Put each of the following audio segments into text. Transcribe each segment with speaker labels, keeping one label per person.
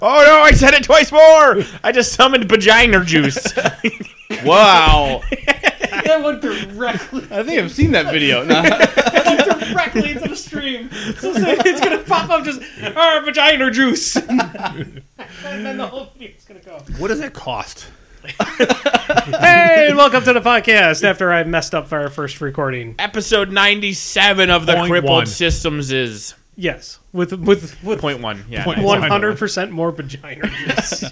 Speaker 1: Oh no, I said it twice more! I just summoned vagina juice. Wow.
Speaker 2: That went directly.
Speaker 3: I think I've seen that video. No.
Speaker 2: Directly into the stream. So it's gonna pop up just vagina juice, and then the whole video's gonna go.
Speaker 4: What does that cost?
Speaker 2: Hey, and welcome to the podcast. After I messed up our first recording,
Speaker 1: Episode 97 of the
Speaker 4: Point
Speaker 1: Crippled
Speaker 4: one.
Speaker 1: Systems is
Speaker 2: yes, with
Speaker 1: point one. Yeah,
Speaker 4: Point
Speaker 2: 100% more vagina juice.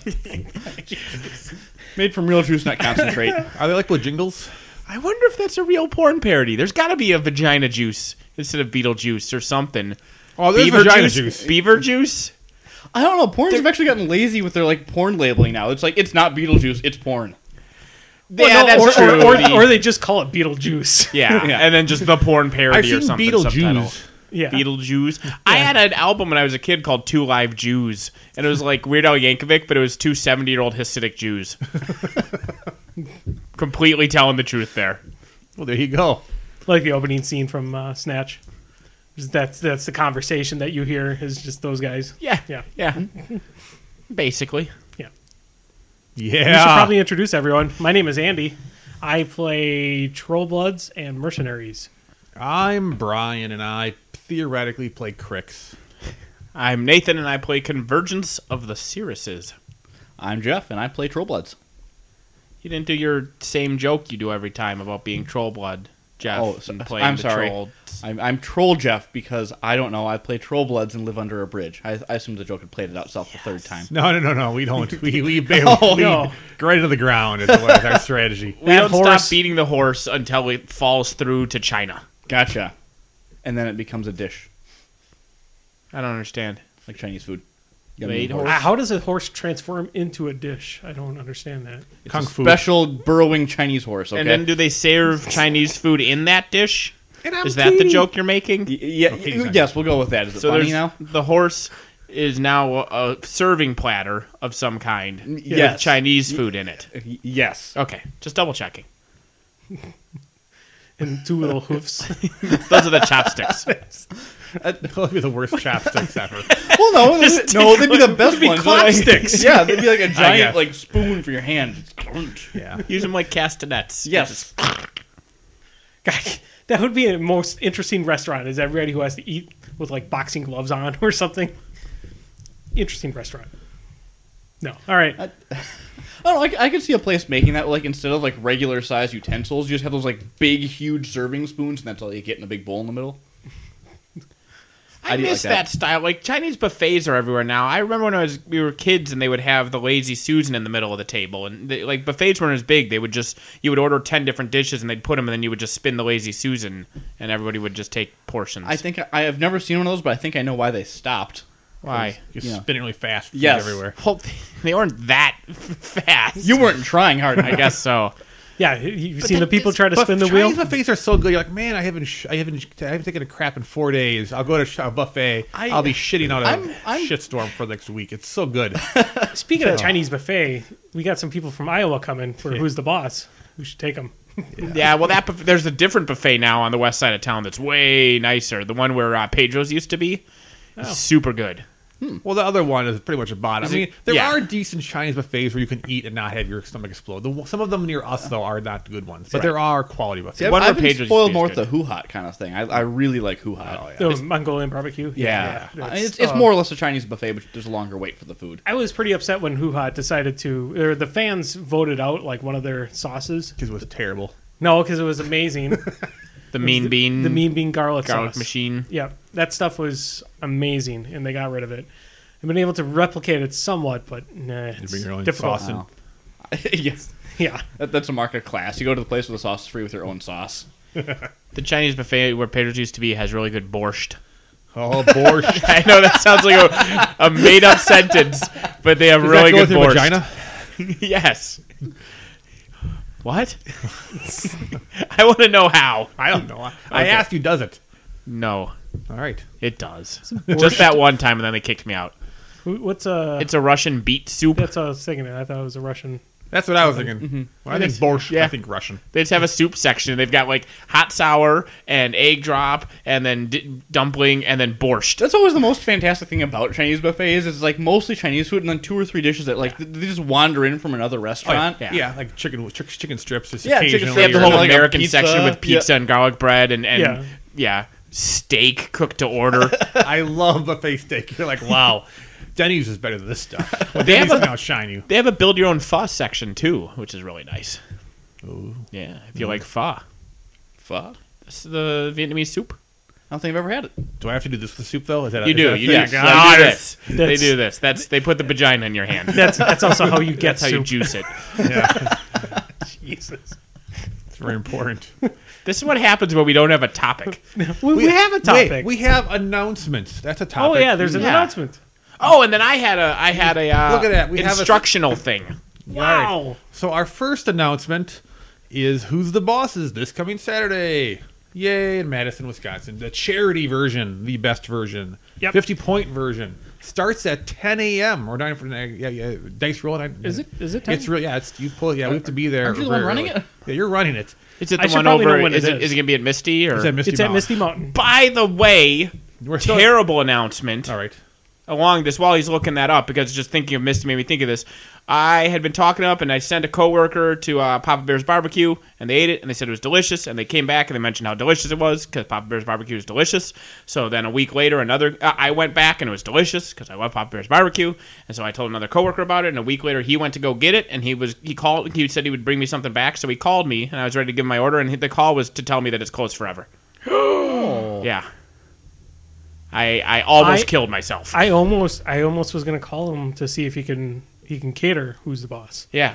Speaker 3: Made from real juice, not concentrate.
Speaker 4: Are they like with jingles?
Speaker 1: I wonder if that's a real porn parody. There's got to be a vagina juice instead of Beetlejuice or something.
Speaker 4: Oh, there's
Speaker 1: Beaver
Speaker 4: vagina
Speaker 1: juice?
Speaker 4: juice.
Speaker 1: Beaver juice?
Speaker 3: I don't know. Porns have actually gotten lazy with their like porn labeling now. It's like it's not Beetlejuice, it's porn.
Speaker 1: Yeah, that's true.
Speaker 2: Or they just call it Beetlejuice.
Speaker 1: Yeah,
Speaker 3: Yeah.
Speaker 1: and then just the porn parody
Speaker 4: I've
Speaker 1: or
Speaker 4: seen
Speaker 1: something. Subtitle.
Speaker 4: Beetlejuice.
Speaker 2: Yeah.
Speaker 1: Beetlejuice. I had an album when I was a kid called Two Live Jews, and it was like Weird Al Yankovic, but it was two 70-year-old Hasidic Jews. Completely telling the truth there.
Speaker 4: Well, there you go.
Speaker 2: Like the opening scene from Snatch. That's the conversation that you hear is just those guys.
Speaker 1: Yeah,
Speaker 2: Yeah.
Speaker 1: yeah. Basically.
Speaker 2: We should
Speaker 4: Yeah.
Speaker 2: probably introduce everyone. My name is Andy. I play Trollbloods and Mercenaries.
Speaker 4: I'm Brian, and I theoretically play Crix.
Speaker 1: I'm Nathan, and I play Convergence of the Cirruses.
Speaker 3: I'm Jeff, and I play Trollbloods.
Speaker 1: You didn't do your same joke you do every time about being Trollblood, Jeff.
Speaker 3: Oh,
Speaker 1: and playing
Speaker 3: I'm
Speaker 1: the
Speaker 3: sorry.
Speaker 1: Trolls.
Speaker 3: I'm Troll Jeff because I don't know. I play Trollbloods and live under a bridge. I assumed the joke had played it out itself the third time.
Speaker 4: No. We don't. We
Speaker 2: Oh,
Speaker 4: lead
Speaker 2: no.
Speaker 4: right into the ground is our strategy.
Speaker 1: We don't
Speaker 2: horse-
Speaker 1: stop beating the horse until it falls through to China.
Speaker 3: Gotcha. And then it becomes a dish,
Speaker 1: I don't understand.
Speaker 3: like Chinese food.
Speaker 1: Made
Speaker 3: Yummy.
Speaker 1: horse.
Speaker 2: How does a horse transform into a dish? I don't understand that.
Speaker 3: It's
Speaker 4: Kung
Speaker 3: a
Speaker 4: fu.
Speaker 3: special burrowing Chinese horse. Okay.
Speaker 1: And then do they serve Chinese food in that dish? Is that the joke you're making?
Speaker 3: Yes, we'll go with that. Is it
Speaker 1: So
Speaker 3: funny
Speaker 1: there's
Speaker 3: now?
Speaker 1: the horse is now a serving platter of some kind with
Speaker 3: Yes.
Speaker 1: Chinese food in it.
Speaker 3: Yes.
Speaker 1: Okay, just double checking.
Speaker 2: And two little hoofs.
Speaker 1: Those are the chopsticks.
Speaker 4: That'll be the worst chopsticks ever.
Speaker 3: Well, no, they'd be the best ones.
Speaker 2: Clopsticks.
Speaker 3: Yeah, they'd be like a giant
Speaker 4: guess.
Speaker 3: like spoon for your hand. Just crunch.
Speaker 4: Yeah.
Speaker 1: Use them like castanets.
Speaker 3: Yes.
Speaker 2: God, that would be a most interesting restaurant. Is everybody who has to eat with like boxing gloves on or something? Interesting restaurant. No. All right.
Speaker 3: I don't know. I could see a place making that, like, instead of like regular size utensils, you just have those like big, huge serving spoons, and that's all you get in a big bowl in the middle.
Speaker 1: I
Speaker 3: do like
Speaker 1: miss
Speaker 3: that.
Speaker 1: that style. Like Chinese buffets are everywhere now. I remember when we were kids and they would have the lazy Susan in the middle of the table, and like buffets weren't as big. They would you would order 10 different dishes and they'd put them, and then you would just spin the lazy Susan, and everybody would just take portions.
Speaker 3: I think I have never seen one of those, but I think I know why they stopped.
Speaker 1: Why?
Speaker 4: Just
Speaker 3: Yeah.
Speaker 4: spinning really fast. food
Speaker 3: Yes.
Speaker 4: Everywhere.
Speaker 1: Well, they weren't that fast.
Speaker 3: You weren't trying hard.
Speaker 1: I guess so.
Speaker 2: Yeah, you've seen the people try to
Speaker 4: But
Speaker 2: spin the
Speaker 4: Chinese
Speaker 2: wheel.
Speaker 4: buffets are so good. You're like, man, I haven't taken a crap in 4 days. I'll go to a buffet. I'll be shitting out a
Speaker 3: I'm-
Speaker 4: shitstorm for the next week. It's so good.
Speaker 2: Speaking of Chinese buffet, we got some people from Iowa coming for Who's the Boss. We should take them.
Speaker 1: Yeah, well, there's a different buffet now on the west side of town that's way nicer. The one where Pedro's used to be is super good.
Speaker 4: Well, the other one is pretty much a bot. I
Speaker 1: Is
Speaker 4: mean,
Speaker 1: it-
Speaker 4: there
Speaker 1: yeah.
Speaker 4: are decent Chinese buffets where you can eat and not have your stomach explode. Some of them near us, though, are not good ones. But there are quality buffets.
Speaker 3: See, I've,
Speaker 1: One where
Speaker 3: I've been
Speaker 1: Pedro's
Speaker 3: spoiled
Speaker 1: used to
Speaker 3: more
Speaker 1: be
Speaker 3: with the Hoo Hot kind of thing. I really like Hoo Hot.
Speaker 4: Oh, yeah.
Speaker 2: The Mongolian barbecue.
Speaker 3: Yeah,
Speaker 2: It's,
Speaker 3: it's more or less a Chinese buffet, but there's a longer wait for the food.
Speaker 2: I was pretty upset when Hoo Hot decided to, or the fans voted out like one of their sauces.
Speaker 4: Because it was terrible.
Speaker 2: No, because it was amazing.
Speaker 1: The mean bean,
Speaker 2: The mean bean garlic sauce.
Speaker 1: machine.
Speaker 2: Yeah, that stuff was amazing, and they got rid of it. I've been able to replicate it somewhat, but nah, it's
Speaker 4: bring your own
Speaker 2: difficult.
Speaker 4: sauce in.
Speaker 3: Wow. yes,
Speaker 2: Yeah,
Speaker 3: that's a market class. You go to the place where the sauce is free with your own sauce.
Speaker 1: The Chinese buffet where Pedro's used to be has really good borscht.
Speaker 4: Oh, borscht.
Speaker 1: I know that sounds like a made-up sentence, but they have
Speaker 4: Does
Speaker 1: really
Speaker 4: that go
Speaker 1: good
Speaker 4: with your
Speaker 1: borscht.
Speaker 4: vagina?
Speaker 1: Yes. What? I want to know how.
Speaker 4: I don't know. I
Speaker 1: Okay.
Speaker 4: asked you, does it?
Speaker 1: No,
Speaker 4: All right.
Speaker 1: it does. Just that one time, and then they kicked me out.
Speaker 2: what's a?
Speaker 1: It's a Russian beet soup.
Speaker 2: That's what I was thinking. I thought it was a Russian
Speaker 4: That's what I was thinking. When I think borscht,
Speaker 1: Yeah.
Speaker 4: I think Russian.
Speaker 1: They just have a soup section. They've got like hot sour and egg drop, and then dumpling, and then borscht.
Speaker 3: That's always the most fantastic thing about Chinese buffets. Is like mostly Chinese food, and then 2 or 3 dishes that like they just wander in from another restaurant.
Speaker 1: yeah.
Speaker 4: Yeah, like chicken strips. Just
Speaker 3: Yeah, chicken
Speaker 4: occasionally.
Speaker 1: They have the
Speaker 3: Or
Speaker 1: whole
Speaker 3: like a
Speaker 1: American
Speaker 3: pizza.
Speaker 1: section with pizza and garlic bread, and
Speaker 2: Yeah.
Speaker 1: steak cooked to order.
Speaker 4: I love buffet steak. You're like, wow, Denny's is better than this stuff. Well,
Speaker 1: They have
Speaker 4: Denny's
Speaker 1: a-
Speaker 4: can outshine you.
Speaker 1: They have a build your own pho section too, which is really nice.
Speaker 4: Ooh.
Speaker 1: Yeah, if you like pho,
Speaker 3: Fuck.
Speaker 1: this is the Vietnamese soup.
Speaker 3: I don't think I've ever had it.
Speaker 4: Do I have to do this with the soup though? Is that
Speaker 1: You
Speaker 4: is
Speaker 1: do,
Speaker 4: that a
Speaker 1: you
Speaker 4: thing?
Speaker 1: do.
Speaker 2: Yeah,
Speaker 1: They
Speaker 2: God.
Speaker 1: do this. They
Speaker 2: That's-
Speaker 1: do this. They put the vagina in your hand.
Speaker 2: That's also how you get
Speaker 1: That's how you
Speaker 2: soup.
Speaker 1: juice it.
Speaker 4: Yeah,
Speaker 2: Jesus.
Speaker 4: it's very important.
Speaker 1: This is what happens when we don't have a topic.
Speaker 2: We have a topic.
Speaker 4: Wait, we have announcements. That's a topic.
Speaker 2: oh yeah, there's an
Speaker 1: Yeah.
Speaker 2: announcement.
Speaker 1: Oh, and then I had a
Speaker 4: Look at that. We have a-
Speaker 1: instructional thing.
Speaker 2: Wow.
Speaker 4: So our first announcement is Who's the Bosses this coming Saturday. Yay, in Madison, Wisconsin. The charity version, the best version.
Speaker 2: Yep.
Speaker 4: 50-point version. Starts at 10 a.m. or 9 for dice roll.
Speaker 2: Is it time?
Speaker 4: It's real. Yeah, it's you pull. Yeah, we have to be there.
Speaker 3: Aren't you the
Speaker 4: very
Speaker 3: one running
Speaker 4: early.
Speaker 3: it?
Speaker 4: Yeah, you're running it.
Speaker 1: Is it
Speaker 2: I
Speaker 1: the
Speaker 2: should
Speaker 1: one
Speaker 2: probably
Speaker 1: over?
Speaker 2: know when
Speaker 1: Is
Speaker 2: it
Speaker 1: it
Speaker 2: is.
Speaker 1: going to be at Misty? Or
Speaker 4: It's at Misty
Speaker 2: It's at
Speaker 4: Mountain.
Speaker 2: Misty Mountain.
Speaker 1: by the way,
Speaker 4: We're still-
Speaker 1: terrible announcement.
Speaker 4: All right.
Speaker 1: Along this, while he's looking that up, because just thinking of Misty made me think of this. I had been talking up, and I sent a coworker to Papa Bear's Barbecue, and they ate it, and they said it was delicious, and they came back and they mentioned how delicious it was because Papa Bear's Barbecue is delicious. So then a week later, I went back and it was delicious because I love Papa Bear's Barbecue, and so I told another coworker about it. And a week later, he went to go get it, and he said he would bring me something back, so he called me, and I was ready to give him my order, and the call was to tell me that it's closed forever. Yeah. I almost killed myself.
Speaker 2: I almost was gonna call him to see if he can cater Who's the Boss.
Speaker 1: Yeah.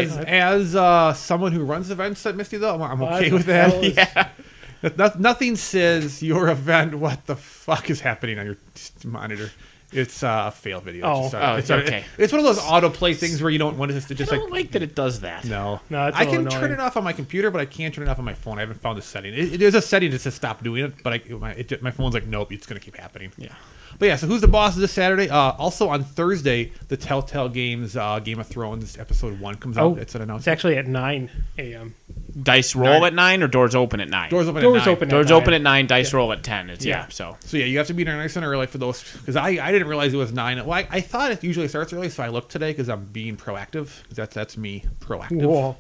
Speaker 4: As someone who runs events at Misty, though, I'm
Speaker 2: What
Speaker 4: okay
Speaker 2: the
Speaker 4: with that.
Speaker 2: hell is-
Speaker 1: Yeah.
Speaker 4: Nothing says your event. What the fuck is happening on your monitor? It's a fail video.
Speaker 2: Oh.
Speaker 4: It's
Speaker 1: Okay.
Speaker 4: It's one of those autoplay things where you don't want it to just
Speaker 1: I
Speaker 4: like.
Speaker 1: don't like that it does that.
Speaker 4: No,
Speaker 2: No, it's
Speaker 4: I
Speaker 2: a
Speaker 4: can
Speaker 2: little
Speaker 4: turn
Speaker 2: annoying.
Speaker 4: it off on my computer, but I can't turn it off on my phone. I haven't found the setting. There's a setting that says stop doing it, but my phone's like, nope, it's gonna keep happening.
Speaker 1: Yeah.
Speaker 4: But yeah, so Who's the Boss this Saturday? Also on Thursday, the Telltale Games Game of Thrones episode 1 comes out.
Speaker 2: Oh,
Speaker 4: It's an
Speaker 2: it's
Speaker 4: announcement.
Speaker 2: actually at 9 a.m.
Speaker 1: Dice roll at 9 or doors open at 9?
Speaker 4: Doors open.
Speaker 2: Doors
Speaker 4: at 9.
Speaker 2: open.
Speaker 1: Doors
Speaker 2: at 9.
Speaker 1: open at 9, dice roll at 10. It's,
Speaker 2: Yeah.
Speaker 1: so.
Speaker 4: So yeah, you have to be there nice and early for those. Because I didn't realize it was 9. Well, I thought it usually starts early, so I looked today because I'm being proactive. Because that's me, proactive.
Speaker 2: Whoa.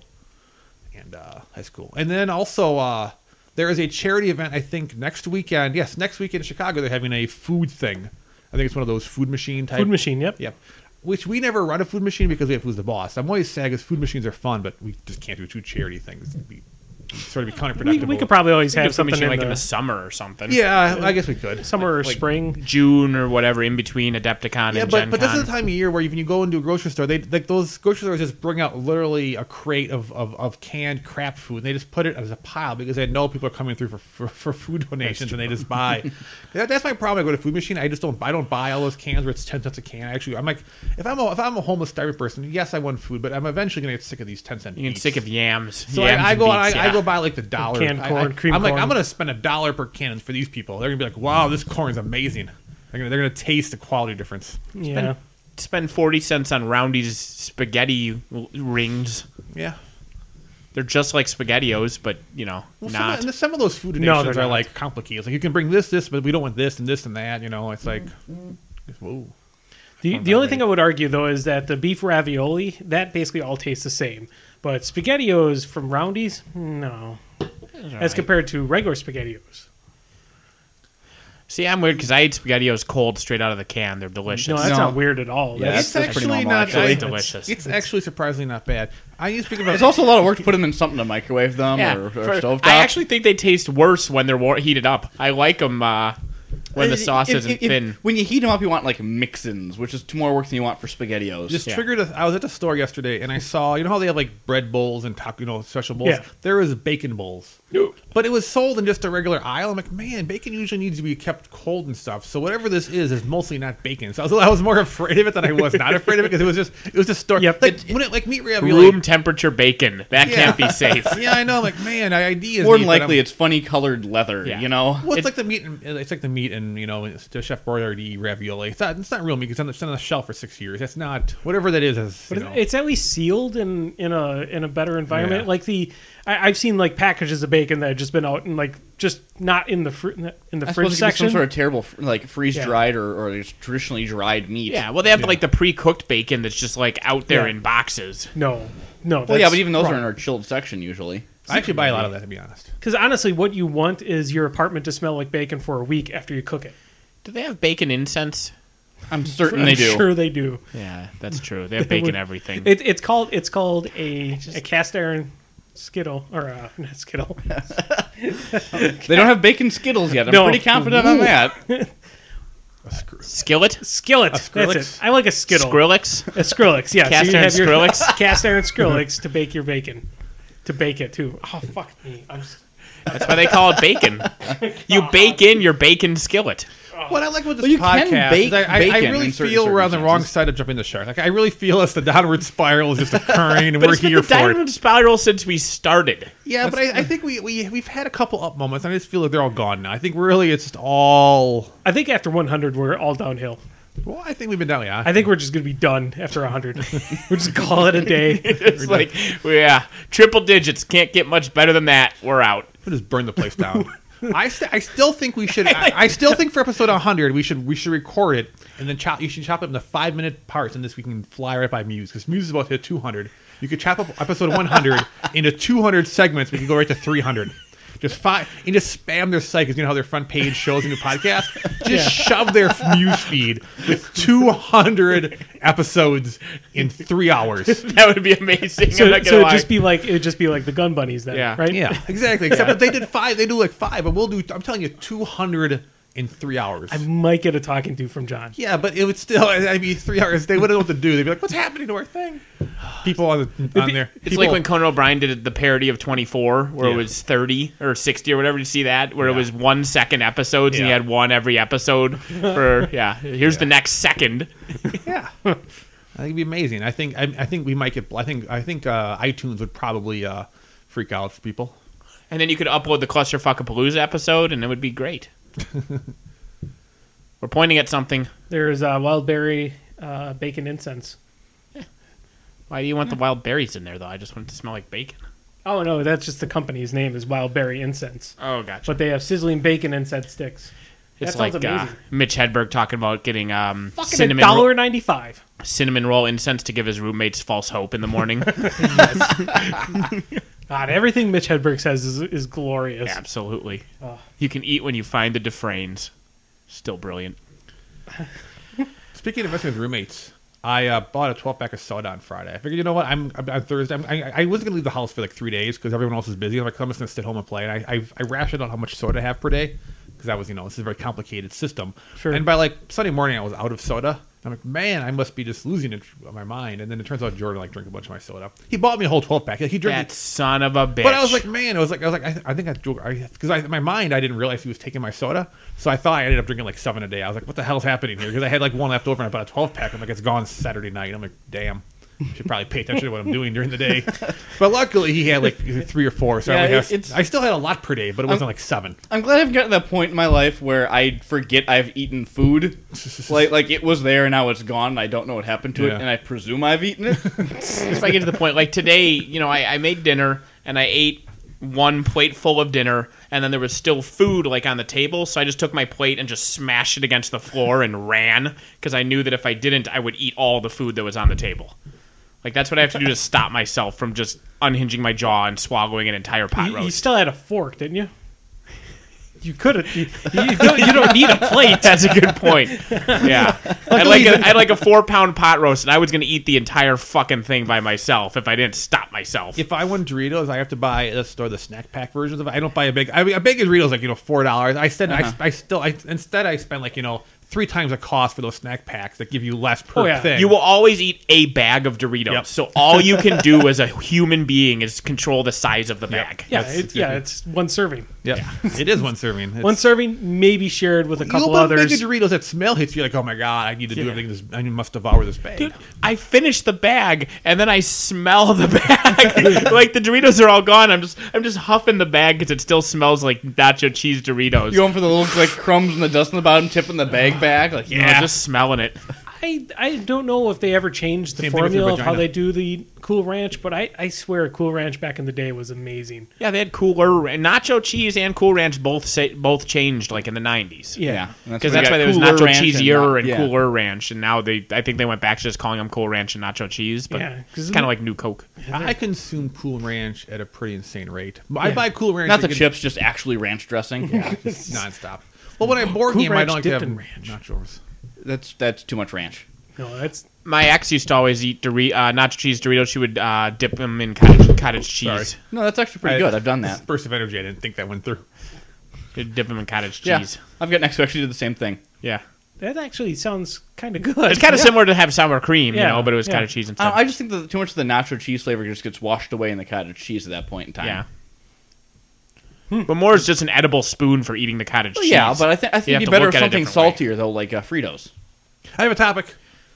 Speaker 4: And that's cool. And then also, there is a charity event, I think, next weekend. Yes, next weekend in Chicago, they're having a food thing. I think it's one of those food machine type.
Speaker 2: Food machine. Yep.
Speaker 4: Yep. Which we never run a food machine because we have Who's the Boss. I'm always sad because food machines are fun, but we just can't do 2 charity things. It'd be sort of be counterproductive.
Speaker 2: We could probably always
Speaker 1: Have
Speaker 2: have something
Speaker 1: machine
Speaker 2: in
Speaker 1: like
Speaker 2: the
Speaker 1: in the summer or something.
Speaker 4: Yeah, I guess we could.
Speaker 2: summer or
Speaker 1: like-
Speaker 2: spring.
Speaker 1: June or whatever in between Adepticon
Speaker 4: Yeah,
Speaker 1: and
Speaker 4: but
Speaker 1: Gen
Speaker 4: this is
Speaker 1: Con.
Speaker 4: the time of year where when you go into a grocery store, they like those grocery stores just bring out literally a crate of canned crap food. And they just put it as a pile because they know people are coming through for food donations, and they just buy. That's my problem. I go to food machine. I don't buy all those cans where it's 10 cents a can. I'm like, if I'm a homeless starving person, yes, I want food, but I'm eventually gonna get sick of these 10-cent.
Speaker 1: You get sick of yams.
Speaker 4: So
Speaker 1: Yams
Speaker 4: I
Speaker 1: and
Speaker 4: go
Speaker 1: beets,
Speaker 4: I
Speaker 1: yeah.
Speaker 4: go buy like the dollar
Speaker 2: Canned corn, cream
Speaker 4: I'm like
Speaker 2: corn.
Speaker 4: I'm gonna spend $1 per can for these people. They're gonna be like, wow, this corn is amazing. They're gonna taste the quality difference.
Speaker 2: Yeah.
Speaker 1: Spend 40 cents on Roundy's spaghetti rings.
Speaker 4: Yeah.
Speaker 1: They're just like SpaghettiOs, but, not.
Speaker 4: Some of those food
Speaker 2: No,
Speaker 4: donations
Speaker 2: they're
Speaker 4: are
Speaker 2: not.
Speaker 4: like complicated. It's like you can bring this, but we don't want this and this and that. It's like, whoa.
Speaker 2: The only thing I would argue though is that the beef ravioli that basically all tastes the same, but SpaghettiOs from Roundy's, no, as compared to regular SpaghettiOs.
Speaker 1: See, I'm weird because I eat SpaghettiOs cold straight out of the can. They're delicious.
Speaker 2: No, that's
Speaker 3: No.
Speaker 2: not weird at all.
Speaker 3: Yeah,
Speaker 2: That's,
Speaker 3: that's pretty normal,
Speaker 4: not.
Speaker 3: actually.
Speaker 1: It's delicious.
Speaker 4: It's actually surprisingly not bad. I used to think
Speaker 3: It's
Speaker 4: about.
Speaker 3: also a lot of work to put them in something to microwave them or stovetop.
Speaker 1: I actually think they taste worse when they're heated up. I like them when the sauce isn't thin.
Speaker 3: When you heat them up, you want like mix-ins, which is more work than you want for SpaghettiOs.
Speaker 4: Just
Speaker 1: Yeah.
Speaker 4: triggered. I was at the store yesterday and I saw. You know how they have like bread bowls and taco, special bowls.
Speaker 2: Yeah.
Speaker 4: There was bacon bowls. But it was sold in just a regular aisle. I'm like, man, bacon usually needs to be kept cold and stuff. So whatever this is mostly not bacon. So I was more afraid of it than I was not afraid of it because it was just store.
Speaker 2: Yep.
Speaker 4: Like meat ravioli.
Speaker 1: Room temperature bacon. That can't be safe.
Speaker 4: Yeah, I know. I'm like, man, ID is
Speaker 3: More
Speaker 4: meat,
Speaker 3: than
Speaker 4: but
Speaker 3: likely, it's funny colored leather.
Speaker 1: Yeah.
Speaker 3: You know,
Speaker 4: Well, it's like the meat. It's like the meat and to Chef Boyardee ravioli. It's not real meat. It's on the shelf for 6 years. That's not whatever that is.
Speaker 2: But it's at least sealed in a better environment.
Speaker 4: Yeah.
Speaker 2: Like I've seen like packages of bacon that have just been out and like just not in the
Speaker 3: I
Speaker 2: fridge
Speaker 3: suppose
Speaker 2: section.
Speaker 3: some sort of terrible like freeze dried or traditionally dried meat.
Speaker 1: Yeah, well, they have like the pre-cooked bacon that's just like out there
Speaker 2: Yeah.
Speaker 1: in boxes.
Speaker 2: No.
Speaker 3: Well, yeah, but even those are in our chilled section usually.
Speaker 4: I actually buy a lot of that, to be honest.
Speaker 2: Because honestly, what you want is your apartment to smell like bacon for a week after you cook it.
Speaker 1: Do they have bacon incense?
Speaker 3: I'm certain
Speaker 2: I'm
Speaker 3: they do.
Speaker 2: sure they do.
Speaker 1: Yeah, that's true. They have bacon everything.
Speaker 2: It's called a cast iron skittle or not skittle.
Speaker 3: They don't have bacon Skittles yet. I'm
Speaker 2: No.
Speaker 3: pretty confident on that.
Speaker 1: Skillet?
Speaker 2: Skillet. That's
Speaker 4: Skrillex?
Speaker 2: it. I like a skittle.
Speaker 1: Skrillex?
Speaker 2: A Skrillex. Yeah.
Speaker 1: Cast
Speaker 2: you
Speaker 1: iron
Speaker 2: have your
Speaker 1: Skrillex?
Speaker 2: Cast iron Skrillex to bake your bacon. To bake it too. Oh fuck me.
Speaker 1: That's why they call it bacon. You bake in your bacon skillet.
Speaker 4: What I like with this
Speaker 3: Well, you can
Speaker 4: podcast
Speaker 3: bake
Speaker 4: is I
Speaker 3: bacon
Speaker 4: really
Speaker 3: in certain
Speaker 4: feel we're on the wrong
Speaker 3: circumstances.
Speaker 4: side of jumping the shark. Like I really feel as the downward spiral is just occurring, and
Speaker 1: But
Speaker 4: we're
Speaker 1: it's been
Speaker 4: here
Speaker 1: the
Speaker 4: for it.
Speaker 1: downward spiral since we started.
Speaker 4: Yeah, but I think we've had a couple up moments, and I just feel like they're all gone now. I think really it's just all.
Speaker 2: I think after 100 we're all downhill.
Speaker 4: Well, I think we've been down. Yeah,
Speaker 2: I think we're just gonna be done after 100. We'll just call it a day.
Speaker 1: It's like, yeah, triple digits. Can't get much better than that. We're out.
Speaker 4: we'll just burn the place down. I still think we should. I still think for episode 100 we should record it and then chop. You should chop it into 5-minute parts, and this we can fly right by Muse because Muse is about to hit 200. You could chop up episode 100 into 200 segments. We could go right to 300. Just and just spam their site because you know how their front page shows a new podcast. Just shove their Muse feed with 200 episodes in 3 hours.
Speaker 1: That would be amazing.
Speaker 2: So,
Speaker 1: I'm not
Speaker 2: so
Speaker 1: gonna lie.
Speaker 2: it'd just be like the Gun Bunnies then,
Speaker 1: Yeah.
Speaker 2: right?
Speaker 4: Yeah, exactly. Except that they did 5. They do like 5, but we'll do. I'm telling you, 200 in 3 hours.
Speaker 2: I might get a talking to from John.
Speaker 4: Yeah, but it would still. I'd be 3 hours. They wouldn't know what to do. They'd be like, "What's happening to our thing?" People on there.
Speaker 1: It's
Speaker 4: people,
Speaker 1: like when Conan O'Brien did the parody of 24, where
Speaker 4: Yeah.
Speaker 1: it was 30 or 60 or whatever. Did you see that? Where it
Speaker 4: Yeah.
Speaker 1: was 1 second episodes and you
Speaker 4: Yeah.
Speaker 1: had one every episode. For here's the next second.
Speaker 4: Yeah, I think it'd be amazing. I think we might get. I think iTunes would probably freak out for people.
Speaker 1: And then you could upload the Clusterfuckapalooza episode, and it would be great. We're pointing at something.
Speaker 2: There's wild berry bacon incense.
Speaker 1: Why do you want the wild berries in there, though? I just want it to smell like bacon.
Speaker 2: Oh no, that's just the company's name is Wild Berry Incense.
Speaker 1: Oh, gotcha.
Speaker 2: But they have sizzling bacon incense sticks.
Speaker 1: It's
Speaker 2: that sounds
Speaker 1: like
Speaker 2: amazing.
Speaker 1: Mitch Hedberg talking about getting
Speaker 2: Fucking
Speaker 1: cinnamon roll,
Speaker 2: $1.95.
Speaker 1: cinnamon roll incense to give his roommates false hope in the morning.
Speaker 2: God, everything Mitch Hedberg says is glorious.
Speaker 1: Absolutely.
Speaker 2: Oh.
Speaker 1: You can eat when you find the Dufresnes. Still brilliant.
Speaker 4: Speaking of messing with roommates, I bought a 12-pack of soda on Friday. I figured, you know what? I'm on Thursday. I wasn't gonna leave the house for like 3 days because everyone else is busy. I'm like, I'm just gonna sit home and play. And I rationed out how much soda I have per day because that was, this is a very complicated system.
Speaker 2: Sure.
Speaker 4: And by like Sunday morning, I was out of soda. I'm like, man, I must be just losing it on my mind. And then it turns out Jordan drank a bunch of my soda. He bought me a whole 12-pack. He drank.
Speaker 1: That son of a bitch.
Speaker 4: But I was like, man, I think because in my mind I didn't realize he was taking my soda, so I thought I ended up drinking like 7 a day. I was like, what the hell's happening here? Because I had like one left over and I bought a 12-pack. I'm like, it's gone Saturday night. I'm like, damn, I should probably pay attention to what I'm doing during the day. But luckily he had like 3 or 4, so I still had a lot per day, but it wasn't like 7.
Speaker 3: I'm glad I've gotten to that point in my life where I forget I've eaten food. like it was there and now it's gone and I don't know what happened to
Speaker 4: Yeah.
Speaker 3: it and I presume I've eaten it.
Speaker 1: if I get to the point, like today, I made dinner and I ate one plate full of dinner, and then there was still food like on the table, so I just took my plate and just smashed it against the floor and ran because I knew that if I didn't, I would eat all the food that was on the table. Like that's what I have to do to stop myself from just unhinging my jaw and swallowing an entire pot
Speaker 2: You
Speaker 1: roast.
Speaker 2: still had a fork, didn't you? You could have. You don't need a plate.
Speaker 1: That's a good point. Yeah, I had like a 4-pound pot roast, and I was going to eat the entire fucking thing by myself if I didn't stop myself.
Speaker 4: If I want Doritos, I have to buy at the store the snack pack versions of it. I don't buy a big. A big Doritos like $4. I said instead I spend like 3 times the cost for those snack packs that give you less per thing.
Speaker 1: You will always eat a bag of Doritos.
Speaker 4: Yep.
Speaker 1: So all you can do as a human being is control the size of the bag.
Speaker 2: Yeah, it's one serving.
Speaker 4: Yeah, it is one serving. It's,
Speaker 2: One serving, maybe shared with a couple
Speaker 4: you open a
Speaker 2: others.
Speaker 4: big Doritos, that smell hits you like, oh my god, I need to do everything. I must devour this bag.
Speaker 1: Dude, I finish the bag and then I smell the bag. Like the Doritos are all gone. I'm just huffing the bag because it still smells like nacho cheese Doritos.
Speaker 3: You going for the little like crumbs and the dust on the bottom, tipping the bag back? Like,
Speaker 1: Yeah, just smelling it.
Speaker 2: I don't know if they ever changed the
Speaker 4: Same thing with your
Speaker 2: formula of how
Speaker 4: vagina.
Speaker 2: they do the Cool Ranch, but I swear Cool Ranch back in the day was amazing.
Speaker 1: Yeah, they had cooler nacho cheese and Cool Ranch both changed like in the 90s.
Speaker 2: Yeah.
Speaker 1: Because that's why there was
Speaker 3: Cooler
Speaker 1: Nacho
Speaker 3: Ranch
Speaker 1: Cheesier and
Speaker 3: yeah.
Speaker 1: Cooler Ranch, and now I think they went back to just calling them Cool Ranch and Nacho Cheese, but
Speaker 2: Yeah, 'cause
Speaker 1: it's kind of like New Coke.
Speaker 4: I consume Cool Ranch at a pretty insane rate. I buy Cool Ranch.
Speaker 3: Not the
Speaker 4: to get-
Speaker 3: chips, just actually ranch dressing.
Speaker 4: Yeah, just nonstop. Well, when I board
Speaker 2: Cool
Speaker 4: game, I
Speaker 2: Ranch
Speaker 4: don't like to
Speaker 2: dipped
Speaker 4: have
Speaker 2: in ranch.
Speaker 4: nachos.
Speaker 3: That's too much ranch.
Speaker 2: No, that's
Speaker 1: My ex used to always eat nacho cheese Doritos. She would dip them in cottage cheese.
Speaker 4: Sorry.
Speaker 3: No, that's actually pretty good. I've done that.
Speaker 4: Burst of energy. I didn't think that went through.
Speaker 1: She'd dip them in cottage
Speaker 3: Yeah,
Speaker 1: cheese.
Speaker 3: I've got next who actually did the same thing.
Speaker 1: Yeah.
Speaker 2: that actually sounds kind of good.
Speaker 1: It's kind of similar to have sour cream,
Speaker 2: Yeah,
Speaker 1: but it was
Speaker 2: yeah.
Speaker 1: cottage cheese
Speaker 3: I,
Speaker 1: instead.
Speaker 3: don't know, I just think that too much of the nacho cheese flavor just gets washed away in the cottage cheese at that point in time.
Speaker 1: Yeah. But more is just an edible spoon for eating the cottage
Speaker 3: Well,
Speaker 1: cheese.
Speaker 3: yeah, but I think
Speaker 1: You have
Speaker 3: it'd be
Speaker 1: to
Speaker 3: better
Speaker 1: look
Speaker 3: if
Speaker 1: at it a
Speaker 3: something
Speaker 1: different way.
Speaker 3: saltier though, like Fritos.
Speaker 4: I have a topic.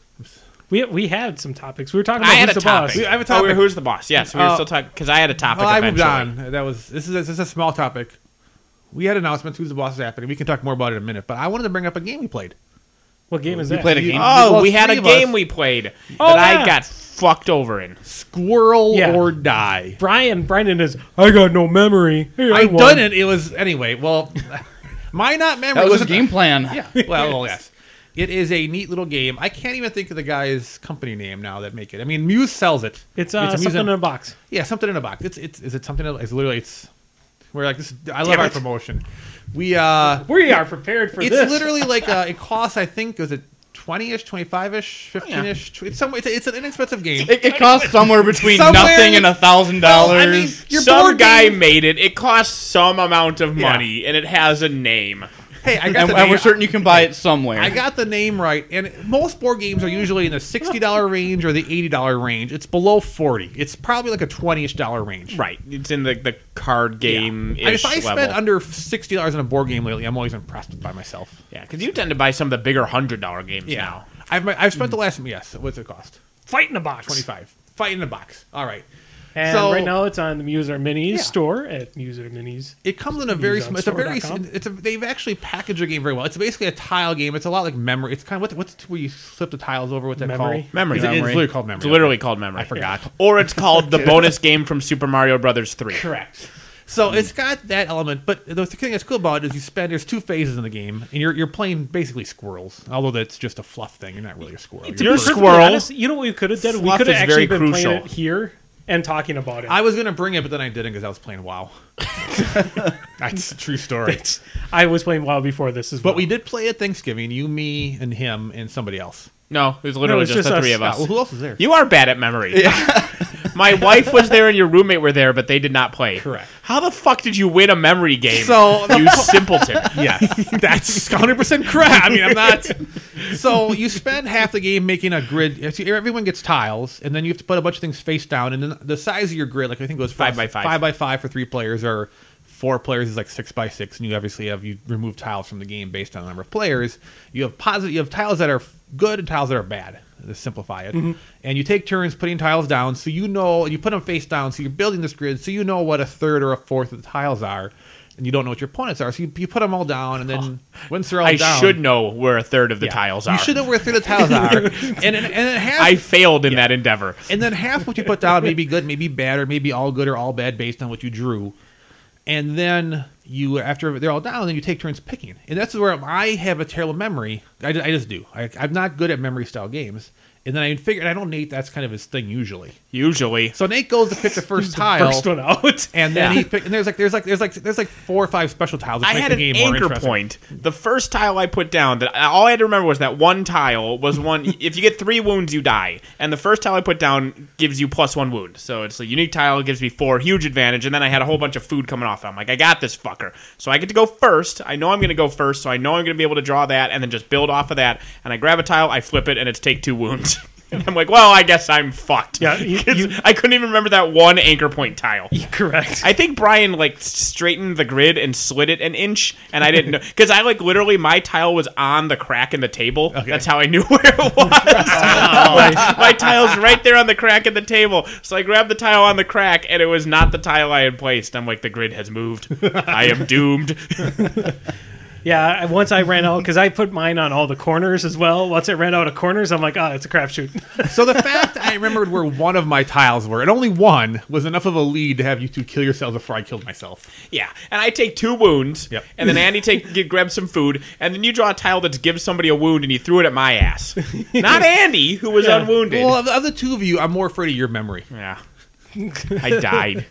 Speaker 2: We had some topics. We were talking
Speaker 1: I
Speaker 2: about
Speaker 1: had
Speaker 2: Who's
Speaker 1: a
Speaker 2: the Boss.
Speaker 1: topic.
Speaker 4: I have a
Speaker 1: Oh,
Speaker 4: topic.
Speaker 1: who's the boss? Yes, we were
Speaker 4: Oh.
Speaker 1: still talking because I had a topic.
Speaker 4: Well, I moved
Speaker 1: eventually.
Speaker 4: on. This is a small topic. We had announcements. Who's the boss is happening. We can talk more about it in a minute. But I wanted to bring up a game we played.
Speaker 2: What game is
Speaker 3: You
Speaker 2: that?
Speaker 3: played a game?
Speaker 1: Oh,
Speaker 4: Well,
Speaker 1: we had a
Speaker 4: three of us.
Speaker 1: game we played
Speaker 2: Oh,
Speaker 1: that
Speaker 2: yeah.
Speaker 1: I got fucked over in.
Speaker 4: Squirrel
Speaker 2: Yeah.
Speaker 4: or Die.
Speaker 2: Brendan is. I got no memory. Hey,
Speaker 4: I
Speaker 2: won."
Speaker 4: done it. It was anyway. Well, my not memory.
Speaker 3: That was a
Speaker 4: wasn't-
Speaker 3: game plan.
Speaker 4: Yeah. Well, yes. It is a neat little game. I can't even think of the guy's company name now that make it. I mean, Muse sells it.
Speaker 2: It's
Speaker 4: a Muse
Speaker 2: something in a box.
Speaker 4: Yeah, something in a box. Is it something? It's literally we're like this. I love
Speaker 1: Damn
Speaker 4: our
Speaker 1: it.
Speaker 4: promotion. We
Speaker 2: We are prepared for
Speaker 4: it's
Speaker 2: this.
Speaker 4: literally like it costs. I think was it 20-ish, 25-ish, 15-ish. It's it's an inexpensive game.
Speaker 3: It costs somewhere between
Speaker 4: Somewhere-
Speaker 3: nothing and $1,000.
Speaker 4: Well, I mean, your
Speaker 1: Some
Speaker 4: board
Speaker 1: guy
Speaker 4: game-
Speaker 1: made it. It costs some amount of
Speaker 4: Yeah.
Speaker 1: money, and it has a name.
Speaker 4: Hey, I got
Speaker 3: and,
Speaker 4: the
Speaker 3: and
Speaker 4: name.
Speaker 3: we're certain you can buy it somewhere.
Speaker 4: I got the name right, and most board games are usually in the $60 range or the $80 range. It's below 40. It's probably like a $20-ish range.
Speaker 1: Right. It's in the card game
Speaker 4: And
Speaker 1: ish
Speaker 4: if I
Speaker 1: level.
Speaker 4: spent under $60 on a board game lately, I'm always impressed by myself.
Speaker 1: Yeah, because you tend to buy some of the bigger $100 games now.
Speaker 4: I've spent the last what's it cost?
Speaker 2: Fight in a box.
Speaker 4: 25. Fight in a box. All right.
Speaker 2: And
Speaker 4: So-
Speaker 2: right now it's on the Muser Minis
Speaker 4: Yeah.
Speaker 2: store at Muser Minis.
Speaker 4: It comes in a very
Speaker 2: Use on
Speaker 4: it's a very
Speaker 2: store.com.
Speaker 4: they've actually packaged the game very well. It's basically a tile game. It's a lot like memory. It's kind of what's where you flip the tiles over. What's that
Speaker 2: Memory.
Speaker 4: called?
Speaker 1: Memory.
Speaker 4: It's literally called memory.
Speaker 1: It's literally called Memory.
Speaker 4: I forgot.
Speaker 1: Or it's called the bonus game from Super Mario Brothers 3.
Speaker 2: Correct.
Speaker 4: So it's got that element, but the thing that's cool about it is there's two phases in the game, and you're playing basically squirrels. Although that's just a fluff thing. You're not really a squirrel.
Speaker 2: To
Speaker 1: You're
Speaker 2: be
Speaker 1: a
Speaker 2: perfectly
Speaker 1: squirrel.
Speaker 2: honest, you know what we could have done? We
Speaker 1: Fluff
Speaker 2: could have
Speaker 1: is
Speaker 2: actually
Speaker 1: very
Speaker 2: been
Speaker 1: crucial.
Speaker 2: playing it here and talking about it.
Speaker 4: I was gonna bring it, but then I didn't because I was playing WoW. That's a true story.
Speaker 2: I was playing WoW before this as well.
Speaker 4: But we did play at Thanksgiving. You, me, and him, and somebody else.
Speaker 1: No, it was literally
Speaker 2: it's
Speaker 1: just
Speaker 2: just
Speaker 1: the
Speaker 2: us.
Speaker 1: three of us.
Speaker 4: Well, who else was there?
Speaker 1: You are bad at memory. My wife was there and your roommate were there, but they did not play.
Speaker 4: Correct.
Speaker 1: How the fuck did you win a memory game?
Speaker 4: So-
Speaker 1: you simpleton.
Speaker 4: Yeah, that's 100% correct. I mean, I'm not. So you spend half the game making a grid. Everyone gets tiles, and then you have to put a bunch of things face down, and then the size of your grid, like I think it was
Speaker 1: 5 by 5.
Speaker 4: 5 by 5 for 3 players, or 4 players is like 6 by 6, and you obviously you remove tiles from the game based on the number of players. You have tiles that are good and tiles that are bad. To simplify it, and you take turns putting tiles down, so you put them face down, so you're building this grid, so you know what a third or a fourth of the tiles are, and you don't know what your opponents are, so you put them all down, and then once they're all
Speaker 1: I
Speaker 4: down,
Speaker 1: should know where a third of the tiles are.
Speaker 4: You should know where a third of the tiles are, and then half,
Speaker 1: I failed in that endeavor.
Speaker 4: and then half what you put down may be good, maybe bad, or maybe all good or all bad based on what you drew, and then after they're all down, then you take turns picking, and that's where I have a terrible memory. I just do. I'm not good at memory style games. And then I figured, I know Nate, that's kind of his thing usually.
Speaker 1: Usually.
Speaker 4: So Nate goes to pick the first tile,
Speaker 2: First one out.
Speaker 4: and then he pick, and there's like 4 or 5 special tiles. Which
Speaker 1: I
Speaker 4: make
Speaker 1: had
Speaker 4: the
Speaker 1: an
Speaker 4: game more
Speaker 1: anchor
Speaker 4: interesting.
Speaker 1: point. The first tile I put down, that all I had to remember was that one tile was one. If you get 3 wounds, you die. And the first tile I put down gives you +1 wound. So it's a unique tile. It gives me 4, huge advantage. And then I had a whole bunch of food coming off. I'm like, I got this fucker. So I get to go first. I know I'm going to go first, so I know I'm going to be able to draw that and then just build off of that. And I grab a tile, I flip it, and it's take 2 wounds. And I'm like, well, I guess I'm fucked.
Speaker 2: Yeah,
Speaker 1: 'Cause I couldn't even remember that one anchor point tile.
Speaker 2: Correct.
Speaker 1: I think Brian like straightened the grid and slid it an inch, and I didn't know because I like literally my tile was on the crack in the table.
Speaker 4: Okay.
Speaker 1: That's how I knew where it was. my tile's right there on the crack in the table. So I grabbed the tile on the crack, and it was not the tile I had placed. I'm like, the grid has moved. I am doomed.
Speaker 2: Yeah, once I ran out, because I put mine on all the corners as well. Once I ran out of corners, I'm like, it's a crapshoot.
Speaker 4: So the fact I remembered where one of my tiles were, and only one, was enough of a lead to have you two kill yourselves before I killed myself.
Speaker 1: Yeah, and I take 2 wounds,
Speaker 4: Yep.
Speaker 1: and then Andy grabs some food, and then you draw a tile that gives somebody a wound, and you threw it at my ass. Not Andy, who was unwounded.
Speaker 4: Well, of the two of you, I'm more afraid of your memory.
Speaker 1: Yeah. I died.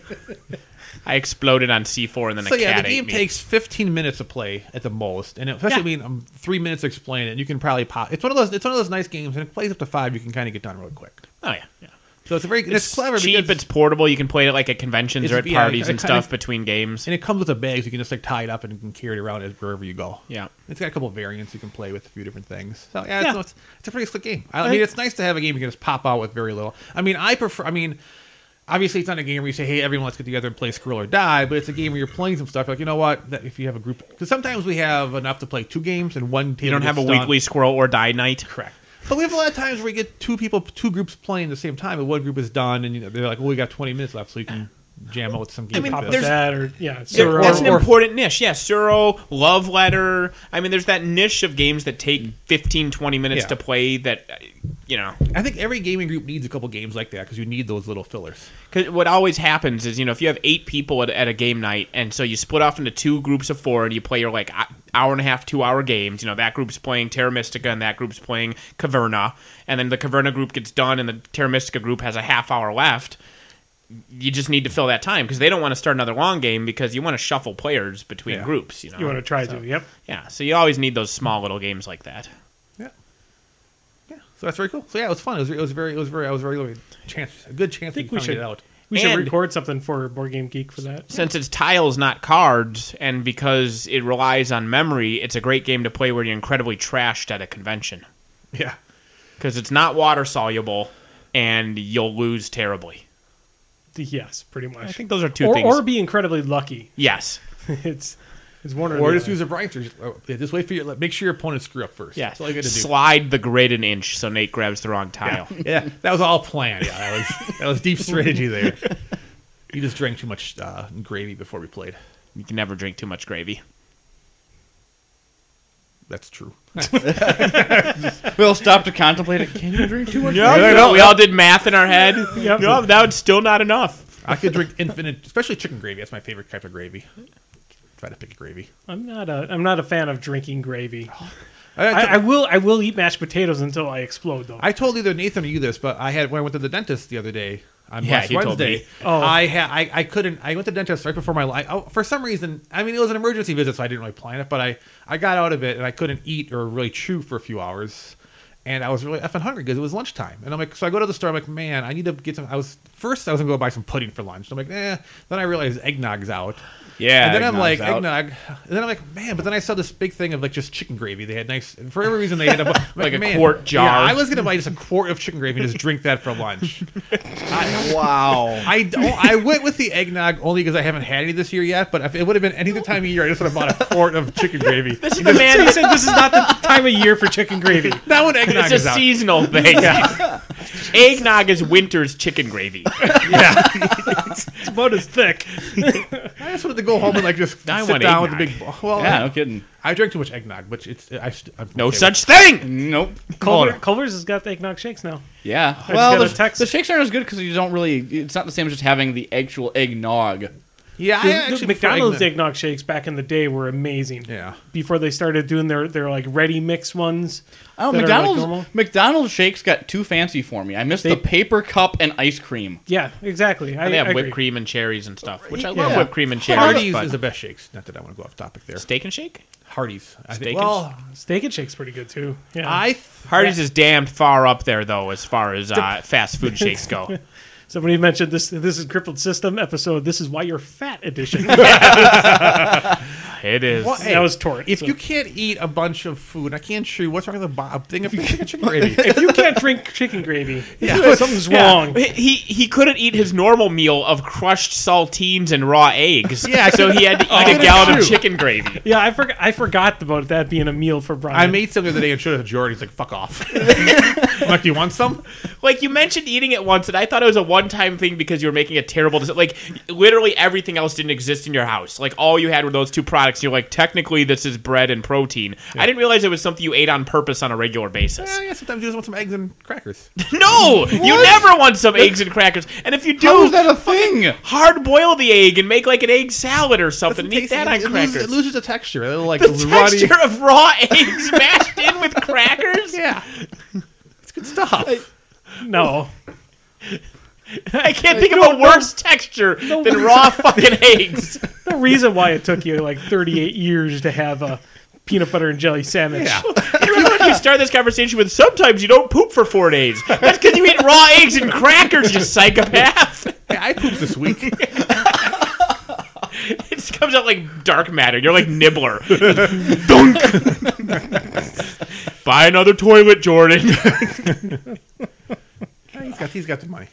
Speaker 1: I exploded on C4 and then
Speaker 4: So
Speaker 1: a cat
Speaker 4: the game
Speaker 1: ate me.
Speaker 4: takes 15 minutes to play at the most, and especially 3 minutes to explain it. And you can probably pop. It's one of those nice games, and it plays up to 5. You can kind of get done real quick.
Speaker 1: Oh yeah, yeah.
Speaker 4: So it's clever.
Speaker 1: Cheap.
Speaker 4: because,
Speaker 1: It's portable. You can play it like at conventions or at parties and stuff between games.
Speaker 4: and it comes with a bag, so you can just like tie it up and you can carry it around wherever you go.
Speaker 1: Yeah.
Speaker 4: It's got a couple of variants you can play with, a few different things. So
Speaker 2: Yeah.
Speaker 4: it's a pretty slick game. I mean, it's nice to have a game you can just pop out with very little. I mean, obviously, it's not a game where you say, "Hey, everyone, let's get together and play Scroll or Die." But it's a game where you're playing some stuff. Like, you know what? That if you have a group, because sometimes we have enough to play 2 games and one table.
Speaker 1: You don't have a
Speaker 4: gets done.
Speaker 1: weekly Squirrel or Die night.
Speaker 4: Correct. But we have a lot of times where we get 2 groups playing at the same time, and one group is done, and they're like, "Well, we got 20 minutes left, so you can jam out with some games."
Speaker 1: mean,
Speaker 4: like
Speaker 2: Pop
Speaker 4: this.
Speaker 2: up that, or
Speaker 1: There- that's an
Speaker 4: or-
Speaker 1: important niche. Yeah, Suro, Love Letter. I mean, there's that niche of games that take 15, 20 minutes
Speaker 4: Yeah.
Speaker 1: to play that,
Speaker 4: I think every gaming group needs a couple games like that because you need those little fillers.
Speaker 1: Because what always happens is, if you have 8 people at a game night, and so you split off into 2 groups of 4, and you play your like hour and a half, 2-hour games. That group's playing Terra Mystica, and that group's playing Caverna, and then the Caverna group gets done, and the Terra Mystica group has a half hour left. You just need to fill that time because they don't want to start another long game because you want to shuffle players between
Speaker 4: Yeah.
Speaker 1: groups.
Speaker 2: you want to try to. Yep.
Speaker 1: Yeah, so you always need those small little games like that.
Speaker 4: Yeah, so that's very cool. So yeah, it was fun. I was very a good chance.
Speaker 2: I think
Speaker 4: we
Speaker 2: we
Speaker 4: found
Speaker 2: should
Speaker 4: it out.
Speaker 2: We should
Speaker 1: And-
Speaker 2: record something for Board Game Geek for that.
Speaker 1: Since it's tiles, not cards, and because it relies on memory, it's a great game to play where you're incredibly trashed at a convention.
Speaker 4: Yeah.
Speaker 1: Because it's not water soluble, and you'll lose terribly.
Speaker 2: Yes, pretty much.
Speaker 1: I think those are 2
Speaker 2: or,
Speaker 1: things.
Speaker 2: or be incredibly lucky.
Speaker 1: Yes.
Speaker 2: it's one or,
Speaker 4: Or
Speaker 2: the
Speaker 4: just
Speaker 2: other.
Speaker 4: use a Brian. Just wait for make sure your opponent screw up first.
Speaker 1: Yeah.
Speaker 4: That's all you got to do.
Speaker 1: Slide the grid an inch so Nate grabs the wrong tile.
Speaker 4: Yeah, that was all planned. Yeah, that was deep strategy there. You just drank too much gravy before we played.
Speaker 1: You can never drink too much gravy.
Speaker 4: That's true.
Speaker 3: We'll stop to contemplate it. Can you drink too much?
Speaker 1: No, we all did math in our head.
Speaker 2: Yep.
Speaker 1: No, that was still not enough.
Speaker 4: I could drink infinite, especially chicken gravy. That's my favorite type of gravy. Try to pick gravy.
Speaker 2: I'm not a fan of drinking gravy.
Speaker 4: I
Speaker 2: I will eat mashed potatoes until I explode though.
Speaker 4: I told either Nathan or you this, but when I went to the dentist the other day on
Speaker 1: Yeah,
Speaker 4: last
Speaker 1: you told
Speaker 4: Wednesday.
Speaker 1: me.
Speaker 2: Oh.
Speaker 4: I couldn't. I went to the dentist right before my life. For some reason, I mean, it was an emergency visit, so I didn't really plan it. But I got out of it and I couldn't eat or really chew for a few hours, and I was really effing hungry because it was lunchtime. And I'm like, so I go to the store. I'm like, man, I need to get some. I was gonna go buy some pudding for lunch. I'm like, Then I realized eggnog's out.
Speaker 1: Yeah.
Speaker 4: And then I'm like,
Speaker 3: eggnog's out.
Speaker 4: eggnog. And then I'm like, man, but then I saw this big thing of like just chicken gravy. They had nice, for every reason they had a,
Speaker 1: Like a
Speaker 4: man,
Speaker 1: quart jar.
Speaker 4: Yeah, I was going to buy just a quart of chicken gravy and just drink that for lunch.
Speaker 3: Wow.
Speaker 4: I went with the eggnog only because I haven't had any this year yet, but if it would have been any other time of year, I just would have bought a quart of chicken gravy.
Speaker 1: This is the man
Speaker 2: He said this is not the time of year for chicken gravy.
Speaker 4: Not when eggnog
Speaker 1: It's a
Speaker 4: is out.
Speaker 1: seasonal thing. Eggnog is winter's chicken gravy.
Speaker 2: It's about as thick.
Speaker 4: I just wanted to go home and like just
Speaker 1: I
Speaker 4: sit
Speaker 1: want
Speaker 4: down with the
Speaker 1: eggnog.
Speaker 4: big. Well,
Speaker 3: Yeah, no kidding.
Speaker 4: I drank too much eggnog, but I'm
Speaker 1: No
Speaker 4: okay
Speaker 1: such thing.
Speaker 3: Nope.
Speaker 2: Culver's has got the eggnog shakes now.
Speaker 3: Yeah.
Speaker 2: just
Speaker 3: Well,
Speaker 2: got a text.
Speaker 3: the shakes aren't as good because you don't really. It's not the same as just having the actual eggnog.
Speaker 4: with it. Yeah, I
Speaker 2: The
Speaker 4: actually prefer
Speaker 2: McDonald's
Speaker 4: eggnog.
Speaker 2: eggnog shakes back in the day were amazing.
Speaker 4: Yeah.
Speaker 2: Before they started doing their like ready mix ones.
Speaker 3: Oh,
Speaker 2: that are, like,
Speaker 3: McDonald's
Speaker 2: normal.
Speaker 3: McDonald's shakes got too fancy for me. I missed the paper cup and ice cream.
Speaker 2: Yeah, exactly. I
Speaker 1: They have
Speaker 2: agree.
Speaker 1: whipped cream and cherries and stuff, which I
Speaker 2: Yeah.
Speaker 1: love whipped cream and cherries.
Speaker 4: Hardee's
Speaker 1: but
Speaker 4: is the best shakes. Not that I want to go off topic there.
Speaker 1: steak and shake.
Speaker 4: Hardee's. I
Speaker 1: Steak
Speaker 4: think.
Speaker 1: and-
Speaker 4: Well,
Speaker 2: Steak and Shake's pretty good too. Yeah.
Speaker 1: Hardee's is damned far up there though, as far as fast food shakes go.
Speaker 2: Somebody mentioned this. This is Crippled System episode. This is why you're fat edition.
Speaker 1: Yeah, It is.
Speaker 4: Well, hey,
Speaker 2: That was tort.
Speaker 4: If
Speaker 2: so.
Speaker 4: you can't eat a bunch of food, I can't chew. What's wrong with a thing of chicken gravy?
Speaker 2: If you can't drink chicken gravy,
Speaker 4: Yeah.
Speaker 2: something's
Speaker 1: Yeah.
Speaker 2: wrong.
Speaker 1: He couldn't eat his normal meal of crushed saltines and raw eggs.
Speaker 4: Yeah.
Speaker 1: So he had to eat a gallon of chicken gravy.
Speaker 2: Yeah, I forgot about that being a meal for Brian.
Speaker 4: I made some the other day and showed it to Jordan. He's like, "Fuck off." I'm like, "Do you want some?"
Speaker 1: Like, you mentioned eating it once, and I thought it was a one-time thing because you were making a terrible decision. Like, literally everything else didn't exist in your house. Like, all you had were those two products. You're like, technically, this is bread and protein. I didn't realize it was something you ate on purpose on a regular basis.
Speaker 4: Yeah, sometimes you just want some eggs and crackers.
Speaker 1: No! You never want some eggs and crackers. And if you do,
Speaker 3: How is that a thing?
Speaker 1: hard-boil the egg and make, like, an egg salad or something. And eat
Speaker 4: Taste-
Speaker 1: that on
Speaker 4: it
Speaker 1: crackers.
Speaker 4: It loses the texture. A little like
Speaker 1: The
Speaker 4: runny.
Speaker 1: texture of raw eggs mashed in with crackers?
Speaker 4: Yeah, it's good stuff.
Speaker 2: no.
Speaker 1: I can't think of a worse texture than raw fucking eggs.
Speaker 2: No reason why it took you like 38 years to have a peanut butter and jelly sandwich.
Speaker 4: Yeah.
Speaker 1: And remember when you start this conversation with, sometimes you don't poop for 4 days. That's because you eat raw eggs and crackers, you psychopath.
Speaker 4: Hey, I pooped this week.
Speaker 1: It just comes out like dark matter. You're like Nibbler. Dunk. Buy another toilet, Jordan.
Speaker 4: He's got the money.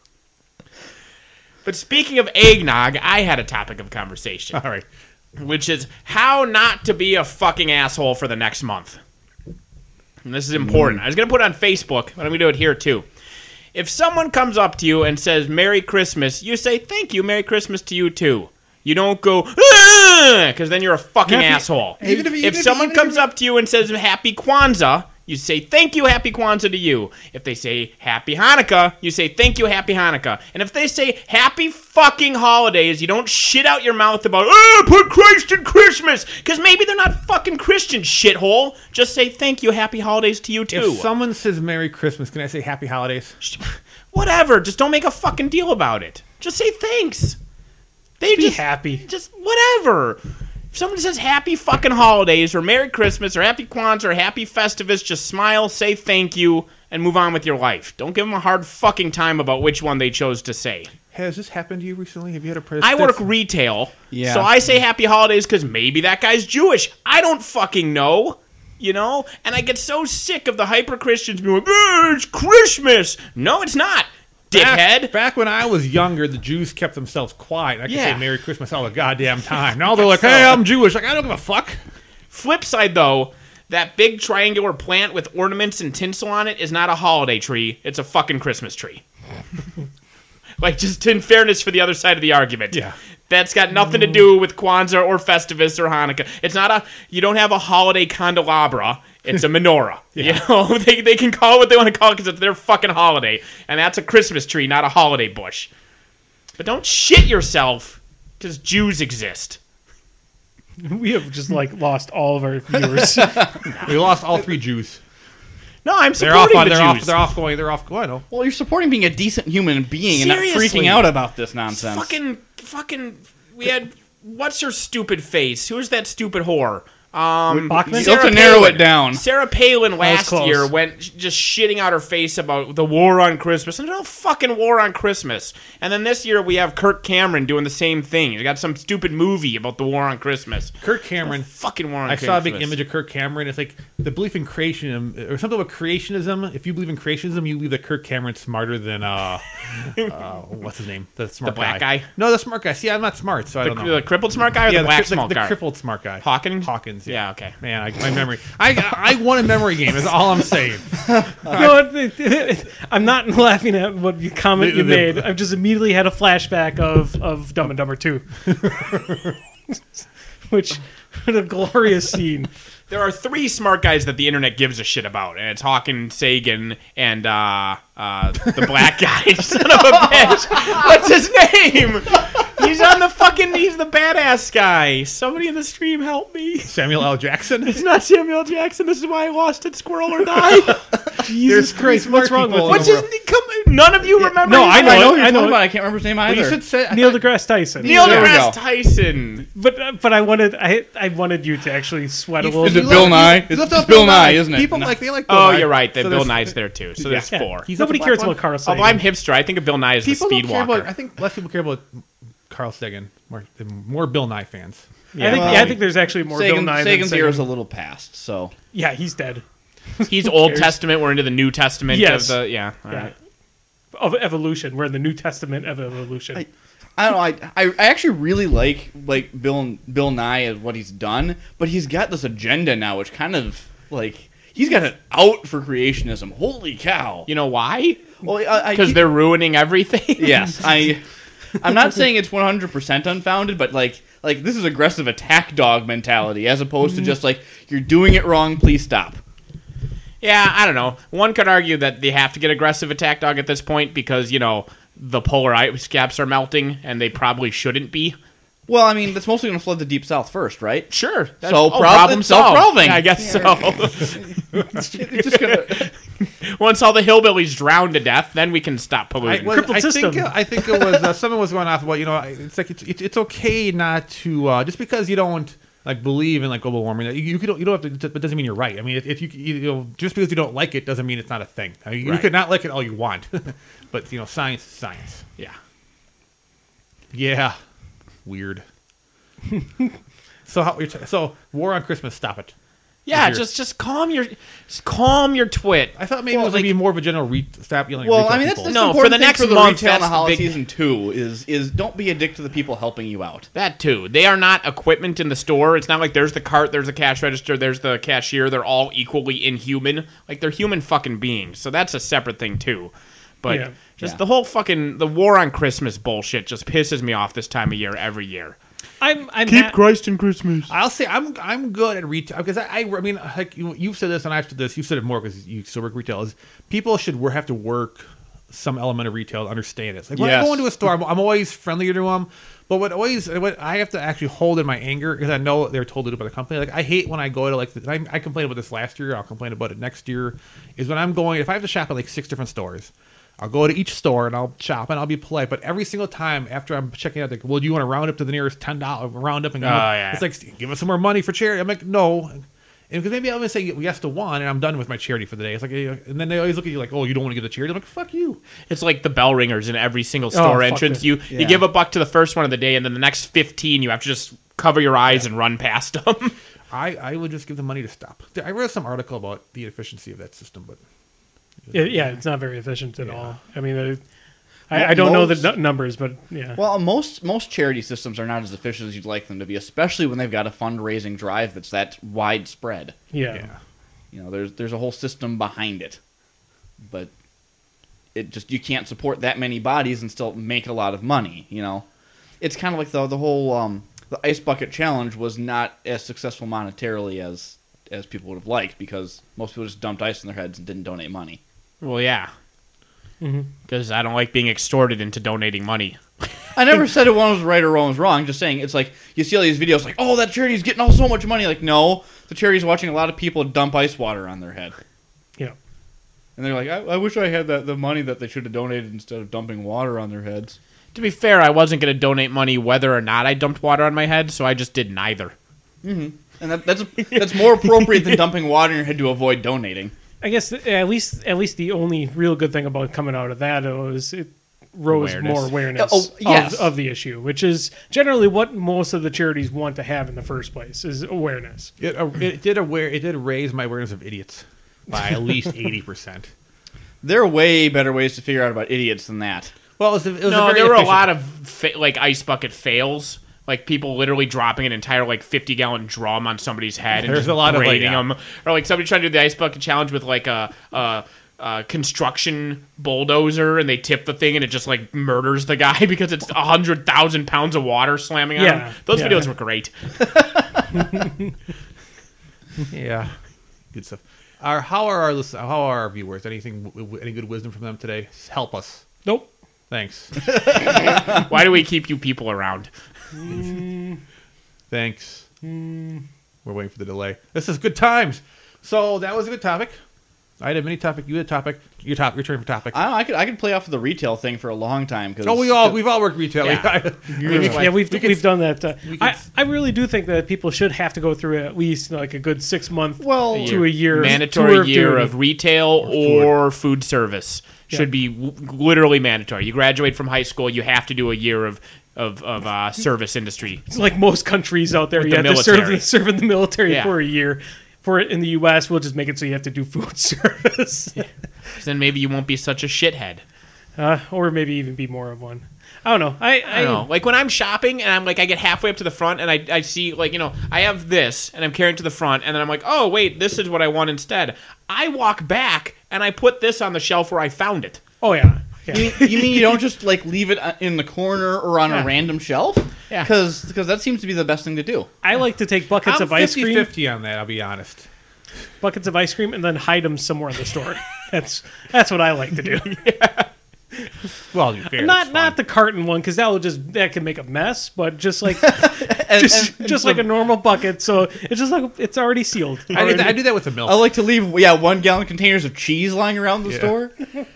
Speaker 1: But speaking of eggnog, I had a topic of conversation,
Speaker 4: All right.
Speaker 1: which is how not to be a fucking asshole for the next month. And this is important. I was going to put it on Facebook, but I'm going to do it here too. If someone comes up to you and says, Merry Christmas, you say, thank you, Merry Christmas to you too. You don't go, because then you're a fucking asshole. If someone comes up to you and says, Happy Kwanzaa, you say, thank you, Happy Kwanzaa to you. If they say, Happy Hanukkah, you say, thank you, Happy Hanukkah. And if they say, Happy fucking holidays, you don't shit out your mouth about, put Christ in Christmas, because maybe they're not fucking Christian, shithole. Just say, thank you, Happy Holidays to you, too.
Speaker 4: If someone says Merry Christmas, can I say Happy Holidays?
Speaker 1: Whatever, just don't make a fucking deal about it. Just say thanks. They
Speaker 2: Be happy.
Speaker 1: Just whatever. If someone says Happy fucking Holidays or Merry Christmas or Happy Kwanzaa or Happy Festivus, just smile, say thank you, and move on with your life. Don't give them a hard fucking time about which one they chose to say.
Speaker 4: Has this happened to you recently? Have you had a
Speaker 1: I work retail,
Speaker 3: Yeah.
Speaker 1: so I say Happy Holidays because maybe that guy's Jewish. I don't fucking know, you know? And I get so sick of the hyper-Christians being like, it's Christmas! No, it's not, dickhead.
Speaker 4: Back when I was younger, the Jews kept themselves quiet. I could
Speaker 1: Yeah.
Speaker 4: say Merry Christmas all the goddamn time. Now they're like, hey, I'm Jewish. Like, I don't give a fuck.
Speaker 1: Flip side, though, that big triangular plant with ornaments and tinsel on it is not a holiday tree. It's a fucking Christmas tree. Like, just in fairness for the other side of the argument.
Speaker 4: Yeah.
Speaker 1: That's got nothing to do with Kwanzaa or Festivus or Hanukkah. It's not you don't have a holiday candelabra. It's a menorah. You know, they can call it what they want to call it because it's their fucking holiday. And that's a Christmas tree, not a holiday bush. But don't shit yourself because Jews exist.
Speaker 2: We have just like lost all of our viewers.
Speaker 4: We lost all 3 Jews.
Speaker 1: No, I'm
Speaker 4: They're off.
Speaker 1: supporting the
Speaker 4: They're
Speaker 1: Jews.
Speaker 4: off. They're off going. They're off. I know.
Speaker 3: Well, you're supporting being a decent human being and not
Speaker 1: Seriously.
Speaker 3: freaking out about this nonsense.
Speaker 1: Fucking. We had. What's her stupid face? Who's that stupid whore?
Speaker 2: Bachman?
Speaker 3: You have to narrow it down.
Speaker 1: Sarah Palin last
Speaker 2: close.
Speaker 1: year went just shitting out her face about the war on Christmas. And there's no fucking war on Christmas. And then this year we have Kirk Cameron doing the same thing. He's got some stupid movie about the war on Christmas.
Speaker 4: Kirk Cameron.
Speaker 1: Fucking war on
Speaker 4: I
Speaker 1: Christmas.
Speaker 4: saw a big image of Kirk Cameron. It's like the belief in creationism, or something about creationism. If you believe in creationism, you believe that Kirk Cameron's smarter than what's his name? The smart
Speaker 1: black guy?
Speaker 4: No, the smart guy. See, I'm not smart, so I don't know.
Speaker 1: The crippled smart guy or the black smart
Speaker 4: the
Speaker 1: guy?
Speaker 4: crippled smart guy.
Speaker 1: Hawkins?
Speaker 4: Hawkins.
Speaker 1: Yeah, okay.
Speaker 4: Man, my memory. I won a memory game. Is all I'm saying.
Speaker 2: No, I'm not laughing at what you comment you made. I've just immediately had a flashback of Dumb and Dumber 2. Which, what a glorious scene.
Speaker 1: There are 3 smart guys that the internet gives a shit about, and it's Hawkins, Sagan, and the black guy. Son of a bitch! What's his name? He's the badass guy. Somebody in the stream help me.
Speaker 4: Samuel L. Jackson.
Speaker 1: It's not Samuel L. Jackson. This is why I lost it. Squirrel or die.
Speaker 2: Jesus Christ, what's wrong with
Speaker 1: What's
Speaker 2: you?
Speaker 1: his name? None of you remember.
Speaker 2: No,
Speaker 1: his
Speaker 2: I
Speaker 1: name?
Speaker 2: know
Speaker 3: I know
Speaker 2: it.
Speaker 3: who you're
Speaker 2: I know
Speaker 3: talking
Speaker 2: it.
Speaker 3: about. I can't remember his name either.
Speaker 4: You should say
Speaker 2: Neil deGrasse Tyson.
Speaker 1: Neil
Speaker 3: There we
Speaker 1: deGrasse
Speaker 3: go.
Speaker 1: Tyson.
Speaker 2: But I wanted you to actually sweat a little
Speaker 3: Is
Speaker 2: bit.
Speaker 3: it Bill Nye?
Speaker 4: You left
Speaker 3: It's
Speaker 4: out
Speaker 3: Bill Nye, isn't it?
Speaker 4: People
Speaker 3: No.
Speaker 4: like they like. Bill
Speaker 1: Oh,
Speaker 4: Nye.
Speaker 1: you're right. That
Speaker 4: So
Speaker 1: Bill
Speaker 4: there's-
Speaker 1: Nye's there too. So there's
Speaker 2: Yeah.
Speaker 1: 4.
Speaker 4: He's not
Speaker 2: Nobody
Speaker 4: the
Speaker 2: cares
Speaker 4: black
Speaker 2: about
Speaker 4: one?
Speaker 2: Carl Sagan.
Speaker 1: Although I'm hipster, I think of Bill Nye as the
Speaker 4: People
Speaker 1: speed
Speaker 4: don't care
Speaker 1: walker.
Speaker 4: about. I think less people care about Carl Sagan, more Bill Nye fans.
Speaker 2: I think there's actually more Bill Nye
Speaker 3: Sagan's
Speaker 2: than
Speaker 3: era is a
Speaker 2: Sagan.
Speaker 3: little past, so
Speaker 2: Yeah, he's dead.
Speaker 1: He's Old Testament. We're into the New Testament.
Speaker 2: Yes.
Speaker 1: Of the, all
Speaker 2: Yeah.
Speaker 1: right.
Speaker 2: Of evolution. We're in the New Testament of evolution.
Speaker 3: I don't know. I actually really like Bill Nye as what he's done, but he's got this agenda now, which kind of like he's got it out for creationism. Holy cow!
Speaker 1: You know why?
Speaker 3: Well,
Speaker 1: Because they're ruining everything.
Speaker 3: yes, I'm not saying it's 100% unfounded, but like this is aggressive attack dog mentality as opposed to just like you're doing it wrong. Please stop.
Speaker 1: Yeah, I don't know. One could argue that they have to get aggressive attack dog at this point because, the polar ice caps are melting and they probably shouldn't be.
Speaker 3: Well, I mean that's mostly going to flood the deep south first, right?
Speaker 1: Sure.
Speaker 3: So
Speaker 1: problem solved.
Speaker 3: self-solving.
Speaker 1: I guess so.
Speaker 3: It's just gonna,
Speaker 1: Once all the hillbillies drown to death, then we can stop polluting.
Speaker 2: Crippled system.
Speaker 4: I think it was someone was going off about it's like it's okay not to just because you don't like believe in like global warming. You don't have to, but doesn't mean you're right. I mean, if you just because you don't like it doesn't mean it's not a thing. I mean, you
Speaker 1: Right.
Speaker 4: could not like it all you want, but science is science.
Speaker 1: Yeah.
Speaker 4: Yeah, weird. So war on Christmas, stop it.
Speaker 1: Yeah,
Speaker 4: Here.
Speaker 1: just calm your twit.
Speaker 4: I thought maybe
Speaker 3: Well,
Speaker 4: it was going to be more of a general stop yelling. at
Speaker 3: well,
Speaker 4: retail
Speaker 3: I mean that's
Speaker 4: people.
Speaker 1: No,
Speaker 3: important
Speaker 1: for the
Speaker 3: thing
Speaker 1: next
Speaker 3: for the
Speaker 1: month,
Speaker 3: retail in the
Speaker 1: that's the
Speaker 3: holiday
Speaker 1: big-
Speaker 3: season too is don't be a dick to the people helping you out.
Speaker 1: That too. They are not equipment in the store. It's not like there's the cart, there's the cash register, there's the cashier. They're all equally inhuman. Like they're human fucking beings. So that's a separate thing too. But
Speaker 2: Yeah.
Speaker 1: the whole fucking the war on Christmas bullshit just pisses me off this time of year every year.
Speaker 2: I'm
Speaker 1: Christ in Christmas.
Speaker 4: I'll say I'm good at retail because I mean like you've said this and I've said this. You've said it more because you still work retail. Is people should have to work some element of retail to understand it. Like when I
Speaker 3: Yes.
Speaker 4: go into a store, I'm always friendlier to them. But what I have to actually hold in my anger because I know they're told to do by the company. Like I hate when I go to I complained about this last year. I'll complain about it next year. Is when I'm going if I have to shop at like 6 different stores. I'll go to each store and I'll shop and I'll be polite. But every single time after I'm checking out, like, well, do you want to round up to the nearest $10 round up? And
Speaker 1: yeah.
Speaker 4: it's like, give us some more money for charity. I'm like, no. And because maybe I'm going to say yes to one and I'm done with my charity for the day. It's like, and then they always look at you like, oh, you don't want to give the charity. I'm like, fuck you.
Speaker 1: It's like the bell ringers in every single store
Speaker 2: fuck
Speaker 1: entrance.
Speaker 2: this.
Speaker 1: You
Speaker 3: Yeah.
Speaker 1: give $1 to the first one of the day, and then the next 15 you have to just cover your eyes and run past them.
Speaker 4: I would just give the money to stop. I read some article about the efficiency of that system, but
Speaker 2: it's not very efficient at all. I mean, I don't know the numbers, but yeah.
Speaker 3: Well, most charity systems are not as efficient as you'd like them to be, especially when they've got a fundraising drive that's that widespread.
Speaker 2: yeah.
Speaker 3: There's a whole system behind it, but you can't support that many bodies and still make a lot of money. It's kind of like the whole the ice bucket challenge was not as successful monetarily as people would have liked because most people just dumped ice in their heads and didn't donate money.
Speaker 1: Well, yeah.
Speaker 2: Mm-hmm.
Speaker 1: Because I don't like being extorted into donating money.
Speaker 3: I never said it one was right or one was wrong. Just saying, it's like you see all these videos like, oh, that charity's getting all so much money. Like, no, the charity's watching a lot of people dump ice water on their head.
Speaker 2: Yeah.
Speaker 3: And they're like, I wish I had the money that they should have donated instead of dumping water on their heads.
Speaker 1: To be fair, I wasn't going to donate money whether or not I dumped water on my head, so I just did neither.
Speaker 3: Mm-hmm. And that's more appropriate than dumping water on your head to avoid donating.
Speaker 2: I guess at least the only real good thing about coming out of that was it rose
Speaker 1: Awareness.
Speaker 2: more awareness
Speaker 3: Oh, yes.
Speaker 2: of the issue, which is generally what most of the charities want to have in the first place is awareness.
Speaker 4: it did raise my awareness of idiots by at least 80%.
Speaker 3: There are way better ways to figure out about idiots than that.
Speaker 4: Well, it was
Speaker 1: No,
Speaker 4: very
Speaker 1: there were a
Speaker 4: efficient.
Speaker 1: lot of ice bucket fails. Like people literally dropping an entire 50-gallon drum on somebody's head and
Speaker 4: There's
Speaker 1: just
Speaker 4: a lot of,
Speaker 1: braiding
Speaker 4: yeah.
Speaker 1: them, or like somebody trying to do the ice bucket challenge with a construction bulldozer, and they tip the thing and it just murders the guy because it's 100,000 pounds of water slamming on
Speaker 2: Yeah,
Speaker 1: him. Those
Speaker 2: yeah.
Speaker 1: videos were great.
Speaker 4: Yeah, good stuff. How are our viewers? Any good wisdom from them today? Help us.
Speaker 2: Nope.
Speaker 4: Thanks.
Speaker 1: Why do we keep you people around?
Speaker 4: Thanks. We're waiting for the delay. This is good times. So that was a good topic. I had a mini topic. You had a topic. Your turn for topic.
Speaker 3: I don't know, I could play off of the retail thing for a long time. Cause
Speaker 4: we've all worked retail.
Speaker 1: Yeah.
Speaker 2: Yeah, we've done that.
Speaker 4: we can-
Speaker 2: I really do think that people should have to go through at least a good 6 month
Speaker 3: Well,
Speaker 2: to a year
Speaker 1: mandatory
Speaker 2: tour of
Speaker 1: year
Speaker 2: duty.
Speaker 1: of retail or food service should be literally mandatory. You graduate from high school, you have to do a year of service industry.
Speaker 2: It's like most countries out there.
Speaker 1: With
Speaker 2: You
Speaker 1: the
Speaker 2: have to
Speaker 1: military.
Speaker 2: serve in the military
Speaker 1: Yeah.
Speaker 2: for a year. For it in the U.S., we'll just make it so you have to do food service,
Speaker 1: Then maybe you won't be such a shithead.
Speaker 2: or maybe even be more of one. I don't know.
Speaker 1: I don't know. Like when I'm shopping and I'm like, I get halfway up to the front and I see like, you know, I have this and I'm carrying it to the front and then I'm like, oh wait, this is what I want instead. I walk back and I put this on the shelf where I found it.
Speaker 2: Oh yeah.
Speaker 3: You mean you don't just like leave it in the corner or on
Speaker 1: Yeah.
Speaker 3: a random shelf?
Speaker 1: Yeah.
Speaker 3: Because that seems to be the best thing to do.
Speaker 2: I like to take buckets
Speaker 4: I'm
Speaker 2: of ice cream,
Speaker 4: 50-50 on that. I'll be honest.
Speaker 2: buckets of ice cream, and then hide them somewhere in the store. That's what I like to do.
Speaker 4: Well, to be fair,
Speaker 2: Not the carton one, because that can make a mess. But just like
Speaker 3: And
Speaker 2: like a normal bucket, so it's just like it's already sealed.
Speaker 4: I do that with the milk.
Speaker 3: I like to leave 1 gallon containers of cheese lying around the
Speaker 4: Yeah.
Speaker 3: store.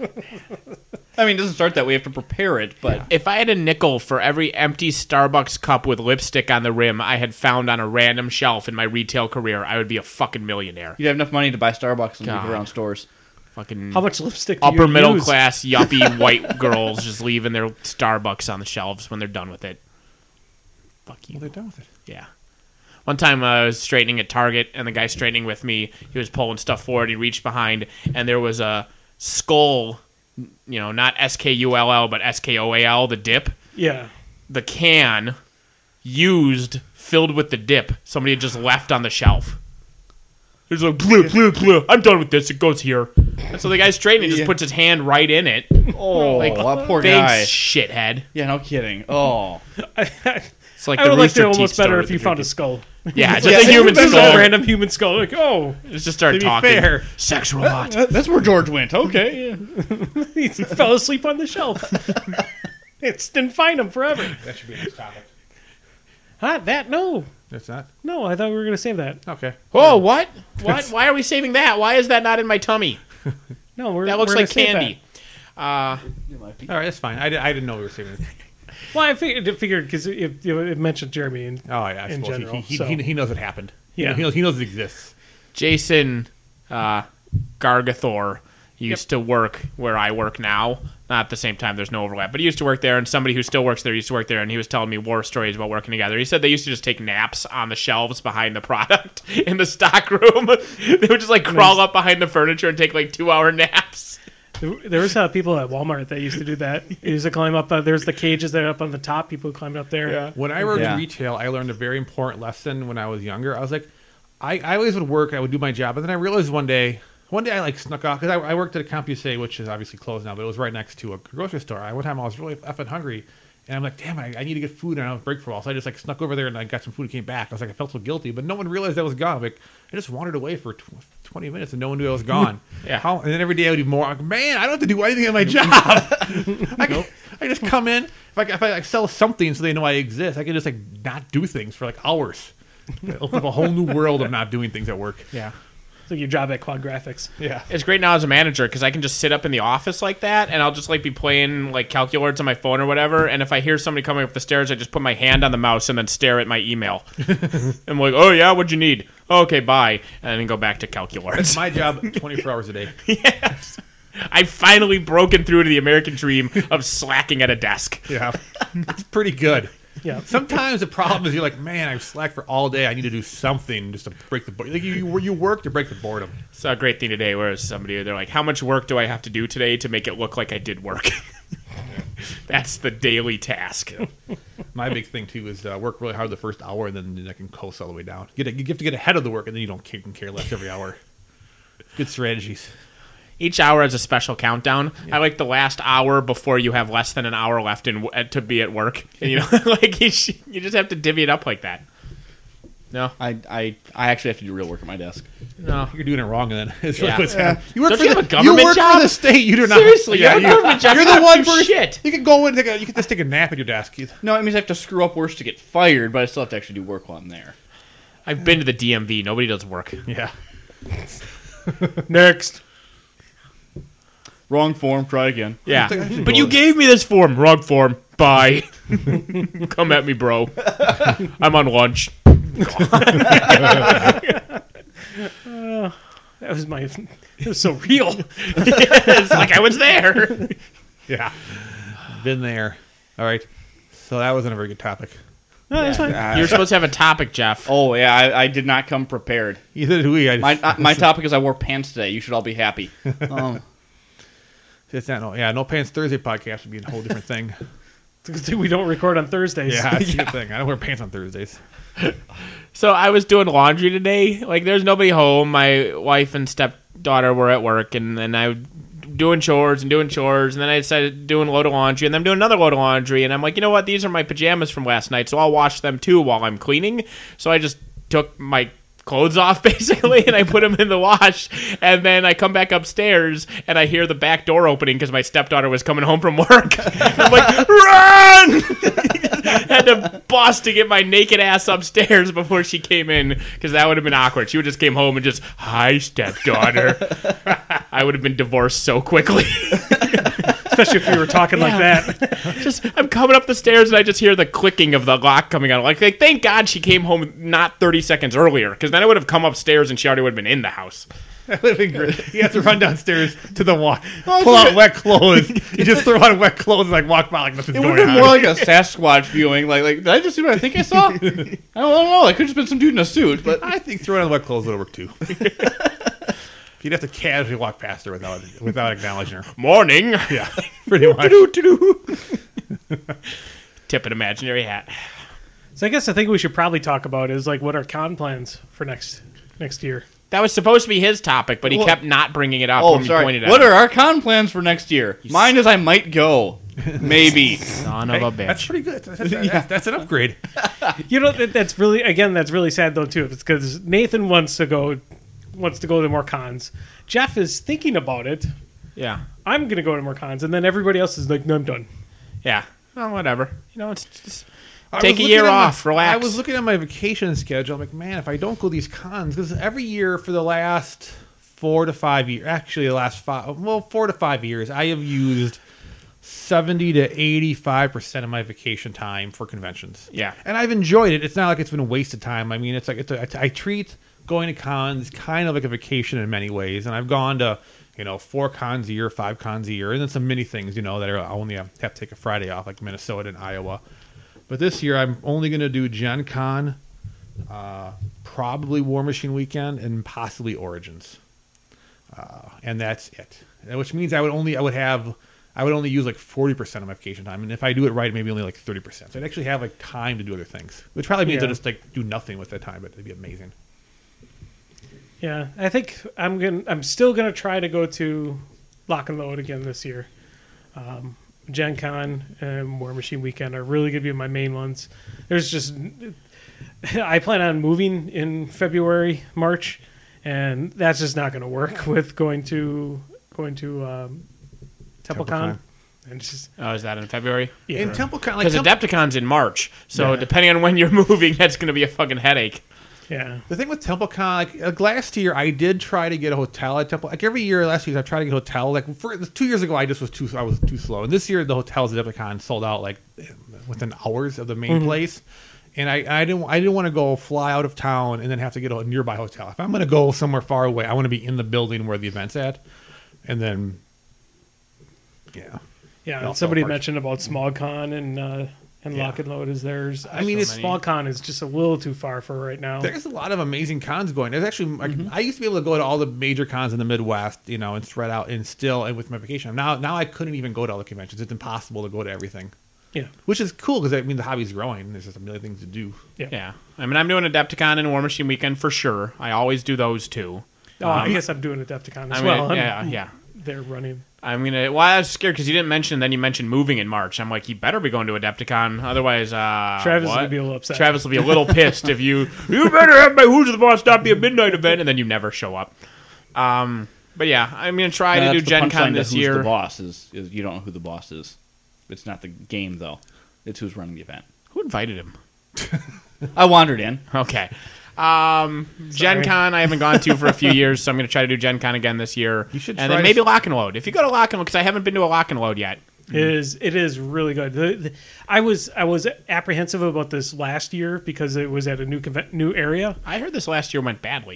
Speaker 3: I mean, it doesn't start that way. You have to prepare it, but
Speaker 1: If I had a nickel for every empty Starbucks cup with lipstick on the rim I had found on a random shelf in my retail career, I would be a fucking millionaire.
Speaker 3: you'd have enough money to buy Starbucks and leave
Speaker 1: God.
Speaker 3: it around stores.
Speaker 1: Fucking
Speaker 2: How much lipstick do
Speaker 1: upper
Speaker 2: you
Speaker 1: middle
Speaker 2: use?
Speaker 1: class yuppie white girls just leaving their Starbucks on the shelves when they're done with it. Fuck you.
Speaker 4: Well, they're done with it.
Speaker 1: Yeah. One time I was straightening at Target, and the guy straightening with me, he was pulling stuff forward. He reached behind, and there was a Skull, you know, not SKULL, but SKOAL, the dip.
Speaker 2: Yeah.
Speaker 1: The can used, filled with the dip. Somebody had just left on the shelf. He's like, bleh, bleh, bleh. I'm done with this. It goes here. And so the guy straightening just
Speaker 3: Yeah.
Speaker 1: puts his hand right in it.
Speaker 3: Oh,
Speaker 1: Like,
Speaker 3: that poor
Speaker 1: Thanks,
Speaker 3: guy.
Speaker 1: shithead.
Speaker 3: Yeah, no kidding. Oh,
Speaker 1: It's like
Speaker 2: I
Speaker 1: the
Speaker 2: would like
Speaker 1: Rooster
Speaker 2: to almost
Speaker 1: Teeth
Speaker 2: better
Speaker 1: story
Speaker 2: if
Speaker 1: with
Speaker 2: you
Speaker 1: the
Speaker 2: found a
Speaker 1: drinking.
Speaker 2: skull.
Speaker 1: Yeah, it's
Speaker 3: Yeah,
Speaker 1: just a human
Speaker 2: Just
Speaker 1: skull.
Speaker 2: a random human skull. Like, oh,
Speaker 1: Let's just start
Speaker 4: To be
Speaker 1: talking.
Speaker 4: fair.
Speaker 1: Sex robot.
Speaker 3: that's where George went. Okay. Yeah.
Speaker 2: he fell asleep on the shelf. Didn't find him forever.
Speaker 4: That should be a next topic.
Speaker 2: Huh? No.
Speaker 4: That's not
Speaker 2: No, I thought we were going to save that.
Speaker 4: okay.
Speaker 1: Whoa, what? What? Why are we saving that? Why is that not in my tummy?
Speaker 2: No, we're
Speaker 1: That looks
Speaker 2: we're
Speaker 1: like
Speaker 2: gonna save
Speaker 1: candy.
Speaker 4: All right, that's fine. I didn't know we were saving it.
Speaker 2: that. Well, I figured because it mentioned Jeremy. And,
Speaker 4: Oh yeah, I
Speaker 2: In
Speaker 4: suppose
Speaker 2: general,
Speaker 4: he,
Speaker 2: so-
Speaker 4: he knows it happened.
Speaker 2: Yeah.
Speaker 4: he knows it exists.
Speaker 1: Jason Gargathor used to work where I work now. Not at the same time, there's no overlap. But he used to work there, and somebody who still works there used to work there, and he was telling me war stories about working together. He said they used to just take naps on the shelves behind the product in the stock room. They would just like crawl up behind the furniture and take like 2-hour naps.
Speaker 2: there was people at Walmart that used to do that. They used to climb up. There's the cages that are up on the top. People who climbed up there.
Speaker 1: Yeah.
Speaker 4: When I worked
Speaker 3: Yeah.
Speaker 4: in retail, I learned a very important lesson when I was younger. I was like, I always would work, I would do my job, and then I realized one day I like snuck off because I worked at a CompUSA, which is obviously closed now, but it was right next to a grocery store. One time I was really effing hungry, and I'm like, damn, I need to get food, and I was break for a while, so I just like snuck over there and I got some food and came back. I was like, I felt so guilty, but no one realized I was gone. Like, I just wandered away for 20 minutes and no one knew I was gone.
Speaker 1: Yeah.
Speaker 4: And then every day I would do more. Like, man, I don't have to do anything at my job. I just come in. If I like sell something so they know I exist, I can just like not do things for like hours. Open up a whole new world of not doing things at work.
Speaker 1: Yeah.
Speaker 2: It's like your job at Quad Graphics.
Speaker 4: Yeah.
Speaker 1: It's great now as a manager because I can just sit up in the office like that, and I'll just like be playing like calculators on my phone or whatever. And if I hear somebody coming up the stairs, I just put my hand on the mouse and then stare at my email. I'm like, oh yeah, what'd you need? Oh, okay, bye, and then go back to
Speaker 4: That's
Speaker 1: calculators.
Speaker 4: my job 24 hours a day.
Speaker 1: Yes, I've finally broken through to the American dream of slacking at a desk.
Speaker 4: Yeah. It's pretty good.
Speaker 2: Yeah.
Speaker 4: Sometimes the problem is you're like, man, I've slacked for all day. I need to do something just to break the boredom. Like you work to break the boredom.
Speaker 1: Saw a great thing today where they're like, how much work do I have to do today to make it look like I did work? That's the daily task.
Speaker 4: My big thing too is work really hard the first hour and then I can coast all the way down. You have to get ahead of the work and then you don't care less every hour. Good strategies.
Speaker 1: Each hour has a special countdown. I like the last hour before you have less than an hour left to be at work. And, you know, like you just have to divvy it up like that. No,
Speaker 3: I actually have to do real work at my desk.
Speaker 1: no.
Speaker 4: You're doing it wrong then. It's
Speaker 1: Yeah.
Speaker 4: really what's happening. You work
Speaker 1: Don't
Speaker 4: for
Speaker 1: you
Speaker 4: the
Speaker 1: have a government
Speaker 4: you work
Speaker 1: job?
Speaker 4: for the state. You do not.
Speaker 1: Seriously, you have a government job.
Speaker 4: You're
Speaker 1: You
Speaker 4: the
Speaker 1: don't
Speaker 4: one
Speaker 1: do
Speaker 4: person.
Speaker 1: shit.
Speaker 4: You can go in. You can just take a nap at your desk.
Speaker 3: No, it means I have to screw up worse to get fired, but I still have to actually do work while I'm there.
Speaker 1: I've been to the DMV. Nobody does work.
Speaker 4: Yeah.
Speaker 2: Next.
Speaker 3: Wrong form. Try again.
Speaker 1: Yeah,
Speaker 4: I should
Speaker 1: but
Speaker 4: go
Speaker 1: you
Speaker 4: with-
Speaker 1: gave me this form. Wrong form. Bye. Come at me, bro. I'm on lunch.
Speaker 2: That was it was so real.
Speaker 1: It's like I was there.
Speaker 4: Yeah. Been there. All right. So that wasn't a very good topic.
Speaker 2: No, that's fine.
Speaker 1: You're supposed to have a topic, Jeff.
Speaker 3: Oh yeah, I did not come prepared.
Speaker 4: Either did we.
Speaker 3: My topic is I wore pants today. You should all be happy.
Speaker 4: It's not, no Pants Thursday podcast would be a whole different thing.
Speaker 2: It's a good thing we don't record on Thursdays.
Speaker 4: Yeah, that's a good thing. I don't wear pants on Thursdays.
Speaker 1: So I was doing laundry today. Like, there's nobody home. My wife and stepdaughter were at work, and then I doing chores, and then I decided doing a load of laundry, and then I'm doing another load of laundry, and I'm like, you know what? These are my pajamas from last night, so I'll wash them too while I'm cleaning. So I just took my clothes off basically, and I put them in the wash, and then I come back upstairs and I hear the back door opening because my stepdaughter was coming home from work. I'm like, run! Had to bust to get my naked ass upstairs before she came in, because that would have been awkward. She would just came home and just, hi, stepdaughter. I would have been divorced so quickly.
Speaker 2: Especially if you were talking like that.
Speaker 1: Just, I'm coming up the stairs and I just hear the clicking of the lock coming out. Like, thank God she came home not 30 seconds earlier, because then I would have come upstairs and she already would have been in the house.
Speaker 4: That would have been great. You have to run downstairs to the walk, pull out wet clothes. You just throw out wet clothes and like walk by like nothing's
Speaker 3: It
Speaker 4: going
Speaker 3: would have
Speaker 4: on.
Speaker 3: been more like a Sasquatch viewing. Like, did I just see what I think I saw? I don't know. It could have just been some dude in a suit, but
Speaker 4: I think throwing on wet clothes would work too. You'd have to casually walk past her without acknowledging her.
Speaker 1: Morning.
Speaker 4: Yeah, pretty much.
Speaker 1: Tip an imaginary hat.
Speaker 2: So I guess the thing we should probably talk about is like what are con plans for next year.
Speaker 1: That was supposed to be his topic, but he
Speaker 3: Well-
Speaker 1: kept not bringing it up
Speaker 3: oh,
Speaker 1: when we
Speaker 3: sorry.
Speaker 1: pointed at
Speaker 3: What
Speaker 1: it.
Speaker 3: are our con plans for next year? Mine is I might go, maybe.
Speaker 1: Son of a bitch.
Speaker 4: That's pretty good. That's an upgrade.
Speaker 2: You know that's really sad though too. It's because Nathan wants to go to more cons. Jeff is thinking about it.
Speaker 1: Yeah.
Speaker 2: I'm gonna go to more cons, and then everybody else is like, no, I'm done.
Speaker 1: Yeah. Well, whatever. You know, it's just
Speaker 4: I
Speaker 1: take
Speaker 4: was
Speaker 1: a year
Speaker 4: looking at
Speaker 1: off, relax.
Speaker 4: I was looking at my vacation schedule. I'm like, man, if I don't go to these cons, because every year for the last 4 to 5 years, actually the last 4 to 5 years, I have used 70 to 85% of my vacation time for conventions.
Speaker 1: Yeah.
Speaker 4: And I've enjoyed it. It's not like it's been a waste of time. I mean, it's like I treat going to cons kind of like a vacation in many ways. And I've gone to 4 cons a year, 5 cons a year, and then some mini things, that are I only have to take a Friday off, like Minnesota and Iowa. But this year, I'm only going to do Gen Con, probably War Machine Weekend, and possibly Origins, and that's it. Which means I would only use like 40% of my vacation time, and if I do it right, maybe only like 30%. So I'd actually have like time to do other things, which probably means I'll just like do nothing with that time, but it'd be amazing.
Speaker 2: Yeah, I think I'm still gonna try to go to Lock and Load again this year. Gen Con and War Machine Weekend are really going to be my main ones. I plan on moving in February, March, and that's just not going to work with going to TempleCon. And it's just,
Speaker 1: Oh, is that in February?
Speaker 2: yeah.
Speaker 4: In TempleCon,
Speaker 1: Because Adepticon's in March, so
Speaker 2: Yeah.
Speaker 1: depending on when you're moving, that's going to be a fucking headache.
Speaker 2: Yeah.
Speaker 4: the thing with TempleCon, like last year, I did try to get a hotel at Temple. Like every year, last year I tried to get a hotel. Like 2 years ago, I was too slow. And this year, the hotels at TempleCon sold out like within hours of the main place. And I didn't want to go fly out of town and then have to get a nearby hotel. If I'm going to go somewhere far away, I want to be in the building where the event's at. And then, yeah.
Speaker 2: Yeah,
Speaker 4: It all
Speaker 2: and somebody
Speaker 4: fell apart.
Speaker 2: mentioned about SmogCon and
Speaker 4: Yeah.
Speaker 2: Lock and Load is theirs.
Speaker 4: I mean, it's
Speaker 2: SmogCon is just a little too far for right now.
Speaker 4: There's a lot of amazing cons going. There's actually, I used to be able to go to all the major cons in the Midwest, and spread out and with my vacation. Now I couldn't even go to all the conventions. It's impossible to go to everything.
Speaker 2: Yeah.
Speaker 4: Which is cool because the hobby's growing. And there's just a million things to do.
Speaker 1: Yeah. I mean, I'm doing Adepticon and War Machine Weekend for sure. I always do those two.
Speaker 2: I guess I'm doing Adepticon as
Speaker 1: I mean,
Speaker 2: well.
Speaker 1: yeah.
Speaker 2: They're running.
Speaker 1: I'm gonna. Well, I was scared because you didn't mention. And then you mentioned moving in March. I'm like, you better be going to Adepticon, otherwise,
Speaker 2: Travis is
Speaker 1: what?
Speaker 2: gonna be a little upset.
Speaker 1: Travis will be a little pissed if you better have my Who's the Boss not be a midnight event, and then you never show up. But yeah, I'm gonna try to
Speaker 3: That's
Speaker 1: do
Speaker 3: the
Speaker 1: Gen
Speaker 3: punchline
Speaker 1: Con
Speaker 3: to
Speaker 1: this
Speaker 3: who's
Speaker 1: year.
Speaker 3: The boss is you don't know who the boss is. It's not the game though. It's who's running the event.
Speaker 1: Who invited him?
Speaker 3: I wandered in.
Speaker 1: Okay. Gen Con I haven't gone to for a few years, so I'm going to try to do Gen Con again this year.
Speaker 4: You should
Speaker 1: and
Speaker 4: try
Speaker 1: then
Speaker 4: to-
Speaker 1: maybe Lock and Load. If you go to Lock and Load, because I haven't been to a Lock and Load yet.
Speaker 2: It is really good. I was apprehensive about this last year because it was at a new area.
Speaker 1: I heard this last year went badly.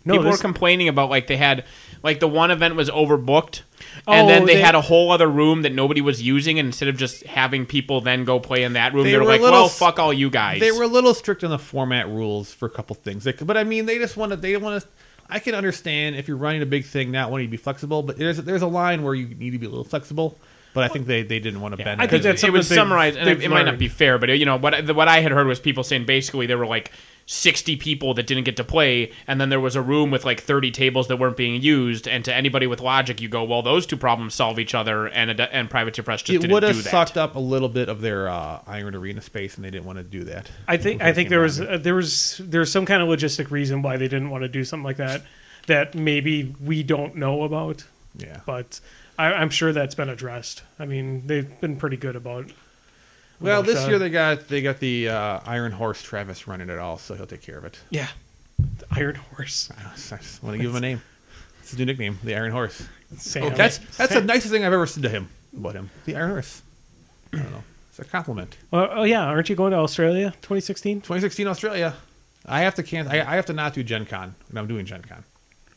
Speaker 2: No,
Speaker 1: People were
Speaker 2: this-
Speaker 1: complaining about like they had like the one event was overbooked,
Speaker 2: Oh,
Speaker 1: and then they
Speaker 2: they-
Speaker 1: had a whole other room that nobody was using, and instead of just having people then go play in that room,
Speaker 4: They
Speaker 1: they were
Speaker 4: were a
Speaker 1: like,
Speaker 4: little
Speaker 1: "Well,
Speaker 4: s-
Speaker 1: fuck all you guys."
Speaker 4: They were a little strict on the format rules for a couple things. But I mean, they just want to. They want to. I can understand if you're running a big thing, not wanting to be flexible. But there's a line where you need to be a little flexible. But I think they didn't want to bend.
Speaker 2: I
Speaker 4: it.
Speaker 2: think that's
Speaker 1: it was
Speaker 2: something
Speaker 1: summarized, and
Speaker 2: they've
Speaker 1: it might not
Speaker 2: learned.
Speaker 1: be fair, but you know what I had heard was people saying basically there were like 60 people that didn't get to play, and then there was a room with like 30 tables that weren't being used. And to anybody with logic, you go, well, those two problems solve each other, and Privateer Press just
Speaker 4: It
Speaker 1: didn't
Speaker 4: would
Speaker 1: do
Speaker 4: have
Speaker 1: that.
Speaker 4: sucked up a little bit of their Iron Arena space, and they didn't want to do that.
Speaker 2: I think there was some kind of logistic reason why they didn't want to do something like that maybe we don't know about,
Speaker 4: Yeah.
Speaker 2: but I'm sure that's been addressed. I mean, they've been pretty good about.
Speaker 4: Well, this
Speaker 2: uh,
Speaker 4: year they got the Iron Horse Travis running it all, so he'll take care of it.
Speaker 2: Yeah, the Iron Horse.
Speaker 4: I just want to give him a name. It's his new nickname, the Iron Horse.
Speaker 2: Sam.
Speaker 4: That's the nicest thing I've ever said to him about him. The Iron Horse. I don't know. It's a compliment.
Speaker 2: Oh yeah, aren't you going to Australia 2016?
Speaker 4: 2016 Australia. I have to cancel. I have to not do Gen Con, and I'm doing Gen Con.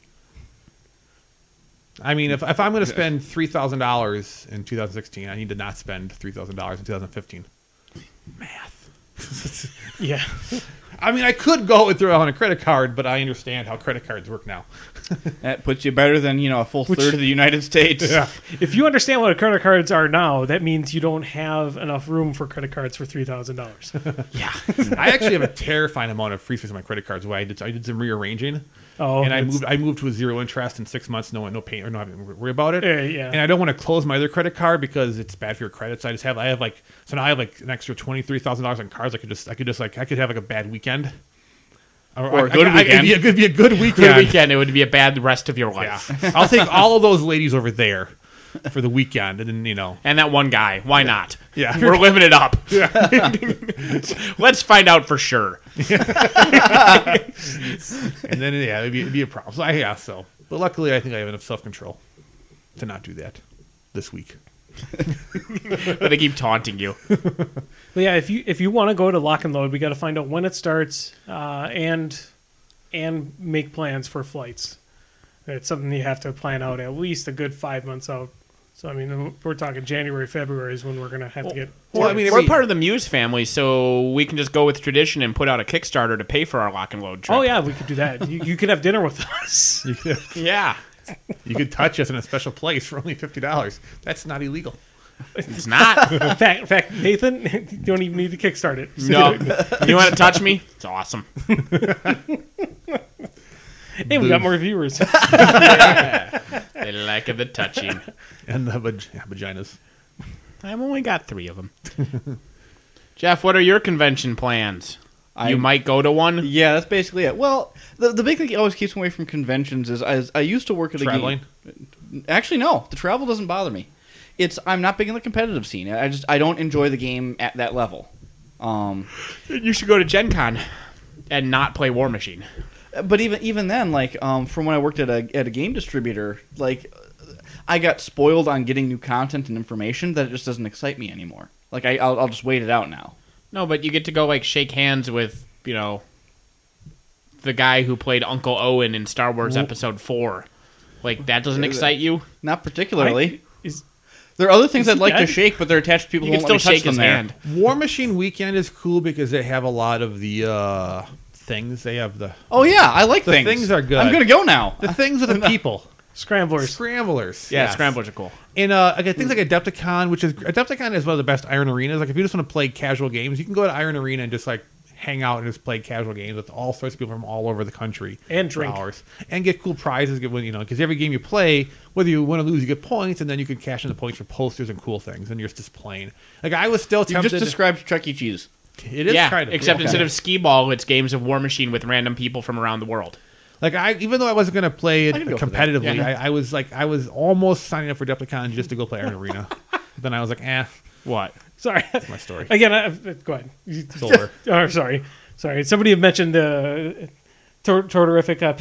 Speaker 4: I mean, if I'm going to spend $3,000 in 2016, I need to not spend $3,000 in 2015. Math.
Speaker 2: Yeah,
Speaker 4: I mean, I could go and throw on a credit card, but I understand how credit cards work now.
Speaker 3: That puts you better than a full third of the United States.
Speaker 4: Yeah.
Speaker 2: if you understand what credit cards are now, that means you don't have enough room for credit cards for $3,000.
Speaker 1: Yeah.
Speaker 4: I actually have a terrifying amount of free space on my credit cards. Where I did some rearranging,
Speaker 2: Oh,
Speaker 4: and
Speaker 2: that's-
Speaker 4: I moved to a 0 interest in 6 months, no pain or no having to worry about it.
Speaker 2: Yeah.
Speaker 4: And I don't want to close my other credit card because it's bad for your credit. So now I have an extra $23,000 on cards. I could have like a bad weekend.
Speaker 3: Or a good weekend.
Speaker 4: It could be a good weekend.
Speaker 1: Good weekend, it would be a bad rest of your life.
Speaker 4: Yeah. I'll take all of those ladies over there for the weekend, and then
Speaker 1: And that one guy, why not?
Speaker 4: Yeah.
Speaker 1: We're living it up. Let's find out for sure.
Speaker 4: and then it'd be a problem. So but luckily I think I have enough self control to not do that this week.
Speaker 1: But they keep taunting you.
Speaker 2: But yeah, if you want to go to Lock and Load, we got to find out when it starts and make plans for flights. It's something you have to plan out at least a good 5 months out. So I mean, we're talking January, February is when we're gonna have to get.
Speaker 4: Well, I mean,
Speaker 1: We're part of the Muse family, so we can just go with tradition and put out a Kickstarter to pay for our Lock and Load trip.
Speaker 2: Oh yeah, we could do that. You could have dinner with us.
Speaker 1: Yeah.
Speaker 4: You could touch us in a special place for only $50. That's not illegal.
Speaker 1: It's not.
Speaker 2: In fact, Nathan, you don't even need to kickstart it.
Speaker 1: No. You want to touch me? It's awesome.
Speaker 2: Hey, we got more viewers.
Speaker 1: They like the touching.
Speaker 4: And the vaginas.
Speaker 1: I've only got 3 of them. Jeff, what are your convention plans? You might go to one?
Speaker 3: Yeah, that's basically it. Well, the big thing that always keeps me away from conventions is I used to work at a
Speaker 4: Traveling?
Speaker 3: game. Actually, no. The travel doesn't bother me. I'm not big in the competitive scene. I don't enjoy the game at that level.
Speaker 1: You should go to Gen Con and not play War Machine.
Speaker 3: But even then, from when I worked at a game distributor, I got spoiled on getting new content and information that it just doesn't excite me anymore. I'll just wait it out now.
Speaker 1: No, but you get to go shake hands with, the guy who played Uncle Owen in Star Wars Episode 4. That doesn't excite you?
Speaker 3: Not particularly.
Speaker 2: Is
Speaker 3: There are other things I'd like to
Speaker 2: dead?
Speaker 3: shake, but they're attached to people
Speaker 1: You
Speaker 3: who
Speaker 1: can
Speaker 3: won't
Speaker 1: still
Speaker 3: let me touch
Speaker 1: shake
Speaker 3: them
Speaker 1: his
Speaker 3: there.
Speaker 1: hand.
Speaker 4: War Machine Weekend is cool because they have a lot of the things. They have the
Speaker 3: Oh yeah, I like
Speaker 4: The
Speaker 3: things.
Speaker 4: things are good.
Speaker 3: I'm gonna go now.
Speaker 4: things with the people.
Speaker 2: Scramblers?
Speaker 4: Scramblers.
Speaker 1: Yeah,
Speaker 4: yes.
Speaker 1: Scramblers are cool.
Speaker 4: And things like Adepticon, Adepticon is one of the best Iron Arenas. If you just want to play casual games, you can go to Iron Arena and just hang out and just play casual games with all sorts of people from all over the country
Speaker 2: And
Speaker 4: for
Speaker 2: drink.
Speaker 4: hours. And get cool prizes. Because every game you play, whether you win or lose, you get points, and then you can cash in the points for posters and cool things. And you're just playing. I was still
Speaker 3: You
Speaker 4: tempted.
Speaker 3: just described Chuck E. Cheese.
Speaker 4: It is
Speaker 1: Yeah,
Speaker 4: kind of
Speaker 1: except
Speaker 4: cool.
Speaker 1: instead of skee ball, it's games of War Machine with random people from around the world.
Speaker 4: Even though I wasn't going to play it
Speaker 3: I can go for that.
Speaker 4: competitively,
Speaker 1: Yeah.
Speaker 4: I was almost signing up for Adepticon just to go play Iron Arena. Then I was like,
Speaker 1: What?
Speaker 2: Sorry.
Speaker 4: that's my story.
Speaker 2: Again, go ahead.
Speaker 4: It's over.
Speaker 2: Oh, sorry. Somebody had mentioned Tortorific.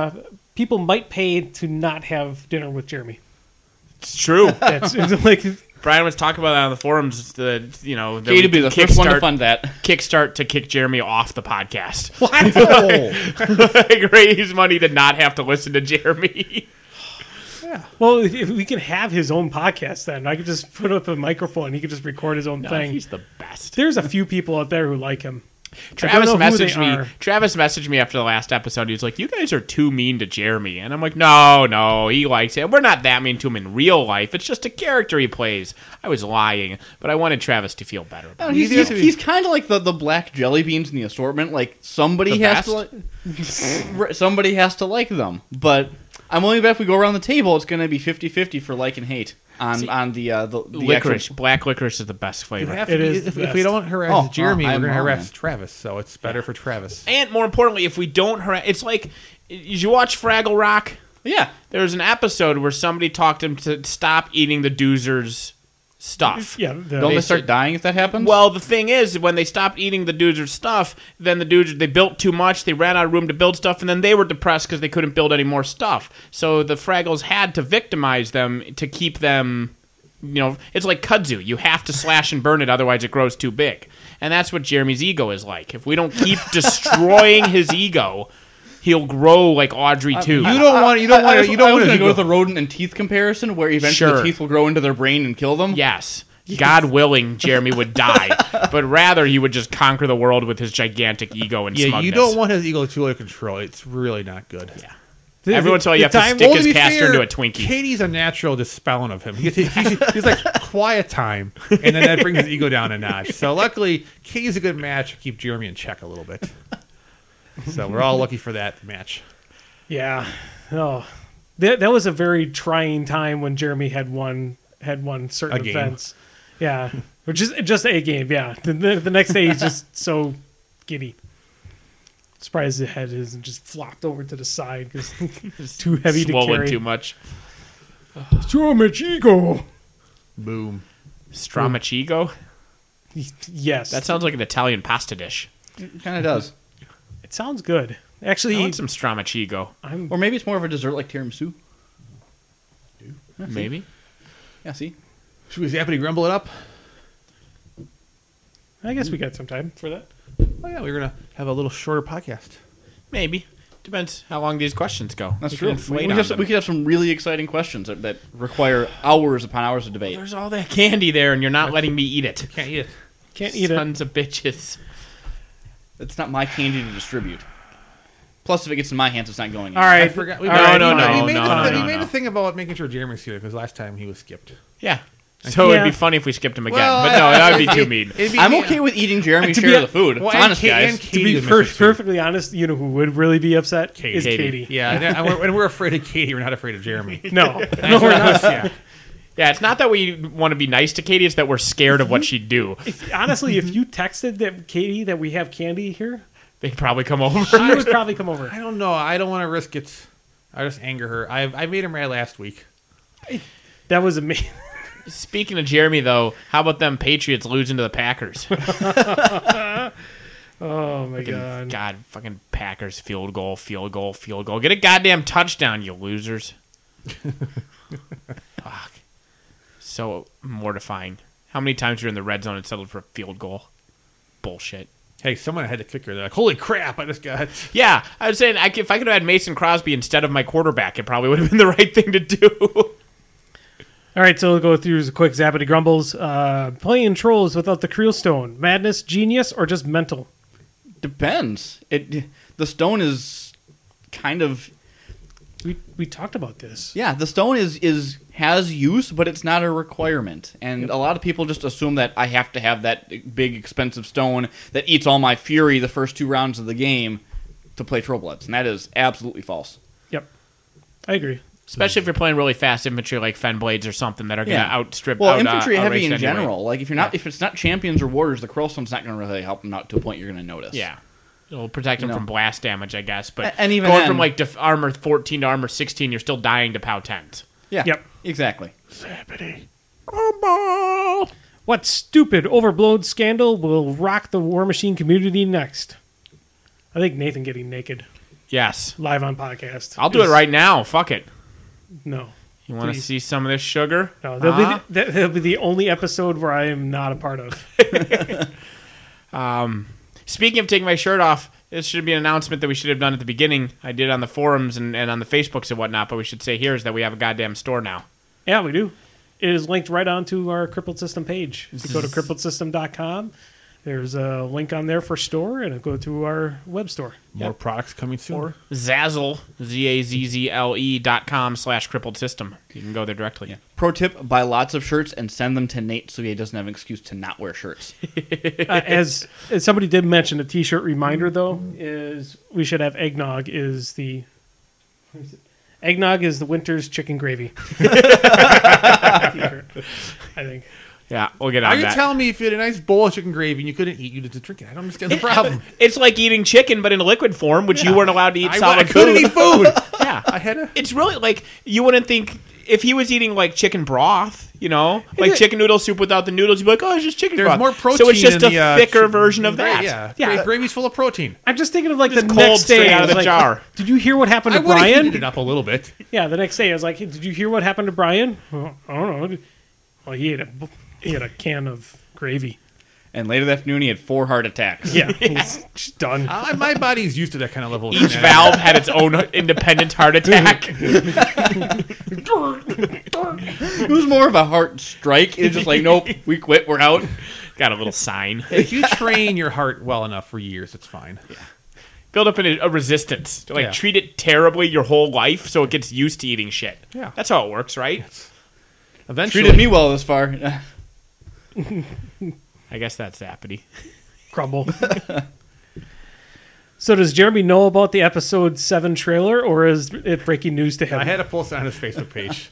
Speaker 2: People might pay to not have dinner with Jeremy.
Speaker 1: It's true.
Speaker 2: That's
Speaker 1: Brian was talking about that on the forums. The
Speaker 3: Katie would be the first one to fund that.
Speaker 1: Kickstart to kick Jeremy off the podcast.
Speaker 4: Oh.
Speaker 1: Like, raise money to not have to listen to Jeremy.
Speaker 2: Well, if we can have his own podcast, then I could just put up a microphone. He could just record his own thing.
Speaker 1: He's the best.
Speaker 2: There's a few people out there who like him.
Speaker 1: Travis
Speaker 2: I don't know who
Speaker 1: messaged
Speaker 2: they
Speaker 1: me.
Speaker 2: are.
Speaker 1: Travis messaged me after the last episode. He was like, "You guys are too mean to Jeremy," and I'm like, "No, he likes it. We're not that mean to him in real life. It's just a character he plays." I was lying, but I wanted Travis to feel better.
Speaker 3: Oh, he's kind of like the black jelly beans in the assortment. Like somebody
Speaker 1: The
Speaker 3: has to somebody has to like them. But I'm willing to bet if we go around the table, it's going to be 50-50 for like and hate on the
Speaker 1: Licorice,
Speaker 3: actual-
Speaker 1: black licorice is the best flavor.
Speaker 2: It is
Speaker 4: If
Speaker 2: the
Speaker 4: we
Speaker 2: best.
Speaker 4: don't harass Jeremy, we're
Speaker 3: I'm
Speaker 4: going to
Speaker 3: wrong,
Speaker 4: harass
Speaker 3: man.
Speaker 4: Travis. So it's better for Travis.
Speaker 1: And more importantly, if we don't harass, it's like, did you watch Fraggle Rock?
Speaker 3: Yeah.
Speaker 1: There was an episode where somebody talked him to stop eating the Doozer's stuff.
Speaker 2: Yeah,
Speaker 3: Don't they start dying if that happens?
Speaker 1: Well, the thing is, when they stopped eating the Doozer's stuff, then the Doozers, they built too much, they ran out of room to build stuff, and then they were depressed because they couldn't build any more stuff. So the Fraggles had to victimize them to keep them, it's like kudzu. You have to slash and burn it, otherwise it grows too big. And that's what Jeremy's ego is like. If we don't keep destroying his ego, he'll grow like Audrey too.
Speaker 4: You don't want.
Speaker 3: I was
Speaker 4: to
Speaker 3: going to go with the rodent and teeth comparison, where eventually
Speaker 1: Sure.
Speaker 3: the teeth will grow into their brain and kill them.
Speaker 1: Yes. God willing, Jeremy would die, but rather he would just conquer the world with his gigantic ego and
Speaker 4: Yeah,
Speaker 1: smugness.
Speaker 4: you don't want his ego too under control. It's really not good.
Speaker 1: Yeah. Every once in a while, you have
Speaker 2: the
Speaker 1: to
Speaker 2: time-
Speaker 1: stick
Speaker 4: Well,
Speaker 1: his
Speaker 4: to be
Speaker 1: caster
Speaker 4: fair,
Speaker 1: into a Twinkie.
Speaker 4: Katie's a natural dispelling of him. He's like quiet time, and then that brings his ego down a notch. So luckily, Katie's a good match to keep Jeremy in check a little bit. So we're all lucky for that match.
Speaker 2: Yeah. Oh, that was a very trying time when Jeremy had won certain
Speaker 4: A game.
Speaker 2: events. Yeah, or just a game. Yeah. The next day he's just so giddy. Surprised his head isn't just flopped over to the side because it's too heavy to
Speaker 1: Swollen
Speaker 2: carry.
Speaker 1: too much.
Speaker 2: So much ego.
Speaker 4: Boom.
Speaker 1: Stramachigo?
Speaker 2: Yes,
Speaker 1: That sounds like an Italian pasta dish.
Speaker 3: It kind of does.
Speaker 2: It sounds good.
Speaker 1: I
Speaker 2: Actually,
Speaker 1: want some Stramachigo.
Speaker 2: I'm
Speaker 3: Or maybe it's more of a dessert like tiramisu.
Speaker 1: Maybe.
Speaker 3: Yeah, see?
Speaker 4: Should we zappity grumble it up?
Speaker 2: I guess we got some time for that.
Speaker 4: Oh yeah, we're gonna have a little shorter podcast.
Speaker 1: Maybe. Depends how long these questions go.
Speaker 3: That's
Speaker 1: We
Speaker 3: true.
Speaker 1: can inflate
Speaker 3: We
Speaker 1: on them.
Speaker 3: could have some really exciting questions that require hours upon hours of debate.
Speaker 1: There's all that candy there, and you're not letting me eat it.
Speaker 4: Can't eat it.
Speaker 2: Can't eat it.
Speaker 1: Sons of bitches.
Speaker 3: It's not my candy to distribute. Plus, if it gets in my hands, it's not going
Speaker 2: All
Speaker 3: anywhere.
Speaker 2: right.
Speaker 4: I forgot.
Speaker 1: No, no,
Speaker 4: He made,
Speaker 1: no,
Speaker 4: the,
Speaker 1: no,
Speaker 4: he made
Speaker 1: no.
Speaker 4: the thing about making sure Jeremy's here because last time he was skipped.
Speaker 1: Yeah. So
Speaker 2: Yeah.
Speaker 1: it'd be funny if we skipped him again.
Speaker 4: Well,
Speaker 1: but no, that would be too mean.
Speaker 4: It'd be-
Speaker 3: I'm okay with eating Jeremy's
Speaker 2: To be
Speaker 3: share
Speaker 2: a-
Speaker 3: of the food.
Speaker 4: Well,
Speaker 3: It's
Speaker 4: and
Speaker 3: honest,
Speaker 4: Kate-
Speaker 3: guys.
Speaker 4: and
Speaker 2: To
Speaker 4: Katie
Speaker 2: be
Speaker 4: would make this too.
Speaker 2: perfectly honest, you know who would really be upset is
Speaker 1: Katie.
Speaker 2: Katie.
Speaker 4: Yeah, and we're afraid of Katie. We're not afraid of Jeremy.
Speaker 2: No, no, we're not.
Speaker 4: Yeah.
Speaker 1: Yeah, it's not that we want to be nice to Katie, it's that we're scared of what she'd do.
Speaker 2: Honestly, if you texted that Katie that we have candy here,
Speaker 1: They'd probably come over.
Speaker 2: she would probably come over.
Speaker 4: I don't know. I don't want to risk it. I just anger her. I made him mad last week.
Speaker 2: That was amazing.
Speaker 1: Speaking of Jeremy, though, how about them Patriots losing to the Packers?
Speaker 2: Oh my
Speaker 1: Fucking-
Speaker 2: god.
Speaker 1: fucking Packers field goal. Get a goddamn touchdown, you losers. Fuck. So mortifying. How many times you're in the red zone and settled for a field goal? Bullshit.
Speaker 4: Hey, someone had to kick her. They're like, holy crap! I just got.
Speaker 1: Yeah, I was saying if I could have had Mason Crosby instead of my quarterback, it probably would have been the right thing to do.
Speaker 2: All right, so we'll go through the quick zappity grumbles. Playing trolls without the Creel Stone. Madness, genius, or just mental?
Speaker 3: Depends. The stone is kind of
Speaker 2: We talked about this.
Speaker 3: yeah. The stone has use, but it's not a requirement. And a lot of people just assume that I have to have that big expensive stone that eats all my fury the first 2 rounds of the game to play Troll Bloods, and that is absolutely false.
Speaker 2: Yep. I agree.
Speaker 1: Especially if you're playing really fast infantry like Fen Blades or something that are going to outstrip.
Speaker 3: Well,
Speaker 1: out,
Speaker 3: infantry heavy
Speaker 1: outrace
Speaker 3: in
Speaker 1: it anyway.
Speaker 3: general. Like if it's not champions or warriors, the Curlstone's not going to really help them out to a point you're going to notice.
Speaker 1: Yeah. It'll protect them
Speaker 3: You know.
Speaker 1: from blast damage, I guess. But
Speaker 3: And even
Speaker 1: going
Speaker 3: then-
Speaker 1: from like armor 14 to armor 16, you're still dying to POW 10s.
Speaker 3: Yeah.
Speaker 2: Yep.
Speaker 3: Exactly.
Speaker 2: What stupid, overblown scandal will rock the War Machine community next? I think Nathan getting naked
Speaker 1: Yes.
Speaker 2: live on podcast.
Speaker 1: I'll do it right now. Fuck it.
Speaker 2: No.
Speaker 1: You want to
Speaker 2: Please.
Speaker 1: see some of this sugar?
Speaker 2: No, that'll be the only episode where I am not a part of.
Speaker 1: Speaking of taking my shirt off, this should be an announcement that we should have done at the beginning. I did on the forums and on the Facebooks and whatnot, but we should say here is that we have a goddamn store now.
Speaker 2: Yeah, we do. It is linked right onto our Crippled System page. If you go to crippledsystem.com, there's a link on there for store, and go to our web store.
Speaker 4: More products coming soon.
Speaker 2: Or
Speaker 1: Zazzle, ZAZZLE.com/crippled system. You can go there directly.
Speaker 3: Yeah. Pro tip: buy lots of shirts and send them to Nate so he doesn't have an excuse to not wear shirts.
Speaker 2: as somebody did mention, a T-shirt reminder though is we should have eggnog is the winter's chicken gravy. T-shirt, I think.
Speaker 1: Yeah, we'll get on
Speaker 4: Are you
Speaker 1: that.
Speaker 4: telling me if you had a nice bowl of chicken gravy and you couldn't eat, you just drink it? I don't understand the problem.
Speaker 1: It's like eating chicken, but in liquid form, which you weren't allowed to eat
Speaker 4: I
Speaker 1: solid
Speaker 4: couldn't
Speaker 1: food.
Speaker 4: eat food.
Speaker 1: Yeah,
Speaker 4: I had a.
Speaker 1: it's really like you wouldn't think if he was eating like chicken broth, like chicken noodle soup without the noodles, you'd be like, oh, it's just chicken
Speaker 4: There's
Speaker 1: broth.
Speaker 4: more protein.
Speaker 1: So it's just
Speaker 4: in
Speaker 1: a
Speaker 4: the,
Speaker 1: thicker
Speaker 4: chicken-
Speaker 1: version of that.
Speaker 4: Yeah. Gravy's full of protein.
Speaker 2: I'm just thinking of like
Speaker 1: Just
Speaker 2: the
Speaker 1: cold
Speaker 2: next day.
Speaker 1: straight out
Speaker 2: I
Speaker 1: of
Speaker 2: was
Speaker 1: the
Speaker 2: like,
Speaker 1: jar.
Speaker 2: did you hear what happened
Speaker 4: I
Speaker 2: to
Speaker 4: would have
Speaker 2: Brian?
Speaker 4: heated it up a little bit.
Speaker 2: Yeah, the next day I was like, hey, did you hear what happened to Brian? Well, I don't know. Well, he ate a can of gravy.
Speaker 3: And later that afternoon, he had 4 heart attacks.
Speaker 2: Yeah, he's just done.
Speaker 4: My body's used to that kind of level. of
Speaker 1: Each
Speaker 4: snack.
Speaker 1: valve had its own independent heart attack.
Speaker 3: It was more of a heart strike. It's just like, nope, we quit, we're out.
Speaker 1: Got a little sign.
Speaker 4: If you train your heart well enough for years, it's fine.
Speaker 1: Build up a resistance to
Speaker 4: Yeah.
Speaker 1: treat it terribly your whole life so it gets used to eating shit.
Speaker 4: Yeah.
Speaker 1: That's how it works, right?
Speaker 4: Eventually,
Speaker 3: Treated me well this far.
Speaker 1: I guess that's Zappity.
Speaker 2: Crumble. So does Jeremy know about the episode 7 trailer, or is it breaking news to him?
Speaker 4: I had a post on his Facebook page.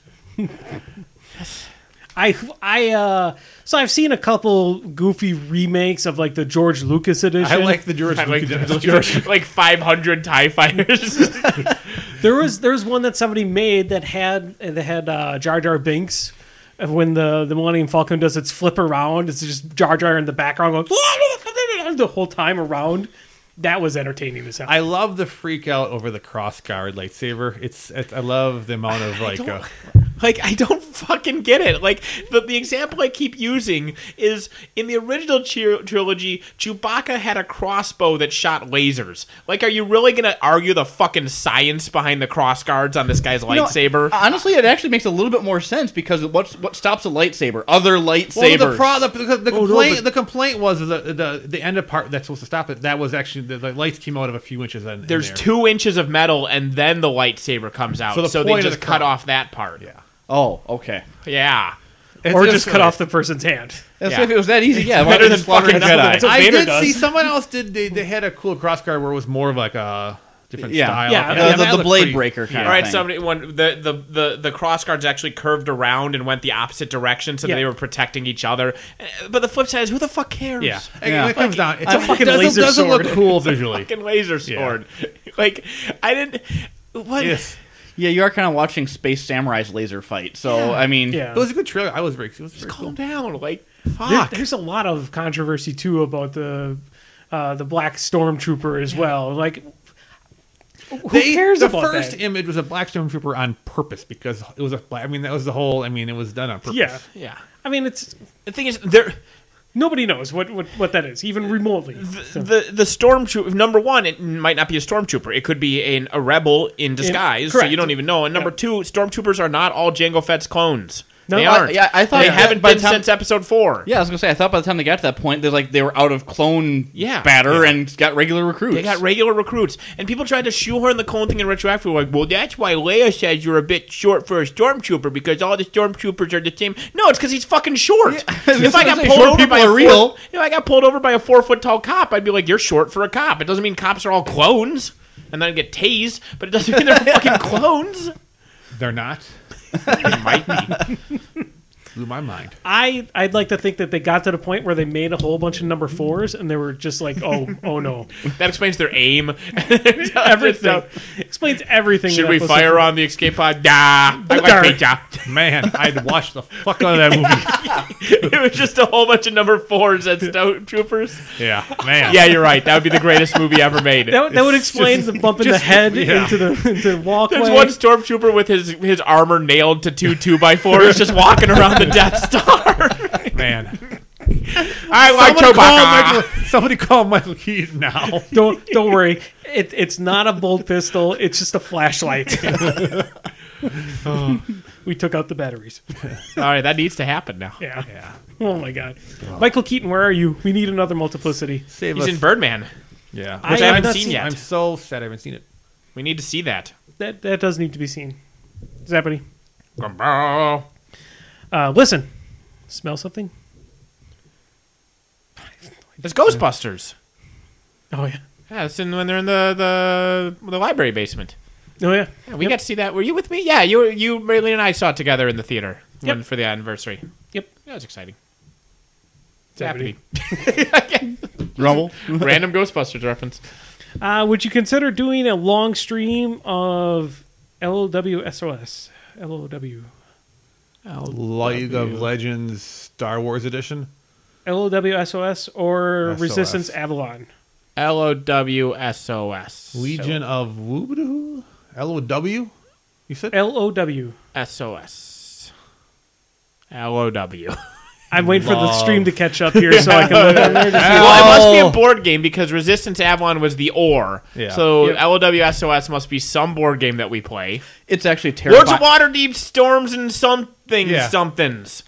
Speaker 2: So I've seen a couple goofy remakes of like the George Lucas edition.
Speaker 4: I like the George
Speaker 1: Like,
Speaker 4: Lucas.
Speaker 1: like 500 TIE fighters.
Speaker 2: There was one that somebody made that had Jar Jar Binks. And when the Millennium Falcon does its flip around, it's just Jar Jar in the background going the whole time around. That was entertaining as hell.
Speaker 4: I love the freak out over the cross guard lightsaber. I love the amount of
Speaker 1: I don't fucking get it. Like, the example I keep using is in the original trilogy, Chewbacca had a crossbow that shot lasers. Like, are you really going to argue the fucking science behind the cross guards on this guy's lightsaber?
Speaker 3: Honestly, it actually makes a little bit more sense because what stops a lightsaber? Other lightsabers.
Speaker 4: Well, the complaint was the end of part that's supposed to stop it. That was actually the lights came out of a few inches. In
Speaker 1: There's
Speaker 4: there.
Speaker 1: 2 inches of metal, and then the lightsaber comes out.
Speaker 4: So
Speaker 1: So,
Speaker 4: the
Speaker 1: they
Speaker 4: point of
Speaker 1: just
Speaker 4: the
Speaker 1: cut
Speaker 4: cross-
Speaker 1: off that part.
Speaker 4: Yeah.
Speaker 3: Oh, okay.
Speaker 1: Yeah.
Speaker 2: or just cut off the person's hand.
Speaker 3: If it was that easy, yeah.
Speaker 1: better
Speaker 3: Why
Speaker 1: than
Speaker 3: than slaughter a
Speaker 1: fucking-
Speaker 3: Jedi?
Speaker 2: that's what
Speaker 4: I
Speaker 2: Vader
Speaker 4: did
Speaker 2: does.
Speaker 4: see someone else did. They had a cool cross guard where it was more of like a different
Speaker 3: Yeah.
Speaker 4: style.
Speaker 2: Yeah,
Speaker 4: that
Speaker 3: the
Speaker 4: looked
Speaker 3: blade
Speaker 4: pretty-
Speaker 3: breaker kind
Speaker 1: All right,
Speaker 3: of thing.
Speaker 1: somebody when the cross guards actually curved around and went the opposite direction, so that
Speaker 2: Yeah.
Speaker 1: they were protecting each other. But the flip side is, who the fuck cares?
Speaker 4: Yeah,
Speaker 3: Yeah.
Speaker 4: It comes down. It's
Speaker 2: a fucking laser
Speaker 4: doesn't
Speaker 2: sword.
Speaker 4: look cool visually.
Speaker 1: Fucking laser sword. Like, I didn't. What?
Speaker 4: Yes,
Speaker 3: Yeah, you are kind of watching Space Samurai's laser fight. So,
Speaker 1: Yeah.
Speaker 3: I mean,
Speaker 2: Yeah.
Speaker 4: it was a good trailer. I was very. It was very
Speaker 1: Calm
Speaker 4: cool.
Speaker 1: down. Like, fuck.
Speaker 2: There's a lot of controversy too about the Black Stormtrooper as well. Like, who cares
Speaker 4: the
Speaker 2: about
Speaker 4: first
Speaker 2: that?
Speaker 4: image was a black stormtrooper on purpose because it was a black. I mean, that was the whole. I mean, it was done on purpose.
Speaker 2: Yeah,
Speaker 1: Yeah.
Speaker 2: I mean, it's
Speaker 1: The thing is, there.
Speaker 2: nobody knows what that is, even remotely. So,
Speaker 1: The stormtrooper, number one, it might not be a stormtrooper. It could be a rebel in disguise, so
Speaker 2: correct.
Speaker 1: you don't even know. And number
Speaker 2: Yeah.
Speaker 1: two, stormtroopers are not all Jango Fett's clones.
Speaker 2: No,
Speaker 1: they
Speaker 2: I-
Speaker 1: aren't.
Speaker 3: yeah, I thought
Speaker 1: they
Speaker 3: that
Speaker 1: haven't
Speaker 3: by
Speaker 1: been
Speaker 3: the time-
Speaker 1: since episode 4.
Speaker 3: yeah, I was gonna say, I thought by the time they got to that point, they were out of clone
Speaker 1: Yeah.
Speaker 3: batter and got regular recruits.
Speaker 1: They got regular recruits, and people tried to shoehorn the clone thing in retroactively. Like, well, that's why Leia says you're a bit short for a stormtrooper because all the stormtroopers are the same. No, it's because he's fucking short. If I got
Speaker 3: say,
Speaker 1: pulled
Speaker 3: short
Speaker 1: over
Speaker 3: people
Speaker 1: by
Speaker 3: are
Speaker 1: a
Speaker 3: real.
Speaker 1: if I got pulled over by a 4-foot tall cop, I'd be like, "You're short for a cop." It doesn't mean cops are all clones, and then I'd get tased. But it doesn't mean they're fucking clones.
Speaker 4: They're not.
Speaker 1: They might be.
Speaker 4: Blew my mind.
Speaker 2: I'd like to think that they got to the point where they made a whole bunch of number 4s, and they were just like, oh no,
Speaker 1: That explains their aim.
Speaker 2: everything explains everything.
Speaker 1: Should
Speaker 2: in
Speaker 1: we
Speaker 2: episode
Speaker 1: fire
Speaker 2: 4.
Speaker 1: on the escape pod? Nah, I like
Speaker 2: Darn.
Speaker 1: pizza.
Speaker 4: Man, I'd watch the fuck out of that movie.
Speaker 1: It was just a whole bunch of number 4s at Snowtroopers.
Speaker 4: Yeah, man.
Speaker 1: Yeah, you're right. That would be the greatest movie ever made.
Speaker 2: That would explain the bump in the head
Speaker 4: yeah.
Speaker 2: into the walkway.
Speaker 1: There's one stormtrooper with his armor nailed to 2 2x4s just walking around the Death Star.
Speaker 4: Man.
Speaker 1: I like Chewbacca.
Speaker 4: Somebody call Michael Keaton now.
Speaker 2: Don't worry. It's not a bolt pistol. It's just a flashlight. We took out the batteries.
Speaker 1: All right, that needs to happen now.
Speaker 2: Yeah.
Speaker 4: Yeah.
Speaker 2: Oh my God. Michael Keaton, where are you? We need another multiplicity.
Speaker 4: Save
Speaker 1: He's
Speaker 4: us.
Speaker 1: in Birdman.
Speaker 4: Yeah.
Speaker 2: I
Speaker 1: Which I
Speaker 2: have
Speaker 1: haven't
Speaker 2: not
Speaker 1: seen
Speaker 2: seen-
Speaker 1: yet.
Speaker 4: I'm so sad I haven't seen it.
Speaker 1: We need to see that.
Speaker 2: That does need to be seen. Zappity.
Speaker 1: Oh,
Speaker 2: Listen. Smell something?
Speaker 1: it's Ghostbusters.
Speaker 2: Oh yeah.
Speaker 1: Yeah, it's when they're in the library basement.
Speaker 2: Oh yeah.
Speaker 1: Yeah, we got to see that. Were you with me? Yeah, you, Marilyn, and I saw it together in the theater
Speaker 2: Yep.
Speaker 1: for the anniversary.
Speaker 2: Yep.
Speaker 1: That was exciting.
Speaker 2: Zappity.
Speaker 3: Rumble.
Speaker 1: Random Ghostbusters reference.
Speaker 2: Would you consider doing a long stream of LOWSOS? LOW.
Speaker 4: League of Legends Star Wars Edition.
Speaker 2: LOWSOS or
Speaker 4: SOS.
Speaker 2: Resistance Avalon?
Speaker 1: LOWSOS.
Speaker 4: Legion of Woobidu? LOW? You said?
Speaker 2: LOW.
Speaker 1: SOS. LOW.
Speaker 2: I'm waiting for the stream to catch up here so I can look on there to see.
Speaker 1: Well, it must be a board game because Resistance Avalon was the OR.
Speaker 4: Yeah.
Speaker 1: So
Speaker 2: Yep.
Speaker 1: LOWSOS must be some board game that we play.
Speaker 3: It's actually
Speaker 1: Lords of
Speaker 3: terrifying.
Speaker 1: Waterdeep, Storms, and something
Speaker 4: Yeah.
Speaker 1: somethings.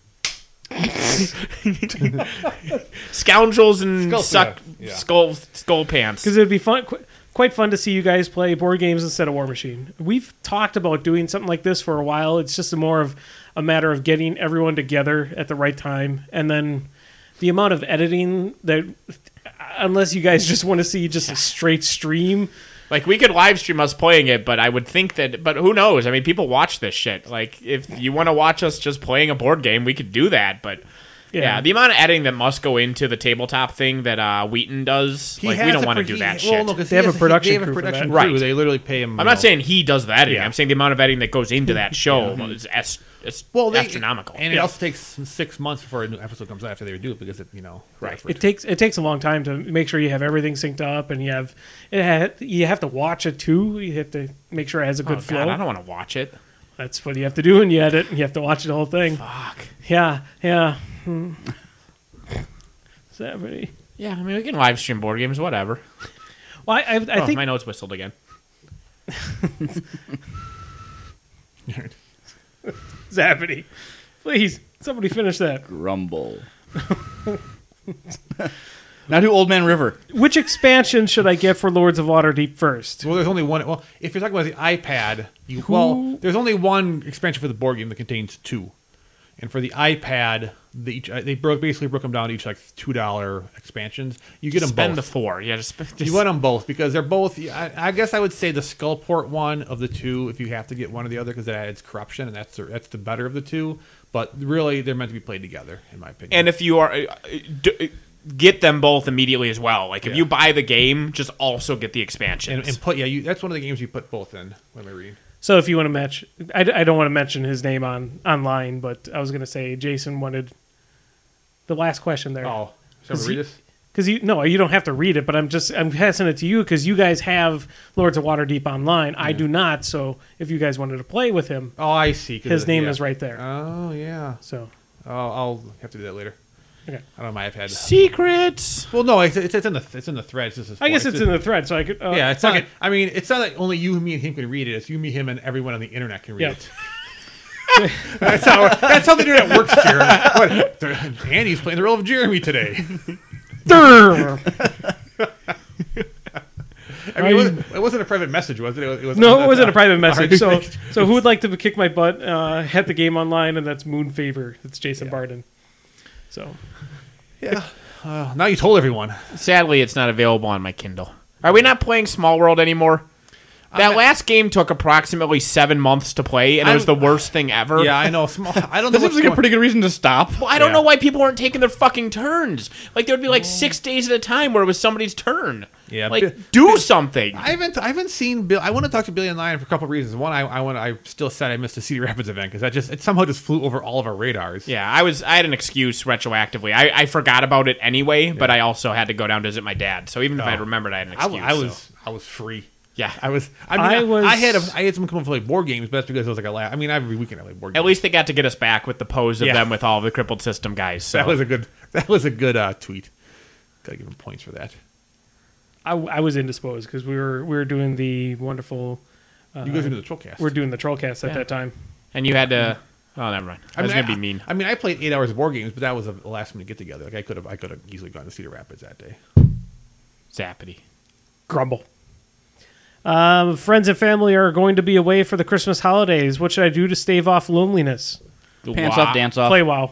Speaker 1: Scoundrels and skull pants.
Speaker 2: Because it'd be fun, quite fun to see you guys play board games instead of War Machine. We've talked about doing something like this for a while. It's just more of a matter of getting everyone together at the right time, and then the amount of editing that, unless you guys just want to see just a straight stream.
Speaker 1: Like, we could live stream us playing it, but I would think that... But who knows? I mean, people watch this shit. Like, if you want to watch us just playing a board game, we could do that, but... Yeah, the amount of editing that must go into the tabletop thing that Wheaton does, we don't want to do that shit.
Speaker 2: They have a production crew for that.
Speaker 1: Right.
Speaker 4: They literally pay him.
Speaker 1: I'm not saying he does the editing.
Speaker 4: Yeah.
Speaker 1: I'm saying the amount of editing that goes into that show is astronomical.
Speaker 4: And it also takes 6 months before a new episode comes out after they do it because
Speaker 1: Right.
Speaker 2: It takes a long time to make sure you have everything synced up, and you have to watch it too. You have to make sure it has a good
Speaker 1: Oh,
Speaker 2: flow.
Speaker 1: God, I don't want to watch it.
Speaker 2: That's what you have to do when you edit. You have to watch the whole thing.
Speaker 1: Fuck.
Speaker 2: Yeah. Is that pretty?
Speaker 1: Yeah, I mean, we can live stream board games, whatever.
Speaker 2: Well, I think
Speaker 1: my nose whistled again.
Speaker 2: Zappity. Please, somebody finish that.
Speaker 3: Rumble. Now do Old Man River.
Speaker 2: Which expansion should I get for Lords of Waterdeep first?
Speaker 4: Well, there's only one. Well, if you're talking about the iPad, there's only one expansion for the board game that contains 2, and for the iPad, they basically broke them down to each like $2 expansions. You get them
Speaker 1: Spend
Speaker 4: both.
Speaker 1: the 4. Yeah, just
Speaker 4: You want them both because they're both. I guess I would say the Skullport one of the 2, if you have to get one or the other, because it adds corruption, and that's the better of the 2. But really, they're meant to be played together, in my opinion.
Speaker 1: And if you are get them both immediately as well. Like if you buy the game, just also get the expansions.
Speaker 4: and put that's one of the games you put both in. What am I reading?
Speaker 2: So if you want to match, I don't want to mention his name online, but I was going to say Jason wanted the last question there.
Speaker 4: Oh, shall we read this?
Speaker 2: Because you don't have to read it, but I'm passing it to you because you guys have Lords of Waterdeep online. I do not. So if you guys wanted to play with him,
Speaker 4: Oh, I see. 'Cause
Speaker 2: his name is right there.
Speaker 4: Oh, yeah.
Speaker 2: So
Speaker 4: I'll have to do that later.
Speaker 2: okay.
Speaker 4: I don't know. My iPad.
Speaker 1: Secrets.
Speaker 4: Well, no, it's in the thread. It's just his
Speaker 2: I guess
Speaker 4: point.
Speaker 2: it's in the thread, so I could.
Speaker 4: Yeah, it's not. I mean, it's not like only you, me, and him can read it. It's you, me, him, and everyone on the internet can read
Speaker 2: Yeah.
Speaker 4: it. That's how the internet works, Jeremy. What? Andy's playing the role of Jeremy today. I mean, it wasn't a private message, was it? It
Speaker 2: wasn't a private message.
Speaker 4: All right.
Speaker 2: So who would like to kick my butt? Head the game online, and that's Moon Favor. That's Jason Barden. So
Speaker 4: Yeah. Now you told everyone.
Speaker 1: Sadly, it's not available on my Kindle. Are we not playing Small World anymore? That last game took approximately 7 months to play, and it was the worst thing ever.
Speaker 4: Yeah, I know. I don't know.
Speaker 3: That seems
Speaker 4: what's
Speaker 3: like a
Speaker 4: going-
Speaker 3: pretty good reason to stop.
Speaker 1: Well, I don't
Speaker 4: Yeah.
Speaker 1: know why people weren't taking their fucking turns. Like, there would be like 6 days at a time where it was somebody's turn.
Speaker 4: Yeah,
Speaker 1: Like, do something.
Speaker 4: I haven't seen Bill. I want to talk to Billy and Lion for a couple of reasons. One, I still said I missed the Cedar Rapids event because it somehow just flew over all of our radars.
Speaker 1: Yeah, I had an excuse retroactively. I forgot about it anyway, but I also had to go down to visit my dad. So even if I had remembered, I had an excuse.
Speaker 4: I was free.
Speaker 1: Yeah.
Speaker 4: I was.
Speaker 2: I was-
Speaker 4: I had someone come up and play board games, but that's because it was like every weekend I play board games.
Speaker 1: At least they got to get us back with the pose of
Speaker 4: Yeah.
Speaker 1: them with all of the crippled system guys. So.
Speaker 4: that was a good tweet. Gotta give him points for that.
Speaker 2: I was indisposed because we were doing the wonderful.
Speaker 4: You guys into the Trollcast.
Speaker 2: We're doing the Trollcast at
Speaker 1: Yeah.
Speaker 2: that time.
Speaker 1: And you had to. Oh, never mind. I was gonna be mean.
Speaker 4: I mean, I played 8 hours of board games, but that was a last minute get together. Like I could have easily gone to Cedar Rapids that day.
Speaker 1: Zappity.
Speaker 2: Grumble. Friends and family are going to be away for the Christmas holidays. What should I do to stave off loneliness?
Speaker 3: Pants off, dance off.
Speaker 2: Play WoW.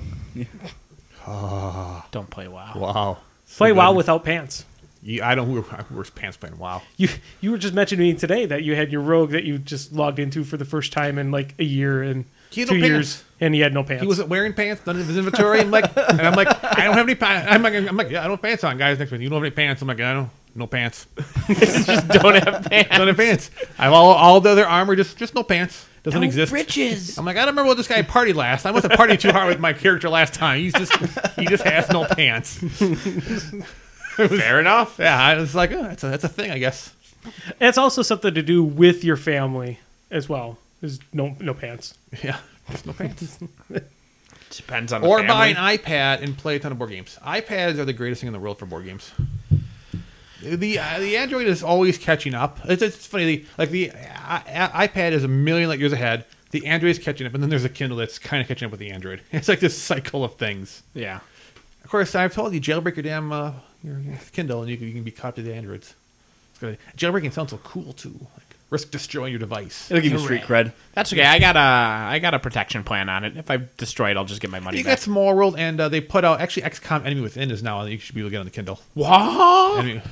Speaker 1: Don't play WoW.
Speaker 4: Wow.
Speaker 2: Play WoW without pants.
Speaker 4: Yeah, I don't. Who wears pants playing WoW?
Speaker 2: You were just mentioning to me today that you had your rogue that you just logged into for the first time in like a year and
Speaker 4: He had
Speaker 2: 2
Speaker 4: no
Speaker 2: years,
Speaker 4: pants.
Speaker 2: and he had no pants.
Speaker 4: He wasn't wearing pants. None of his inventory. I'm like, I don't have any pants. I'm like, yeah, I don't have pants on, guys. Next one, you don't have any pants. I'm like, I don't. No pants.
Speaker 1: Just don't have pants.
Speaker 4: Don't have pants. I have all the other armor. Just no pants. Doesn't exist.
Speaker 1: Riches.
Speaker 4: I'm like, I don't remember what this guy partied last. I must have partied too hard with my character last time. He just has no pants.
Speaker 1: Fair enough.
Speaker 4: Yeah, I was like, oh, that's a thing, I guess.
Speaker 2: It's also something to do with your family as well. Is no pants.
Speaker 4: Yeah, just no pants.
Speaker 1: Depends on the
Speaker 4: Or
Speaker 1: family.
Speaker 4: buy an iPad and play a ton of board games. iPads are the greatest thing in the world for board games. The Android is always catching up. It's funny. The iPad is a million light years ahead. The Android is catching up, and then there's a Kindle that's kind of catching up with the Android. It's like this cycle of things.
Speaker 1: Yeah.
Speaker 4: Of course, I've told you, jailbreak your damn your Kindle, and you can be caught to the Androids. Jailbreaking sounds so cool too. Like risk destroying your device.
Speaker 3: It'll give you street cred.
Speaker 1: That's okay. I got a protection plan on it. If I destroy it, I'll just get my money
Speaker 4: You
Speaker 1: back.
Speaker 4: got Small World, and they put out actually XCOM Enemy Within is now. You should be able to get on the Kindle.
Speaker 1: What?
Speaker 4: Enemy,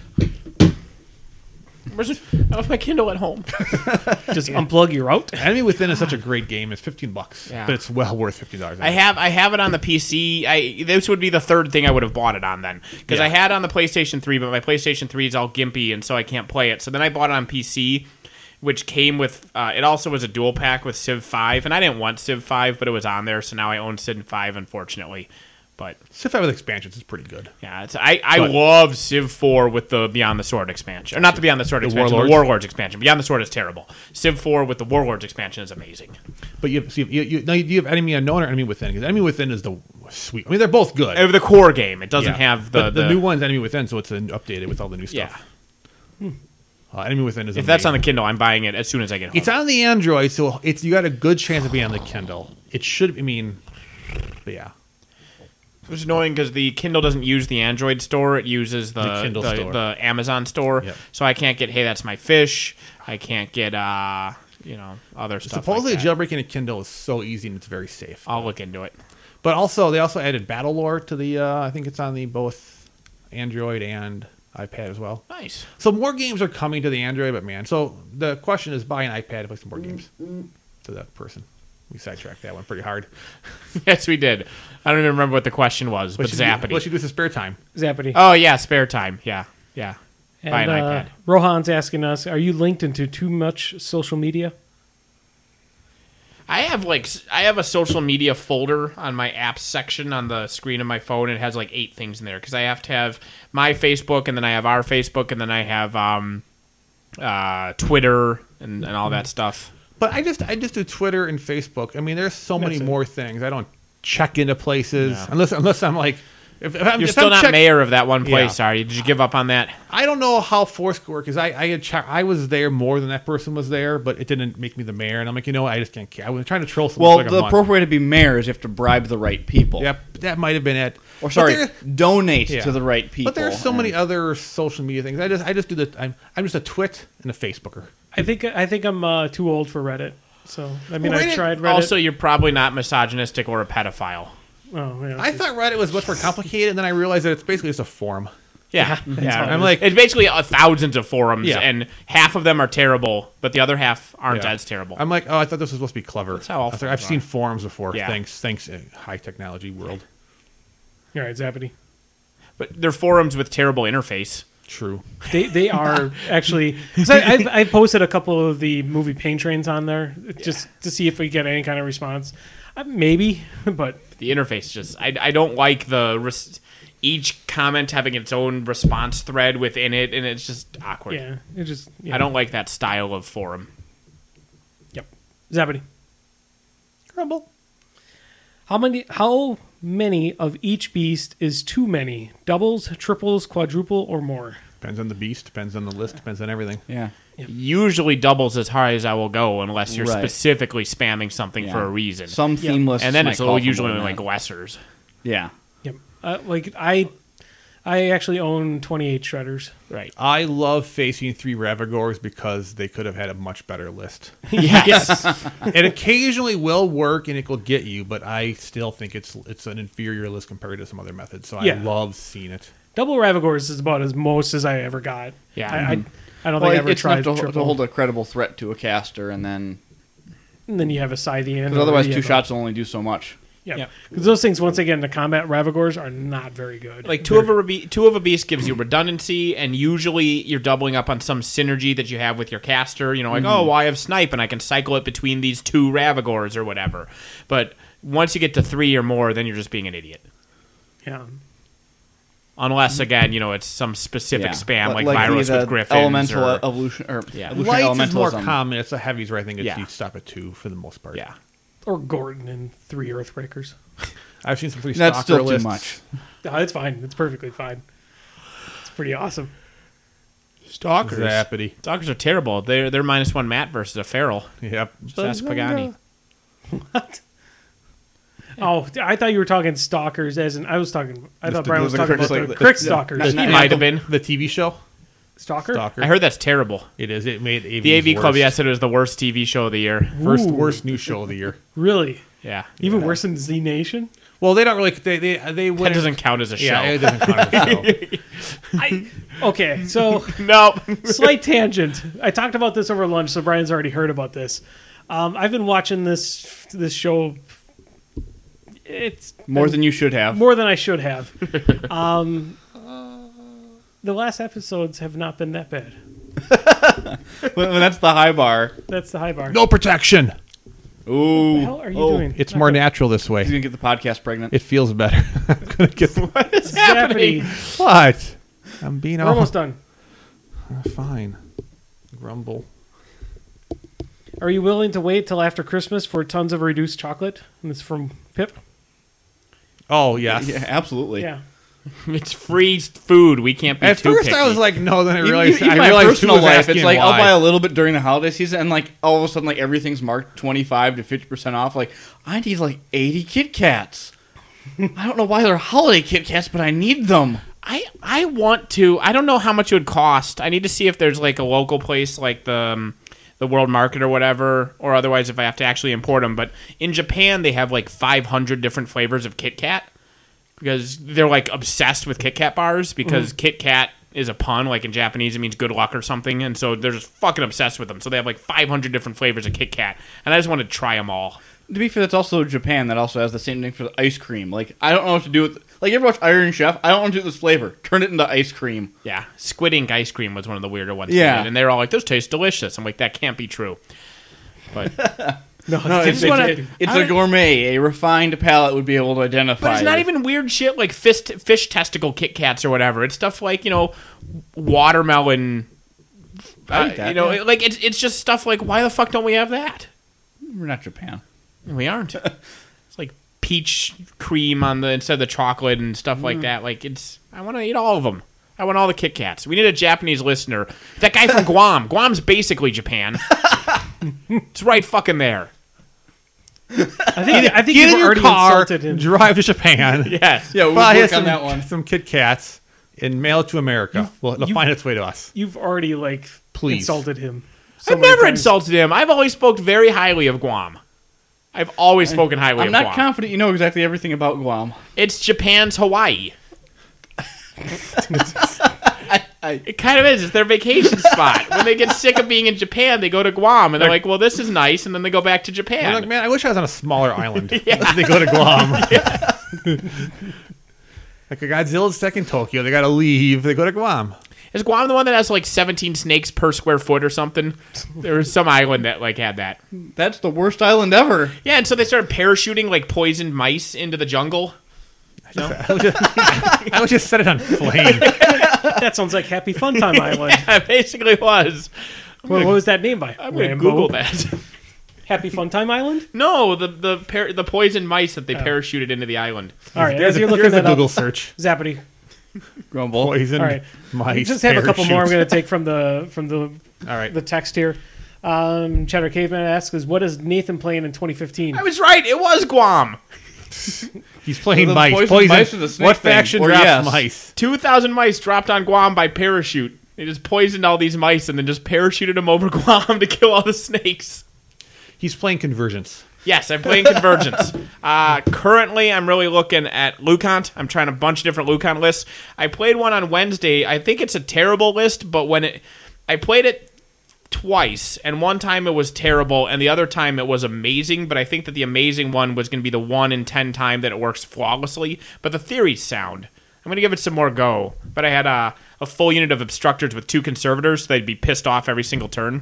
Speaker 1: I left my Kindle at home.
Speaker 2: Just unplug your route.
Speaker 4: Enemy Within is such a great game. It's $15,
Speaker 1: Yeah.
Speaker 4: but it's well worth $15.
Speaker 1: I have it on the PC. This would be the third thing I would have bought it on then, because
Speaker 4: Yeah.
Speaker 1: I had it on the PlayStation 3, but my PlayStation 3 is all gimpy, and so I can't play it. So then I bought it on PC, which came with. It also was a dual pack with Civ 5, and I didn't want Civ 5, but it was on there, so now I own Civ 5, unfortunately. But
Speaker 4: Civ 5 with expansions is pretty good.
Speaker 1: yeah, I love Civ 4 with the Beyond the Sword expansion, or not the Beyond the Sword expansion,
Speaker 4: Warlords?
Speaker 1: the Warlords expansion. Beyond the Sword is terrible. Civ 4 with the Warlords expansion is amazing.
Speaker 4: But you have Enemy Unknown or Enemy Within? Because Enemy Within is the sweet. I mean, they're both good.
Speaker 1: The core game, it doesn't
Speaker 4: Yeah.
Speaker 1: have
Speaker 4: But the new one's Enemy Within, so it's updated with all the new stuff.
Speaker 1: Yeah.
Speaker 4: Enemy Within is
Speaker 1: If that's on
Speaker 4: amazing.
Speaker 1: the Kindle, I'm buying it as soon as I get home.
Speaker 4: It's on the Android, so you got a good chance of being on the Kindle. It should. I mean, but yeah.
Speaker 1: Which is annoying because the Kindle doesn't use the Android store; it uses
Speaker 4: The Kindle store.
Speaker 1: the Amazon store.
Speaker 4: Yep.
Speaker 1: So I can't get Hey, That's My Fish. I can't get other stuff.
Speaker 4: Supposedly,
Speaker 1: like that.
Speaker 4: jailbreaking a Kindle is so easy and it's very safe.
Speaker 1: I'll look into it.
Speaker 4: But they also added Battle Lore to the. I think it's on the both Android and iPad as well.
Speaker 1: Nice.
Speaker 4: So more games are coming to the Android, but man. So the question is, buy an iPad to play some more games. To that person, we sidetracked that one pretty hard.
Speaker 1: Yes, we did. I don't even remember what the question was, but
Speaker 4: What should you
Speaker 1: Zappity.
Speaker 4: do with the spare time?
Speaker 2: Zappity.
Speaker 1: Oh yeah, spare time. Yeah. Buy an
Speaker 2: And
Speaker 1: iPad.
Speaker 2: Rohan's asking us, are you linked into too much social media?
Speaker 1: I have a social media folder on my apps section on the screen of my phone. It has like 8 things in there because I have to have my Facebook, and then I have our Facebook, and then I have Twitter and all that stuff.
Speaker 4: But I just do Twitter and Facebook. I mean, there's so many
Speaker 2: That's it.
Speaker 4: more things. I don't check into places
Speaker 1: No.
Speaker 4: unless I'm like, if I'm
Speaker 1: You're
Speaker 4: if
Speaker 1: still
Speaker 4: I'm
Speaker 1: not
Speaker 4: check-
Speaker 1: mayor of that one place,
Speaker 4: Yeah.
Speaker 1: are you? Did you give up on that?
Speaker 4: I don't know how Foursquare because I had I was there more than that person was there, but it didn't make me the mayor. And I'm like, I just can't care. I was trying to troll someone.
Speaker 3: Well,
Speaker 4: for like a
Speaker 3: the
Speaker 4: month.
Speaker 3: appropriate way to be mayor is you have to bribe the right people.
Speaker 4: Yep, that might have been it.
Speaker 3: Or
Speaker 4: But
Speaker 3: sorry,
Speaker 4: there-
Speaker 3: donate
Speaker 4: Yeah.
Speaker 3: to the right people.
Speaker 4: But there's so many other social media things. I just do the. I'm just a twit and a Facebooker.
Speaker 2: I think I'm too old for Reddit. So I mean,
Speaker 4: Well,
Speaker 2: I
Speaker 4: Reddit-
Speaker 2: tried Reddit.
Speaker 1: Also, you're probably not misogynistic or a pedophile.
Speaker 2: oh, yeah.
Speaker 4: I thought Reddit was much more complicated, and then I realized that it's basically just a forum.
Speaker 1: Yeah,
Speaker 2: Yeah,
Speaker 4: I'm like,
Speaker 1: it's basically thousands of forums,
Speaker 4: Yeah.
Speaker 1: and half of them are terrible, but the other half aren't
Speaker 4: Yeah.
Speaker 1: as terrible.
Speaker 4: I'm like, oh, I thought this was supposed to be clever.
Speaker 1: That's how all
Speaker 4: I've
Speaker 1: forums
Speaker 4: seen
Speaker 1: are.
Speaker 4: forums before.
Speaker 1: Yeah.
Speaker 4: Thanks, high technology world.
Speaker 2: All right, Zappity.
Speaker 1: But they're forums with terrible interface.
Speaker 4: True.
Speaker 2: They are actually. 'Cause I posted a couple of the movie Pain Trains on there just to see if we get any kind of response. Maybe, but
Speaker 1: The interface just I don't like each comment having its own response thread within it, and it's just awkward.
Speaker 2: yeah, it just. Yeah.
Speaker 1: I don't like that style of forum.
Speaker 2: Yep. Zappity.
Speaker 4: Grumble.
Speaker 2: How many of each beast is too many? Doubles, triples, quadruple, or more?
Speaker 4: Depends on the beast. Depends on the list. Depends on everything.
Speaker 3: Yeah.
Speaker 1: Usually doubles as high as I will go unless you're
Speaker 3: Right.
Speaker 1: specifically spamming something
Speaker 3: Yeah.
Speaker 1: for a reason.
Speaker 3: Some theme lists
Speaker 1: and then
Speaker 3: might
Speaker 1: it's
Speaker 3: call for
Speaker 1: usually
Speaker 3: more than
Speaker 1: like
Speaker 3: that.
Speaker 1: lessers.
Speaker 3: Yeah.
Speaker 2: Yep. Like I actually own 28 shredders.
Speaker 1: Right.
Speaker 4: I love facing 3 Ravagors because they could have had a much better list.
Speaker 1: Yes.
Speaker 4: It occasionally will work and it will get you, but I still think it's an inferior list compared to some other methods. So
Speaker 2: Yeah.
Speaker 4: I love seeing it.
Speaker 2: Double Ravagors is about as most as I ever got.
Speaker 1: Yeah.
Speaker 2: I don't
Speaker 3: Well,
Speaker 2: think I ever
Speaker 3: it's
Speaker 2: tried
Speaker 3: enough to
Speaker 2: triple.
Speaker 3: hold a credible threat to a caster, and then
Speaker 2: And then you have a Scythian.
Speaker 3: because
Speaker 2: or
Speaker 3: otherwise
Speaker 2: you
Speaker 3: 2
Speaker 2: have a-
Speaker 3: shots will only do so much.
Speaker 2: Yeah.
Speaker 1: Yeah.
Speaker 2: Because those things, once they get into combat, Ravagors are not very good.
Speaker 1: Like two of a beast gives you redundancy, and usually you're doubling up on some synergy that you have with your caster. You know, like oh, well, I have snipe, and I can cycle it between these 2 Ravagors or whatever. But once you get to 3 or more, then you're just being an idiot.
Speaker 2: Yeah.
Speaker 1: Unless again, you know, it's some specific
Speaker 3: Yeah.
Speaker 1: spam
Speaker 3: But
Speaker 1: like Virus
Speaker 3: the
Speaker 1: with Griffins
Speaker 3: elemental
Speaker 1: or
Speaker 3: evolution or
Speaker 1: Yeah.
Speaker 3: evolutionary
Speaker 4: Lights is more
Speaker 3: elementalism.
Speaker 4: common. It's the heavies where I think
Speaker 1: Yeah.
Speaker 4: you stop at 2 for the most part.
Speaker 1: yeah.
Speaker 2: Or Gordon and 3 Earthbreakers.
Speaker 4: I've seen some pretty
Speaker 3: That's
Speaker 4: stalker
Speaker 3: still too
Speaker 4: lists.
Speaker 3: much.
Speaker 2: No, it's fine. It's perfectly fine. It's pretty awesome.
Speaker 1: Stalkers.
Speaker 4: Zappity.
Speaker 1: Stalkers are terrible. They're -1 mat versus a feral.
Speaker 4: Yep.
Speaker 1: Just ask Pagani.
Speaker 2: What? Oh, I thought you were talking stalkers as in I thought Brian was
Speaker 3: the
Speaker 2: talking about
Speaker 3: Crick-
Speaker 2: the
Speaker 3: like,
Speaker 2: Crick
Speaker 3: the-
Speaker 2: Stalkers.
Speaker 1: He might have been.
Speaker 4: The TV show?
Speaker 2: Stalker?
Speaker 4: Stalker.
Speaker 1: I heard that's terrible.
Speaker 4: It is. It made AV's
Speaker 1: The AV Club,
Speaker 4: worst.
Speaker 1: yes, said it was the worst TV show of the year.
Speaker 4: Worst,
Speaker 2: Ooh.
Speaker 4: worst new show of the year.
Speaker 2: Really?
Speaker 1: Yeah.
Speaker 2: Even worse than Z Nation?
Speaker 4: Well, they don't really. They
Speaker 1: That
Speaker 4: wouldn't.
Speaker 1: doesn't count as a show.
Speaker 4: Yeah, it doesn't count as a show.
Speaker 2: Okay, so
Speaker 1: Nope.
Speaker 2: slight tangent. I talked about this over lunch, so Brian's already heard about this. I've been watching this show. It's
Speaker 3: More than you should have.
Speaker 2: more than I should have. The last episodes have not been that bad.
Speaker 3: When that's the high bar.
Speaker 2: That's the high bar.
Speaker 4: No protection.
Speaker 3: Ooh.
Speaker 2: What the hell are you doing?
Speaker 4: It's more natural this
Speaker 3: He's
Speaker 4: way.
Speaker 3: gonna get the podcast pregnant.
Speaker 4: It feels better. I'm gonna get
Speaker 1: What is
Speaker 2: Zappity.
Speaker 1: happening?
Speaker 4: what? I'm being
Speaker 2: We're
Speaker 4: all
Speaker 2: almost done.
Speaker 4: fine. Grumble.
Speaker 2: Are you willing to wait till after Christmas for tons of reduced chocolate? And it's from Pip.
Speaker 4: Oh yes.
Speaker 3: Yeah, absolutely.
Speaker 2: Yeah.
Speaker 1: It's free food. We can't be
Speaker 4: At
Speaker 1: too
Speaker 4: first,
Speaker 1: picky.
Speaker 4: I was like, no. Then I
Speaker 3: Even,
Speaker 4: realized.
Speaker 3: even
Speaker 4: I
Speaker 3: my
Speaker 4: realized who
Speaker 3: personal
Speaker 4: was
Speaker 3: life,
Speaker 4: asking
Speaker 3: it's like
Speaker 4: why.
Speaker 3: I'll buy a little bit during the holiday season, and like all of a sudden, like everything's marked 25 to 50% off. Like I need like 80 Kit Kats. I don't know why they're holiday Kit Kats, but I need them.
Speaker 1: I want to. I don't know how much it would cost. I need to see if there's like a local place like the World Market or whatever, or otherwise if I have to actually import them. But in Japan, they have like 500 different flavors of Kit Kat because they're like obsessed with Kit Kat bars because Kit Kat is a pun. Like in Japanese, it means good luck or something, and so they're just fucking obsessed with them. So they have like 500 different flavors of Kit Kat, and I just want to try them all.
Speaker 3: To be fair, that's also Japan. That also has the same thing for the ice cream. Like I don't know what to do with. Like you ever watch Iron Chef? I don't want to do this flavor. Turn it into ice cream.
Speaker 1: Yeah, Squid Ink ice cream was one of the weirder ones.
Speaker 3: Yeah.
Speaker 1: they did, and they were all like, "This tastes delicious." I'm like, "That can't be true." But
Speaker 2: No,
Speaker 3: No, it's, it's a gourmet. A refined palate would be able to identify.
Speaker 1: But it's not
Speaker 3: it.
Speaker 1: even weird shit like fish testicle Kit Kats or whatever. It's stuff like, you know, watermelon.
Speaker 3: I like that,
Speaker 1: you know,
Speaker 3: yeah.
Speaker 1: like it's just stuff like, why the fuck don't we have that?
Speaker 3: We're not Japan.
Speaker 1: We aren't. It's like peach cream on the instead of the chocolate and stuff like that. Like I want to eat all of them. I want all the Kit Kats. We need a Japanese listener. That guy from Guam. Guam's basically Japan. It's right fucking there.
Speaker 2: I think
Speaker 4: Get
Speaker 2: you've
Speaker 4: in your
Speaker 2: already
Speaker 4: car,
Speaker 2: insulted him.
Speaker 4: drive to Japan.
Speaker 1: Yes.
Speaker 3: Yeah, we'll
Speaker 4: buy
Speaker 3: work
Speaker 4: us
Speaker 3: on that one.
Speaker 4: some Kit Kats and mail it to America. Well, it'll find its way to us.
Speaker 2: You've already
Speaker 4: Please.
Speaker 2: insulted him. so
Speaker 1: I've
Speaker 2: many
Speaker 1: never
Speaker 2: times.
Speaker 1: insulted him. I've always spoke very highly of Guam. I've always spoken highly
Speaker 3: I'm
Speaker 1: of
Speaker 3: not
Speaker 1: Guam.
Speaker 3: confident you know exactly everything about Guam.
Speaker 1: It's Japan's Hawaii. It kind of is. It's their vacation spot. When they get sick of being in Japan, they go to Guam, and they're like, well, this is nice, and then they go back to
Speaker 4: I'm
Speaker 1: Japan.
Speaker 4: like, man, I wish I was on a smaller island. They go to Guam. Like a Godzilla's stuck in Tokyo. They got to leave. They go to Guam.
Speaker 1: Is Guam the one that has like 17 snakes per square foot or something? There was some island that like had that.
Speaker 3: That's the worst island ever.
Speaker 1: Yeah, and so they started parachuting like poisoned mice into the jungle.
Speaker 4: I would just set it on flame.
Speaker 2: That sounds like Happy Fun Time Island.
Speaker 1: It basically was.
Speaker 2: What was that named by?
Speaker 1: I'm going to
Speaker 2: Rambo?
Speaker 1: Google that.
Speaker 2: Happy Fun Time Island?
Speaker 1: No, the poisoned mice that they parachuted into the island.
Speaker 2: All right, as you're looking
Speaker 4: Here's a
Speaker 2: that
Speaker 4: Google
Speaker 2: up,
Speaker 4: search.
Speaker 2: Zappity.
Speaker 3: Grumble.
Speaker 4: Poison
Speaker 2: All right.
Speaker 4: mice.
Speaker 2: Just have a couple more I'm
Speaker 4: parachute.
Speaker 2: going to take from the
Speaker 4: All right.
Speaker 2: the text here. Cheddar Caveman asks, is what is Nathan playing in 2015?
Speaker 1: I was right. It was Guam.
Speaker 4: He's playing
Speaker 3: The
Speaker 4: mice.
Speaker 3: poison
Speaker 4: Poison.
Speaker 3: mice is a snake
Speaker 4: What
Speaker 3: thing,
Speaker 4: faction
Speaker 3: or
Speaker 4: drops
Speaker 3: yes.
Speaker 4: mice?
Speaker 1: 2,000 mice dropped on Guam by parachute. They just poisoned all these mice and then just parachuted them over Guam to kill all the snakes.
Speaker 4: He's playing Convergence.
Speaker 1: Yes, I'm playing Convergence. Currently, I'm really looking at Lucant. I'm trying a bunch of different Lucant lists. I played one on Wednesday. I think it's a terrible list, but I played it twice, and one time it was terrible, and the other time it was amazing, but I think that the amazing one was going to be the 1 in 10 time that it works flawlessly, but the theory's sound. I'm going to give it some more go, but I had a full unit of Obstructors with 2 Conservators, so they'd be pissed off every single turn.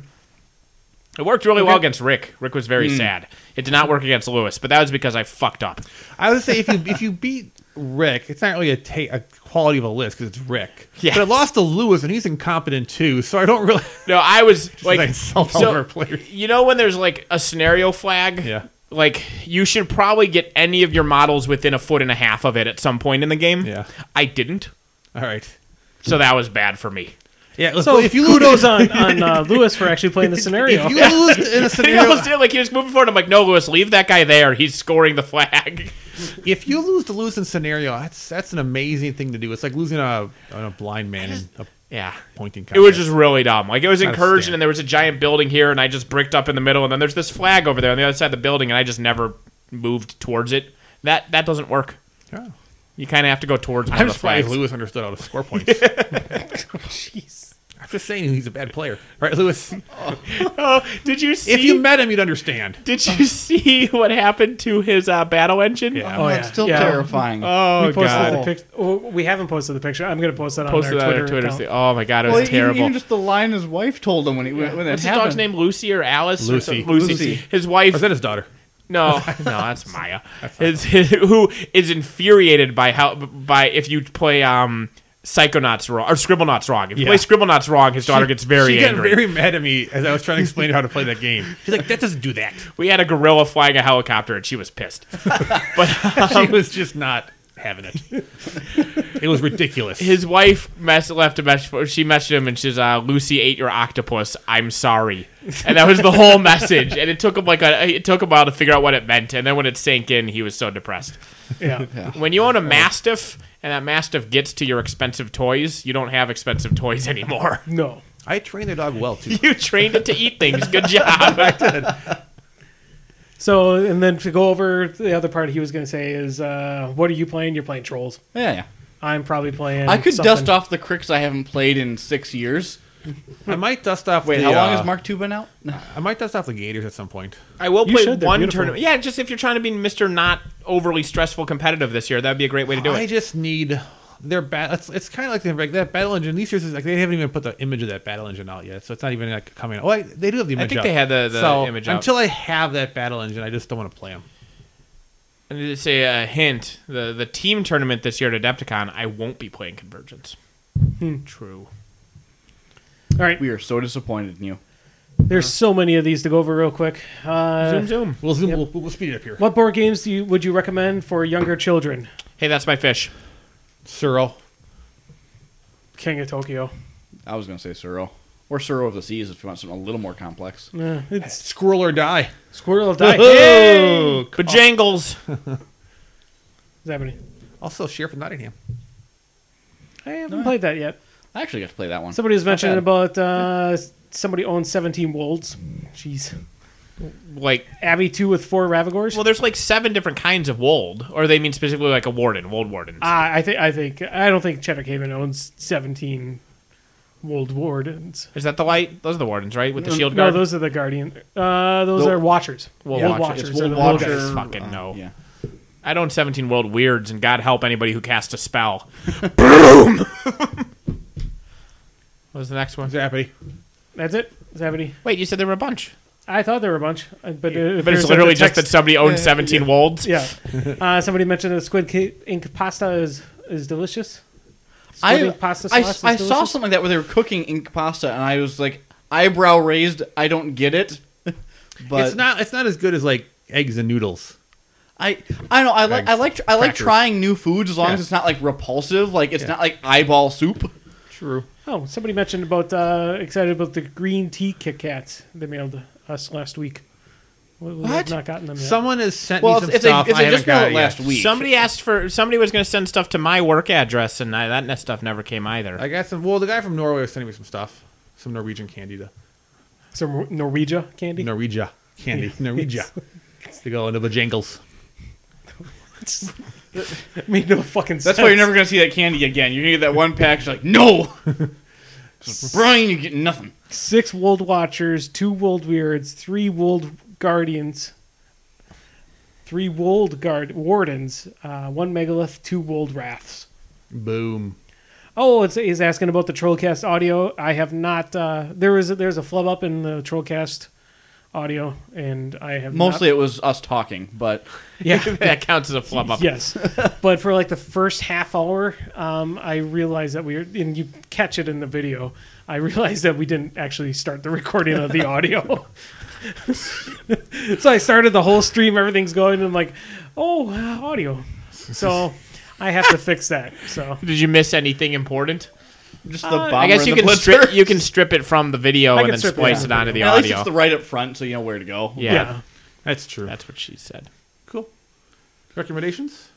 Speaker 1: It worked really well against Rick. Rick was very sad. It did not work against Lewis, but that was because I fucked up.
Speaker 4: I would say if you beat Rick, it's not really a quality of a list because it's Rick.
Speaker 1: Yes.
Speaker 4: But it lost to Lewis, and he's incompetent too. So I don't really
Speaker 1: No, I was like,
Speaker 4: insult all our players.
Speaker 1: you know when there's like a scenario flag?
Speaker 4: Yeah.
Speaker 1: Like, you should probably get any of your models within 1.5 feet of it at some point in the game.
Speaker 4: Yeah.
Speaker 1: I didn't,
Speaker 4: All right.
Speaker 1: so that was bad for me.
Speaker 4: Yeah.
Speaker 2: So
Speaker 4: if you
Speaker 2: kudos on Lewis for actually playing the scenario.
Speaker 4: if you lose in a
Speaker 1: He
Speaker 4: scenario,
Speaker 1: almost did, like, he was moving forward. I'm like, no, Lewis, leave that guy there. He's scoring the flag.
Speaker 4: if you lose to losing scenario, that's an amazing thing to do. It's like losing a blind man in a
Speaker 1: Yeah.
Speaker 4: pointing
Speaker 1: It
Speaker 4: contest.
Speaker 1: was just really dumb. Like, it was
Speaker 4: Not a
Speaker 1: incursion,
Speaker 4: stand.
Speaker 1: and there was a giant building here, and I just bricked up in the middle, and then there's this flag over there on the other side of the building, and I just never moved towards it. That doesn't work.
Speaker 4: Oh.
Speaker 1: You kind of have to go towards one
Speaker 4: I'm
Speaker 1: of the
Speaker 4: surprised
Speaker 1: flags.
Speaker 4: Lewis understood how to score points.
Speaker 2: Jeez.
Speaker 4: I'm just saying he's a bad player. Right, Lewis?
Speaker 1: Oh, did you see?
Speaker 4: If you met him, you'd understand.
Speaker 1: Did you see what happened to his battle engine?
Speaker 4: Yeah.
Speaker 2: Oh, yeah.
Speaker 3: It's still
Speaker 2: Yeah.
Speaker 3: terrifying.
Speaker 1: Oh,
Speaker 2: We posted
Speaker 1: God.
Speaker 2: the picture. Oh, we haven't posted the picture. I'm going to post that on
Speaker 1: Posted
Speaker 2: our
Speaker 1: that on
Speaker 2: Twitter
Speaker 1: Twitter.
Speaker 2: account.
Speaker 1: Oh, my God. It was
Speaker 3: Well,
Speaker 1: terrible.
Speaker 3: Even just the line his wife told him when that
Speaker 1: What's his
Speaker 3: happened.
Speaker 1: dog's name? Lucy or Alice? Or
Speaker 4: Lucy.
Speaker 1: something? Lucy.
Speaker 3: Lucy.
Speaker 1: His wife.
Speaker 4: Or is that his daughter?
Speaker 1: No, that's Maya. Who is infuriated by if you play Psychonauts wrong or Scribblenauts wrong. If you
Speaker 4: Yeah.
Speaker 1: play Scribblenauts wrong, his daughter gets very
Speaker 4: She got
Speaker 1: angry.
Speaker 4: very mad at me as I was trying to explain how to play that game. She's like, that doesn't do that.
Speaker 1: We had a gorilla flying a helicopter, and she was pissed. But
Speaker 4: She was just not having it. It was ridiculous.
Speaker 1: his wife left a message. She messaged him, and she's Lucy ate your octopus. I'm sorry, and that was the whole message. And it took him a while to figure out what it meant. And then when it sank in, he was so depressed.
Speaker 2: Yeah.
Speaker 1: When you own a Mastiff and that Mastiff gets to your expensive toys, you don't have expensive toys anymore.
Speaker 2: No.
Speaker 4: I trained the dog well, too.
Speaker 1: You trained it to eat things. Good job.
Speaker 2: So, and then to go over the other part he was going to say is, what are you playing? You're playing Trolls.
Speaker 3: Yeah.
Speaker 2: I'm probably playing.
Speaker 3: I could
Speaker 2: something.
Speaker 3: dust off the cricks I haven't played in 6 years.
Speaker 4: I might dust off
Speaker 3: Wait,
Speaker 4: the,
Speaker 3: how long has Mark II been out?
Speaker 4: I might dust off the Gators at some point.
Speaker 1: I will
Speaker 2: You
Speaker 1: play
Speaker 2: should, they're
Speaker 1: one
Speaker 2: beautiful.
Speaker 1: tournament. Yeah, just if you're trying to be Mr. Not overly stressful competitive this year, that'd be a great way to do
Speaker 4: I
Speaker 1: it.
Speaker 4: just need their it's kind of like that battle engine. These years is like they haven't even put the image of that battle engine out yet, so it's not even like coming out. Oh, they do have the image.
Speaker 1: I think
Speaker 4: out.
Speaker 1: they had the
Speaker 4: so
Speaker 1: image out.
Speaker 4: until I have that battle engine, I just don't want to play them.
Speaker 1: And to say a hint, the team tournament this year at Adepticon, I won't be playing Convergence. True.
Speaker 2: All right.
Speaker 3: We are so disappointed in you.
Speaker 2: There's so many of these to go over real quick.
Speaker 1: Zoom.
Speaker 4: We'll zoom.
Speaker 2: Yep.
Speaker 4: We'll speed it up here.
Speaker 2: What board games would you recommend for younger children?
Speaker 1: Hey, that's my fish.
Speaker 4: Suro.
Speaker 2: King of Tokyo.
Speaker 3: I was going to say Suro. Or Suro of the Seas if you want something a little more complex.
Speaker 2: It's
Speaker 4: Squirrel or die.
Speaker 2: Squirrel Die.
Speaker 4: Oh,
Speaker 1: Bajangles.
Speaker 2: Zebedee.
Speaker 4: also Sheriff of Nottingham.
Speaker 2: I haven't played that yet.
Speaker 3: I actually got to play that one.
Speaker 2: Somebody was
Speaker 3: Not
Speaker 2: mentioning
Speaker 3: bad.
Speaker 2: about somebody owns 17 wolves. Jeez.
Speaker 1: Like,
Speaker 2: Abbey 2 with 4 Ravagors.
Speaker 1: well, there's like 7 different kinds of wold, or they mean specifically like a warden, wold wardens.
Speaker 2: I don't think Cheddar Haven owns 17 Wold Wardens.
Speaker 1: Is that the light? Those are the wardens, right? With the shield
Speaker 2: No,
Speaker 1: guard.
Speaker 2: those are the Guardian. Those are Watchers.
Speaker 1: Wold
Speaker 2: Wold
Speaker 1: Watchers.
Speaker 2: Watchers.
Speaker 3: It's
Speaker 2: are
Speaker 3: Wold
Speaker 2: the Wold
Speaker 3: Watcher.
Speaker 2: guys.
Speaker 1: Fucking no.
Speaker 3: Yeah.
Speaker 1: I don't 17 world weirds, and God help anybody who casts a spell. Boom. What was the next one?
Speaker 4: Zappy.
Speaker 2: That's it. Zavity.
Speaker 1: Wait, you said there were a bunch.
Speaker 2: I thought there were a bunch, but
Speaker 1: But it's literally just that somebody owns 17 wolds.
Speaker 2: Yeah. Somebody mentioned the squid ink pasta is delicious.
Speaker 3: I
Speaker 2: Ink pasta
Speaker 3: I,
Speaker 2: sauce is
Speaker 3: I saw
Speaker 2: delicious.
Speaker 3: something like that where they were cooking ink pasta, and I was like, eyebrow raised. I don't get it. But
Speaker 4: It's not as good as like eggs and noodles.
Speaker 3: I know I like
Speaker 4: Crackers.
Speaker 3: trying new foods as long as
Speaker 4: Yeah.
Speaker 3: it's not like repulsive. Like it's
Speaker 4: Yeah.
Speaker 3: not like eyeball soup.
Speaker 4: True.
Speaker 2: Oh, somebody mentioned about excited about the green tea Kit Kats they mailed us last week. We have
Speaker 3: What?
Speaker 2: not gotten them yet.
Speaker 4: Someone has sent
Speaker 3: Well,
Speaker 4: me some
Speaker 3: it's
Speaker 4: stuff.
Speaker 3: they
Speaker 4: I haven't
Speaker 3: just mailed
Speaker 4: got
Speaker 3: it
Speaker 4: it
Speaker 3: last
Speaker 4: yet.
Speaker 3: week.
Speaker 1: Somebody was going to send stuff to my work address, and that stuff never came either.
Speaker 4: I got some. Well, the guy from Norway was sending me some stuff. Some Norwegian candy to
Speaker 2: Some Norwegia candy.
Speaker 4: Norwegia candy. Norwegia. To go into the jingles.
Speaker 2: Made no fucking sense.
Speaker 3: That's why you're never gonna see that candy again. You're gonna get that one pack. You're like, no, Brian, you get nothing.
Speaker 2: 6 Wold Watchers, 2 Wold Weirds, 3 Wold Guardians, 3 Wold Wardens, 1 Megalith, 2 Wold Wraths.
Speaker 4: Boom.
Speaker 2: Oh, he's asking about the Trollcast audio. I have not. There's a flub up in the Trollcast audio, and I have
Speaker 3: Mostly it was us talking, but
Speaker 2: Yeah,
Speaker 1: that counts as a flub up.
Speaker 2: yes. But for like the first half hour, I realized that and you catch it in the video. I realized that we didn't actually start the recording of the audio. So I started the whole stream. Everything's going, and I'm like, oh, audio. So I have to fix that. So
Speaker 1: Did you miss anything important?
Speaker 3: just the bomber
Speaker 1: I guess
Speaker 3: and
Speaker 1: you
Speaker 3: the
Speaker 1: can
Speaker 3: blitzer.
Speaker 1: strip it from the video
Speaker 2: I
Speaker 1: and
Speaker 2: can
Speaker 1: then
Speaker 2: strip it
Speaker 1: splice
Speaker 2: out.
Speaker 1: it onto the
Speaker 3: At least
Speaker 1: audio.
Speaker 3: it's the right up front, so you know where to go.
Speaker 1: Yeah.
Speaker 2: yeah.
Speaker 4: That's true.
Speaker 1: That's what she said.
Speaker 4: Cool. Recommendations?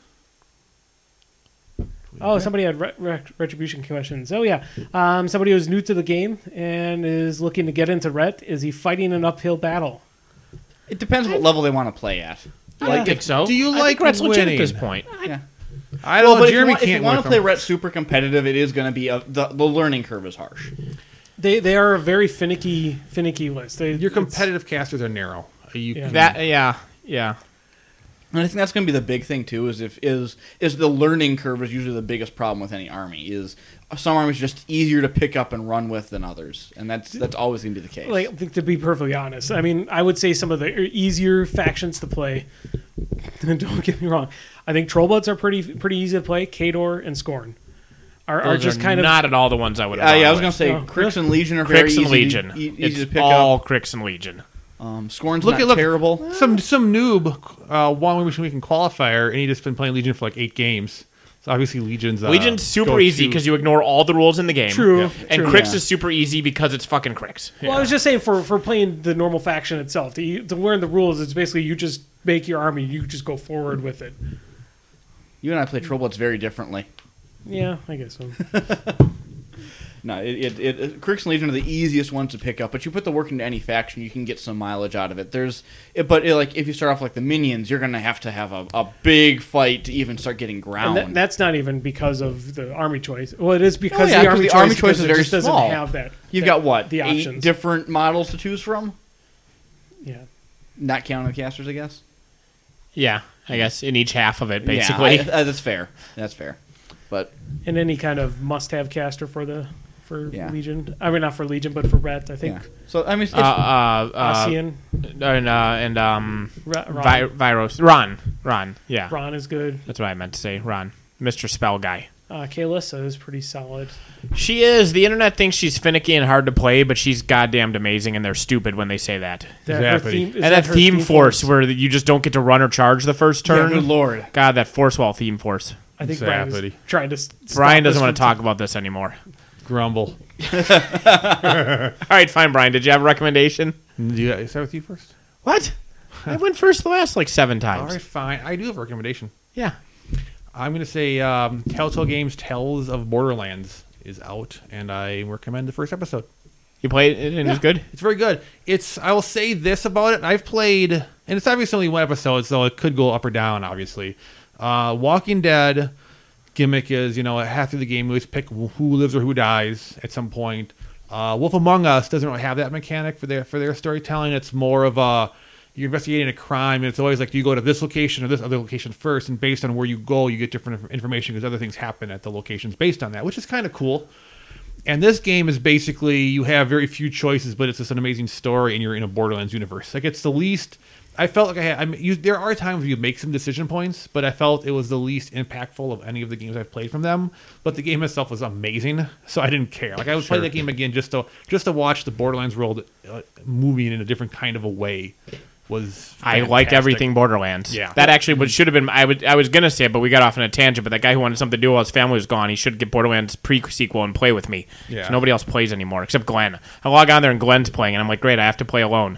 Speaker 2: Oh, somebody had retribution questions. Oh yeah, somebody who's new to the game and is looking to get into Ret. Is he fighting an uphill battle?
Speaker 3: It depends what level they want to play at.
Speaker 1: I don't think so.
Speaker 4: do you
Speaker 1: I
Speaker 4: like
Speaker 1: think Rhett's legit at
Speaker 4: winning?
Speaker 1: this point?
Speaker 3: Yeah.
Speaker 4: I don't know.
Speaker 3: But
Speaker 4: Jeremy
Speaker 3: if you
Speaker 4: can't
Speaker 3: want
Speaker 4: win
Speaker 3: to play
Speaker 4: from-
Speaker 3: Ret super competitive, it is going to be the learning curve is harsh.
Speaker 2: They are a very finicky list.
Speaker 4: Your competitive casters are narrow. You
Speaker 2: Yeah.
Speaker 4: can-
Speaker 1: That yeah.
Speaker 3: And I think that's going to be the big thing too. Is the learning curve is usually the biggest problem with any army. Is some armies are just easier to pick up and run with than others, and that's always going to be the case.
Speaker 2: Like, I think to be perfectly honest, I mean, I would say some of the easier factions to play. Don't get me wrong. I think Trollbloods are pretty easy to play. Khador and Scorn are
Speaker 1: Those
Speaker 2: just
Speaker 1: are
Speaker 2: kind of
Speaker 1: not at all the ones I would have.
Speaker 3: yeah, I was
Speaker 1: gone
Speaker 3: going to say
Speaker 2: No.
Speaker 3: Crix and Legion are very
Speaker 1: Crix and
Speaker 3: easy,
Speaker 1: Legion.
Speaker 3: easy
Speaker 1: It's
Speaker 3: to pick
Speaker 1: all
Speaker 3: up.
Speaker 1: Crix and Legion.
Speaker 3: Scorn's
Speaker 4: Look
Speaker 3: not
Speaker 4: at look
Speaker 3: terrible.
Speaker 4: Some noob won Mission Week in qualifier, and he just been playing Legion for like 8 games. So obviously Legion's
Speaker 1: Legion's super
Speaker 4: go-to.
Speaker 1: easy because you ignore all the rules in the game.
Speaker 2: True.
Speaker 1: And
Speaker 2: True.
Speaker 1: Crix
Speaker 3: Yeah.
Speaker 1: is super easy because it's fucking Crix.
Speaker 2: Well, I was just saying for playing the normal faction itself, to learn the rules, it's basically you just make your army, you just go forward with it.
Speaker 3: You and I play Trollbloods very differently.
Speaker 2: Yeah, I guess so.
Speaker 3: No, Crix and Legion are the easiest ones to pick up, but you put the work into any faction, you can get some mileage out of it. Like if you start off like the minions, you're going to have a big fight to even start getting ground.
Speaker 2: And that's not even because of the army choice. Well, it is because
Speaker 3: Oh, yeah,
Speaker 2: the
Speaker 3: 'cause
Speaker 2: army
Speaker 3: the army
Speaker 2: choice,
Speaker 3: choice
Speaker 2: because
Speaker 3: is
Speaker 2: it
Speaker 3: very
Speaker 2: just doesn't
Speaker 3: small.
Speaker 2: have that.
Speaker 3: You've
Speaker 2: that-
Speaker 3: got what?
Speaker 2: the
Speaker 3: 8
Speaker 2: options.
Speaker 3: different models to choose from?
Speaker 2: Yeah.
Speaker 3: Not counting the casters, I guess.
Speaker 1: Yeah, I guess in each half of it, basically.
Speaker 3: Yeah, that's fair. That's fair. But
Speaker 2: And any kind of must-have caster for
Speaker 3: Yeah.
Speaker 2: Legion. I mean, not for Legion, but for Ret, I think.
Speaker 3: yeah. So I mean, it's,
Speaker 2: Asian,
Speaker 1: and
Speaker 2: Ron,
Speaker 1: Viros. Ron. Yeah,
Speaker 2: Ron is good.
Speaker 1: that's what I meant to say. Ron, Mr. Spell Guy.
Speaker 2: Kalissa is pretty solid.
Speaker 1: She is. The internet thinks she's finicky and hard to play, but she's goddamn amazing, and they're stupid when they say that.
Speaker 2: Her
Speaker 4: Exactly.
Speaker 2: theme, is
Speaker 1: And that
Speaker 2: her
Speaker 1: theme force, where you just don't get to run or charge the first
Speaker 3: yeah,
Speaker 1: turn.
Speaker 3: good lord.
Speaker 1: God, that force wall theme force.
Speaker 2: I think
Speaker 4: Zappity.
Speaker 2: Brian is trying to.
Speaker 1: Brian doesn't want to talk about this anymore.
Speaker 4: Grumble.
Speaker 1: All right, fine, Brian. Did you have a recommendation?
Speaker 4: Do you start with you first?
Speaker 1: What? I went first the last like 7
Speaker 4: All
Speaker 1: times.
Speaker 4: right, fine. I do have a recommendation.
Speaker 1: Yeah.
Speaker 4: I'm going to say Telltale Games Tales of Borderlands is out, and I recommend the first episode.
Speaker 1: You played it and it's good?
Speaker 4: It's very good. I will say this about it. I've played, and it's obviously only one episode, so it could go up or down, obviously. Walking Dead gimmick is, half through the game, you always pick who lives or who dies at some point. Wolf Among Us doesn't really have that mechanic for their storytelling. It's more of you're investigating a crime, and it's always like you go to this location or this other location first, and based on where you go, you get different information because other things happen at the locations based on that, which is kind of cool. And this game is basically you have very few choices, but it's just an amazing story, and you're in a Borderlands universe. Like it's the least. I felt like there are times where you make some decision points, but I felt it was the least impactful of any of the games I've played from them. But the game itself was amazing, so I didn't care. Like I would play that game again just to watch the Borderlands world moving in a different kind of a way.
Speaker 1: I like everything Borderlands.
Speaker 4: Yeah,
Speaker 1: that actually should have been. I was gonna say it, but we got off on a tangent. But that guy who wanted something to do while his family was gone, he should get Borderlands pre-sequel and play with me.
Speaker 4: Yeah.
Speaker 1: So nobody else plays anymore except Glenn. I log on there and Glenn's playing, and I'm like, great, I have to play alone.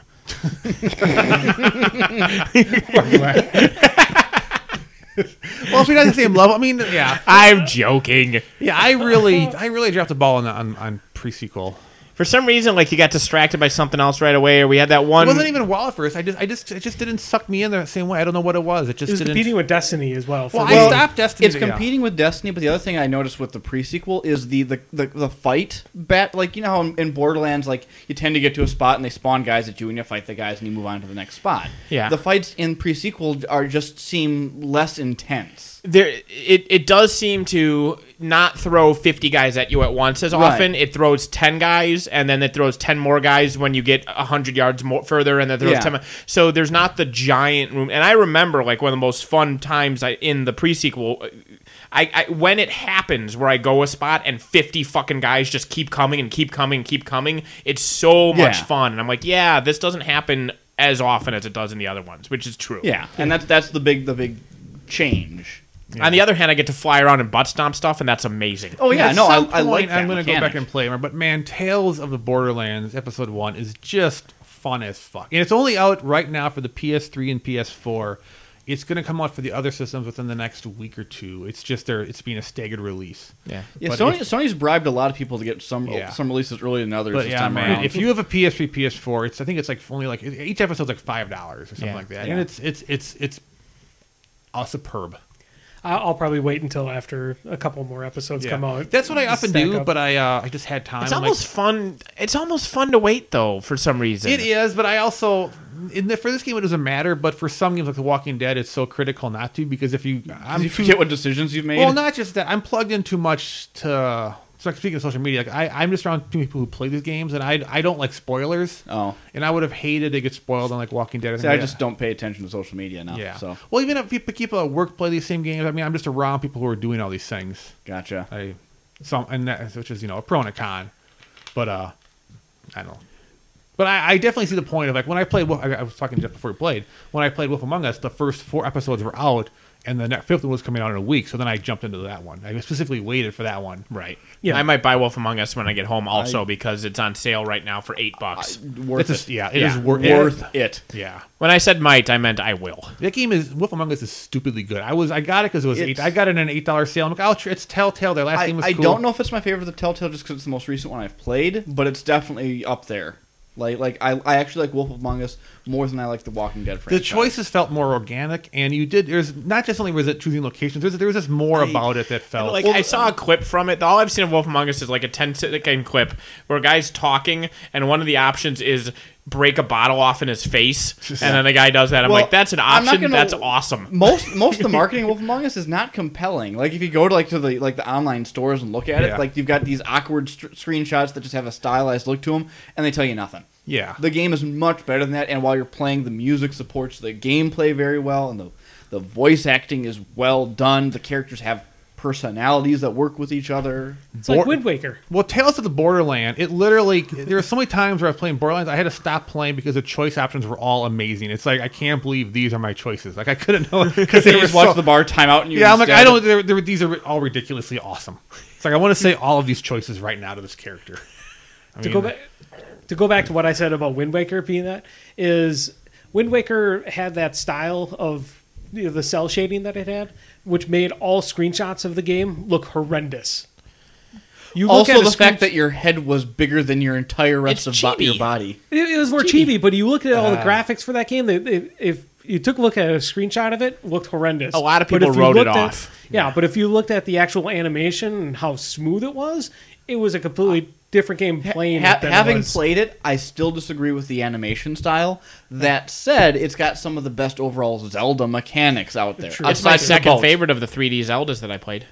Speaker 4: Well, if we got the same level, I mean, yeah.
Speaker 1: I'm joking.
Speaker 4: Yeah, I really dropped the ball on pre-sequel.
Speaker 1: For some reason, like you got distracted by something else right away, or we had that one.
Speaker 4: It wasn't even wild at first. It just didn't suck me in the same way. I don't know what it was. It was
Speaker 2: competing with Destiny as well.
Speaker 4: I stopped Destiny.
Speaker 3: It's competing with Destiny, but the other thing I noticed with the pre-sequel is the fight bat. Like how in Borderlands, like you tend to get to a spot and they spawn guys at you, and you fight the guys and you move on to the next spot.
Speaker 1: Yeah.
Speaker 3: The fights in pre-sequel seem less intense.
Speaker 1: It does seem to not throw 50 guys at you at once as often.
Speaker 3: Right.
Speaker 1: It throws 10 guys, and then it throws 10 more guys when you get 100 yards more further, and then throws 10 more. So there's not the giant room. And I remember like one of the most fun times in the pre-sequel, I when it happens where I go a spot and 50 fucking guys just keep coming and keep coming and keep coming. It's so much fun. And I'm like, yeah, this doesn't happen as often as it does in the other ones, which is true.
Speaker 3: Yeah, and that's the big change.
Speaker 1: Yeah. On the other hand, I get to fly around and butt stomp stuff, and that's amazing.
Speaker 3: Oh yeah, no, I like that.
Speaker 4: I'm going to go back and play more, but man, Tales of the Borderlands Episode 1 is just fun as fuck. And it's only out right now for the PS3 and PS4. It's going to come out for the other systems within the next week or two. It's just it's being a staggered release.
Speaker 3: Yeah. Sony's bribed a lot of people to get some releases earlier than others.
Speaker 4: But
Speaker 3: this time around.
Speaker 4: If you have a PS3, PS4, I think it's like only like each episode's like $5 or something like that, and it's superb.
Speaker 2: I'll probably wait until after a couple more episodes come out.
Speaker 4: That's what I often do, but I just had time.
Speaker 1: It's almost fun. It's almost fun to wait though for some reason.
Speaker 4: It is, but I also for this game it doesn't matter. But for some games like The Walking Dead, it's so critical not to because if you
Speaker 3: forget what decisions you've made.
Speaker 4: Well, not just that. I'm plugged in too much to. So like speaking of social media, like I'm just around two people who play these games, and I don't like spoilers.
Speaker 3: Oh,
Speaker 4: and I would have hated to get spoiled on like Walking Dead.
Speaker 3: I just don't pay attention to social media now. Yeah. So
Speaker 4: even if people at work play these same games, I mean, I'm just around people who are doing all these things.
Speaker 3: Gotcha.
Speaker 4: Which is a pro and a con, but I don't know. But I definitely see the point of like when I played. I was talking just before we played. When I played Wolf Among Us, the first 4 episodes were out. And the fifth one was coming out in a week, so then I jumped into that one. I specifically waited for that one.
Speaker 1: Right. Yeah. I might buy Wolf Among Us when I get home also because it's on sale right now for $8.
Speaker 3: Worth it.
Speaker 4: It is
Speaker 3: worth it.
Speaker 4: Yeah.
Speaker 1: When I said might, I meant I will.
Speaker 4: That game Wolf Among Us is stupidly good. I got it because it was $8. I got it in an $8 sale. I'm like, it's Telltale. Their last game was cool.
Speaker 3: I don't know if it's my favorite of the Telltale just because it's the most recent one I've played, but it's definitely up there. Like I actually like Wolf Among Us more than I like the Walking Dead franchise.
Speaker 4: The choices felt more organic, and there's not just only was it choosing locations, there was just more about it that felt
Speaker 1: like I saw a clip from it. All I've seen of Wolf Among Us is like a 10-second clip where a guy's talking, and one of the options is break a bottle off in his face, and then the guy does that. I'm like, that's an option. That's awesome.
Speaker 3: Most of the marketing of Wolf Among Us is not compelling. Like if you go to the online stores and look at it, like you've got these awkward screenshots that just have a stylized look to them, and they tell you nothing.
Speaker 4: Yeah,
Speaker 3: the game is much better than that. And while you're playing, the music supports the gameplay very well, and the voice acting is well done. The characters have personalities that work with each other.
Speaker 2: It's like Wind Waker.
Speaker 4: Well, Tales of the Borderland, it literally, there were so many times where I was playing Borderlands, I had to stop playing because the choice options were all amazing. It's like, I can't believe these are my choices. Like, I couldn't know. Because
Speaker 3: they just watch the bar timeout and you
Speaker 4: I'm like, I don't, these are all ridiculously awesome. It's like, I want to say all of these choices right now to this character.
Speaker 2: To go back to what I said about Wind Waker being that, is Wind Waker had that style of the cell shading that it had, which made all screenshots of the game look horrendous. You look at
Speaker 3: Also,
Speaker 2: a
Speaker 3: the fact
Speaker 2: screen-
Speaker 3: that your head was bigger than your entire rest
Speaker 1: It's
Speaker 3: of your
Speaker 1: chibi.
Speaker 3: body.
Speaker 2: it was more chibi, but you look at all the graphics for that game. If you took a look at a screenshot of it, looked horrendous.
Speaker 1: A lot of
Speaker 2: But
Speaker 1: people
Speaker 2: if you
Speaker 1: wrote it
Speaker 2: looked at-
Speaker 1: off.
Speaker 2: Yeah, but if you looked at the actual animation and how smooth it was a completely different game playing it than it
Speaker 3: Having
Speaker 2: was.
Speaker 3: played it, I still disagree with the animation style. That said, it's got some of the best overall Zelda mechanics out there.
Speaker 2: True.
Speaker 1: It's my
Speaker 3: Aside from
Speaker 1: second
Speaker 3: both.
Speaker 1: favorite of the 3D Zeldas that I played.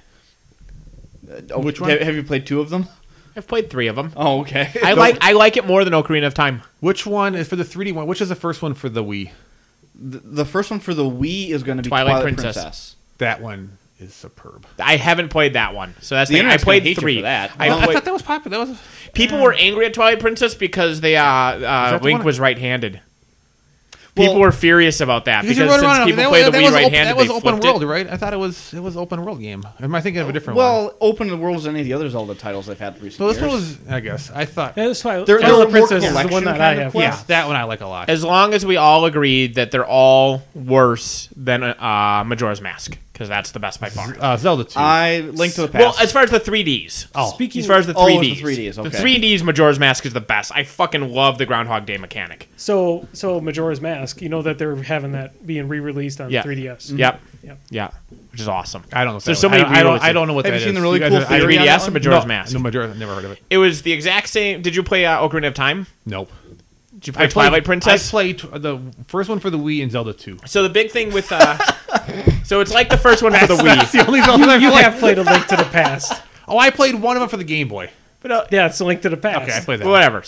Speaker 3: Which one? Have you played 2 of them?
Speaker 1: I've played 3 of them.
Speaker 3: Oh, okay.
Speaker 1: I like it more than Ocarina of Time.
Speaker 4: Which one is for the 3D one? Which is the first one for the Wii?
Speaker 3: The first one for the Wii is going to be
Speaker 1: Twilight
Speaker 3: Twilight
Speaker 1: Princess.
Speaker 3: Princess.
Speaker 4: That one is superb.
Speaker 1: I haven't played that one, so that's
Speaker 3: The
Speaker 1: the thing. I
Speaker 3: internet's gonna
Speaker 1: played
Speaker 3: hate you
Speaker 1: 3.
Speaker 3: for that.
Speaker 1: I
Speaker 4: I
Speaker 1: played,
Speaker 4: thought that was popular. That was
Speaker 1: people were angry at Twilight Princess because they
Speaker 4: the
Speaker 1: Link
Speaker 4: one?
Speaker 1: was right-handed.
Speaker 3: Well,
Speaker 1: People were furious about that
Speaker 4: because
Speaker 1: because
Speaker 4: you run
Speaker 1: since
Speaker 4: around.
Speaker 1: people
Speaker 4: That
Speaker 1: play the
Speaker 4: was
Speaker 1: Wii
Speaker 4: op-
Speaker 1: right-handed,
Speaker 4: That was
Speaker 1: they
Speaker 4: open
Speaker 1: flipped
Speaker 4: world,
Speaker 1: it.
Speaker 4: right? I thought it was open world game. Am I thinking of a different one?
Speaker 3: well, open world as any of the other Zelda titles they've had recently.
Speaker 4: So this one was, I guess. I thought,
Speaker 2: Yeah, that's why
Speaker 3: They're
Speaker 2: Twilight
Speaker 3: a more
Speaker 2: Princess is the one
Speaker 3: collection
Speaker 2: that
Speaker 3: kind
Speaker 2: I
Speaker 3: of
Speaker 2: have.
Speaker 4: yeah, that one I like a lot.
Speaker 1: As long as we all agreed that they're all worse than Majora's Mask, because that's the best by far.
Speaker 4: Zelda 2.
Speaker 3: Link to the Past.
Speaker 1: Well, as far as the 3Ds.
Speaker 2: Speaking
Speaker 1: As far as the
Speaker 3: Oh,
Speaker 1: 3Ds.
Speaker 3: the 3Ds, okay.
Speaker 1: The 3Ds Majora's Mask is the best. I fucking love the Groundhog Day mechanic.
Speaker 2: So Majora's Mask, you know that they're having that being re-released on
Speaker 1: Yeah.
Speaker 2: 3DS.
Speaker 1: Yep.
Speaker 2: Yep.
Speaker 1: Yeah. Which is awesome.
Speaker 4: I don't know. If
Speaker 1: There's
Speaker 4: that
Speaker 1: so
Speaker 4: was-
Speaker 1: many
Speaker 4: I don't.
Speaker 1: re-releases.
Speaker 4: I don't know what
Speaker 3: Have
Speaker 4: that
Speaker 3: you seen
Speaker 4: is.
Speaker 3: the really
Speaker 4: guys
Speaker 3: cool
Speaker 4: are-
Speaker 3: theory on
Speaker 1: 3DS
Speaker 3: that
Speaker 1: or
Speaker 3: one?
Speaker 1: Majora's
Speaker 4: no,
Speaker 1: Mask?
Speaker 4: No, Majora's. Never heard of it.
Speaker 1: It was the exact same. Did you play Ocarina of Time?
Speaker 4: Nope.
Speaker 1: Did you play Twilight Princess?
Speaker 4: I played the first one for the Wii and Zelda 2.
Speaker 1: So the big thing with so it's like the first one for the Wii.
Speaker 4: That's the only Zelda I've
Speaker 2: You
Speaker 4: played.
Speaker 2: have played A Link to the Past.
Speaker 4: Oh, I played one of them for the Game Boy.
Speaker 1: But
Speaker 2: Yeah, it's A Link to the Past.
Speaker 4: Okay, I played that.
Speaker 1: well, whatever.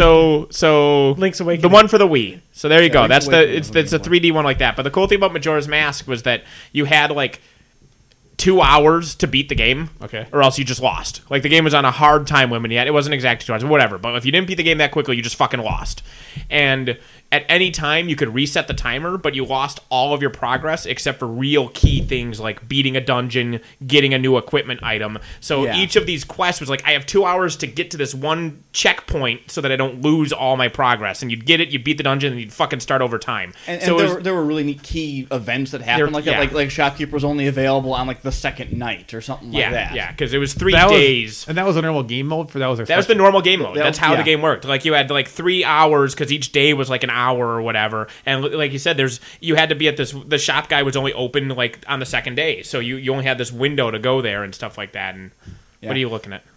Speaker 1: So
Speaker 2: Link's Awakening.
Speaker 1: the one for the Wii. So there you go.
Speaker 3: Link's
Speaker 1: That's
Speaker 3: Awakening
Speaker 1: it's
Speaker 3: on the
Speaker 1: it's a
Speaker 3: Game Boy.
Speaker 1: 3D one like that. But the cool thing about Majora's Mask was that you had like 2 hours to beat the game.
Speaker 4: Okay.
Speaker 1: Or else you just lost. Like the game was on a hard time limit yet. It wasn't exactly 2 hours, whatever. But if you didn't beat the game that quickly, you just fucking lost. And at any time you could reset the timer, but you lost all of your progress except for real key things like beating a dungeon, getting a new equipment item. So
Speaker 3: Yeah.
Speaker 1: each of these quests was like, I have 2 hours to get to this one checkpoint so that I don't lose all my progress. And you'd get it, you'd beat the dungeon, and you'd fucking start over time.
Speaker 3: And
Speaker 1: so it was-
Speaker 3: there were really neat key events that happened, like
Speaker 1: yeah.
Speaker 3: that. Like Shopkeeper was only available on like the second night or something like that.
Speaker 1: yeah, because it was 3
Speaker 4: That was-
Speaker 1: days.
Speaker 4: and that was a normal game mode for that was their
Speaker 1: That was the
Speaker 4: special.
Speaker 1: normal game mode.
Speaker 3: That
Speaker 1: That's
Speaker 3: was-
Speaker 1: how
Speaker 3: yeah.
Speaker 1: the game worked. Like you had like 3 hours because each day was like an hour or whatever. And like you said, you had to be at this. The shop guy was only open like on the second day, so you only had this window to go there and stuff like that. And
Speaker 3: Yeah.
Speaker 1: what are you looking at?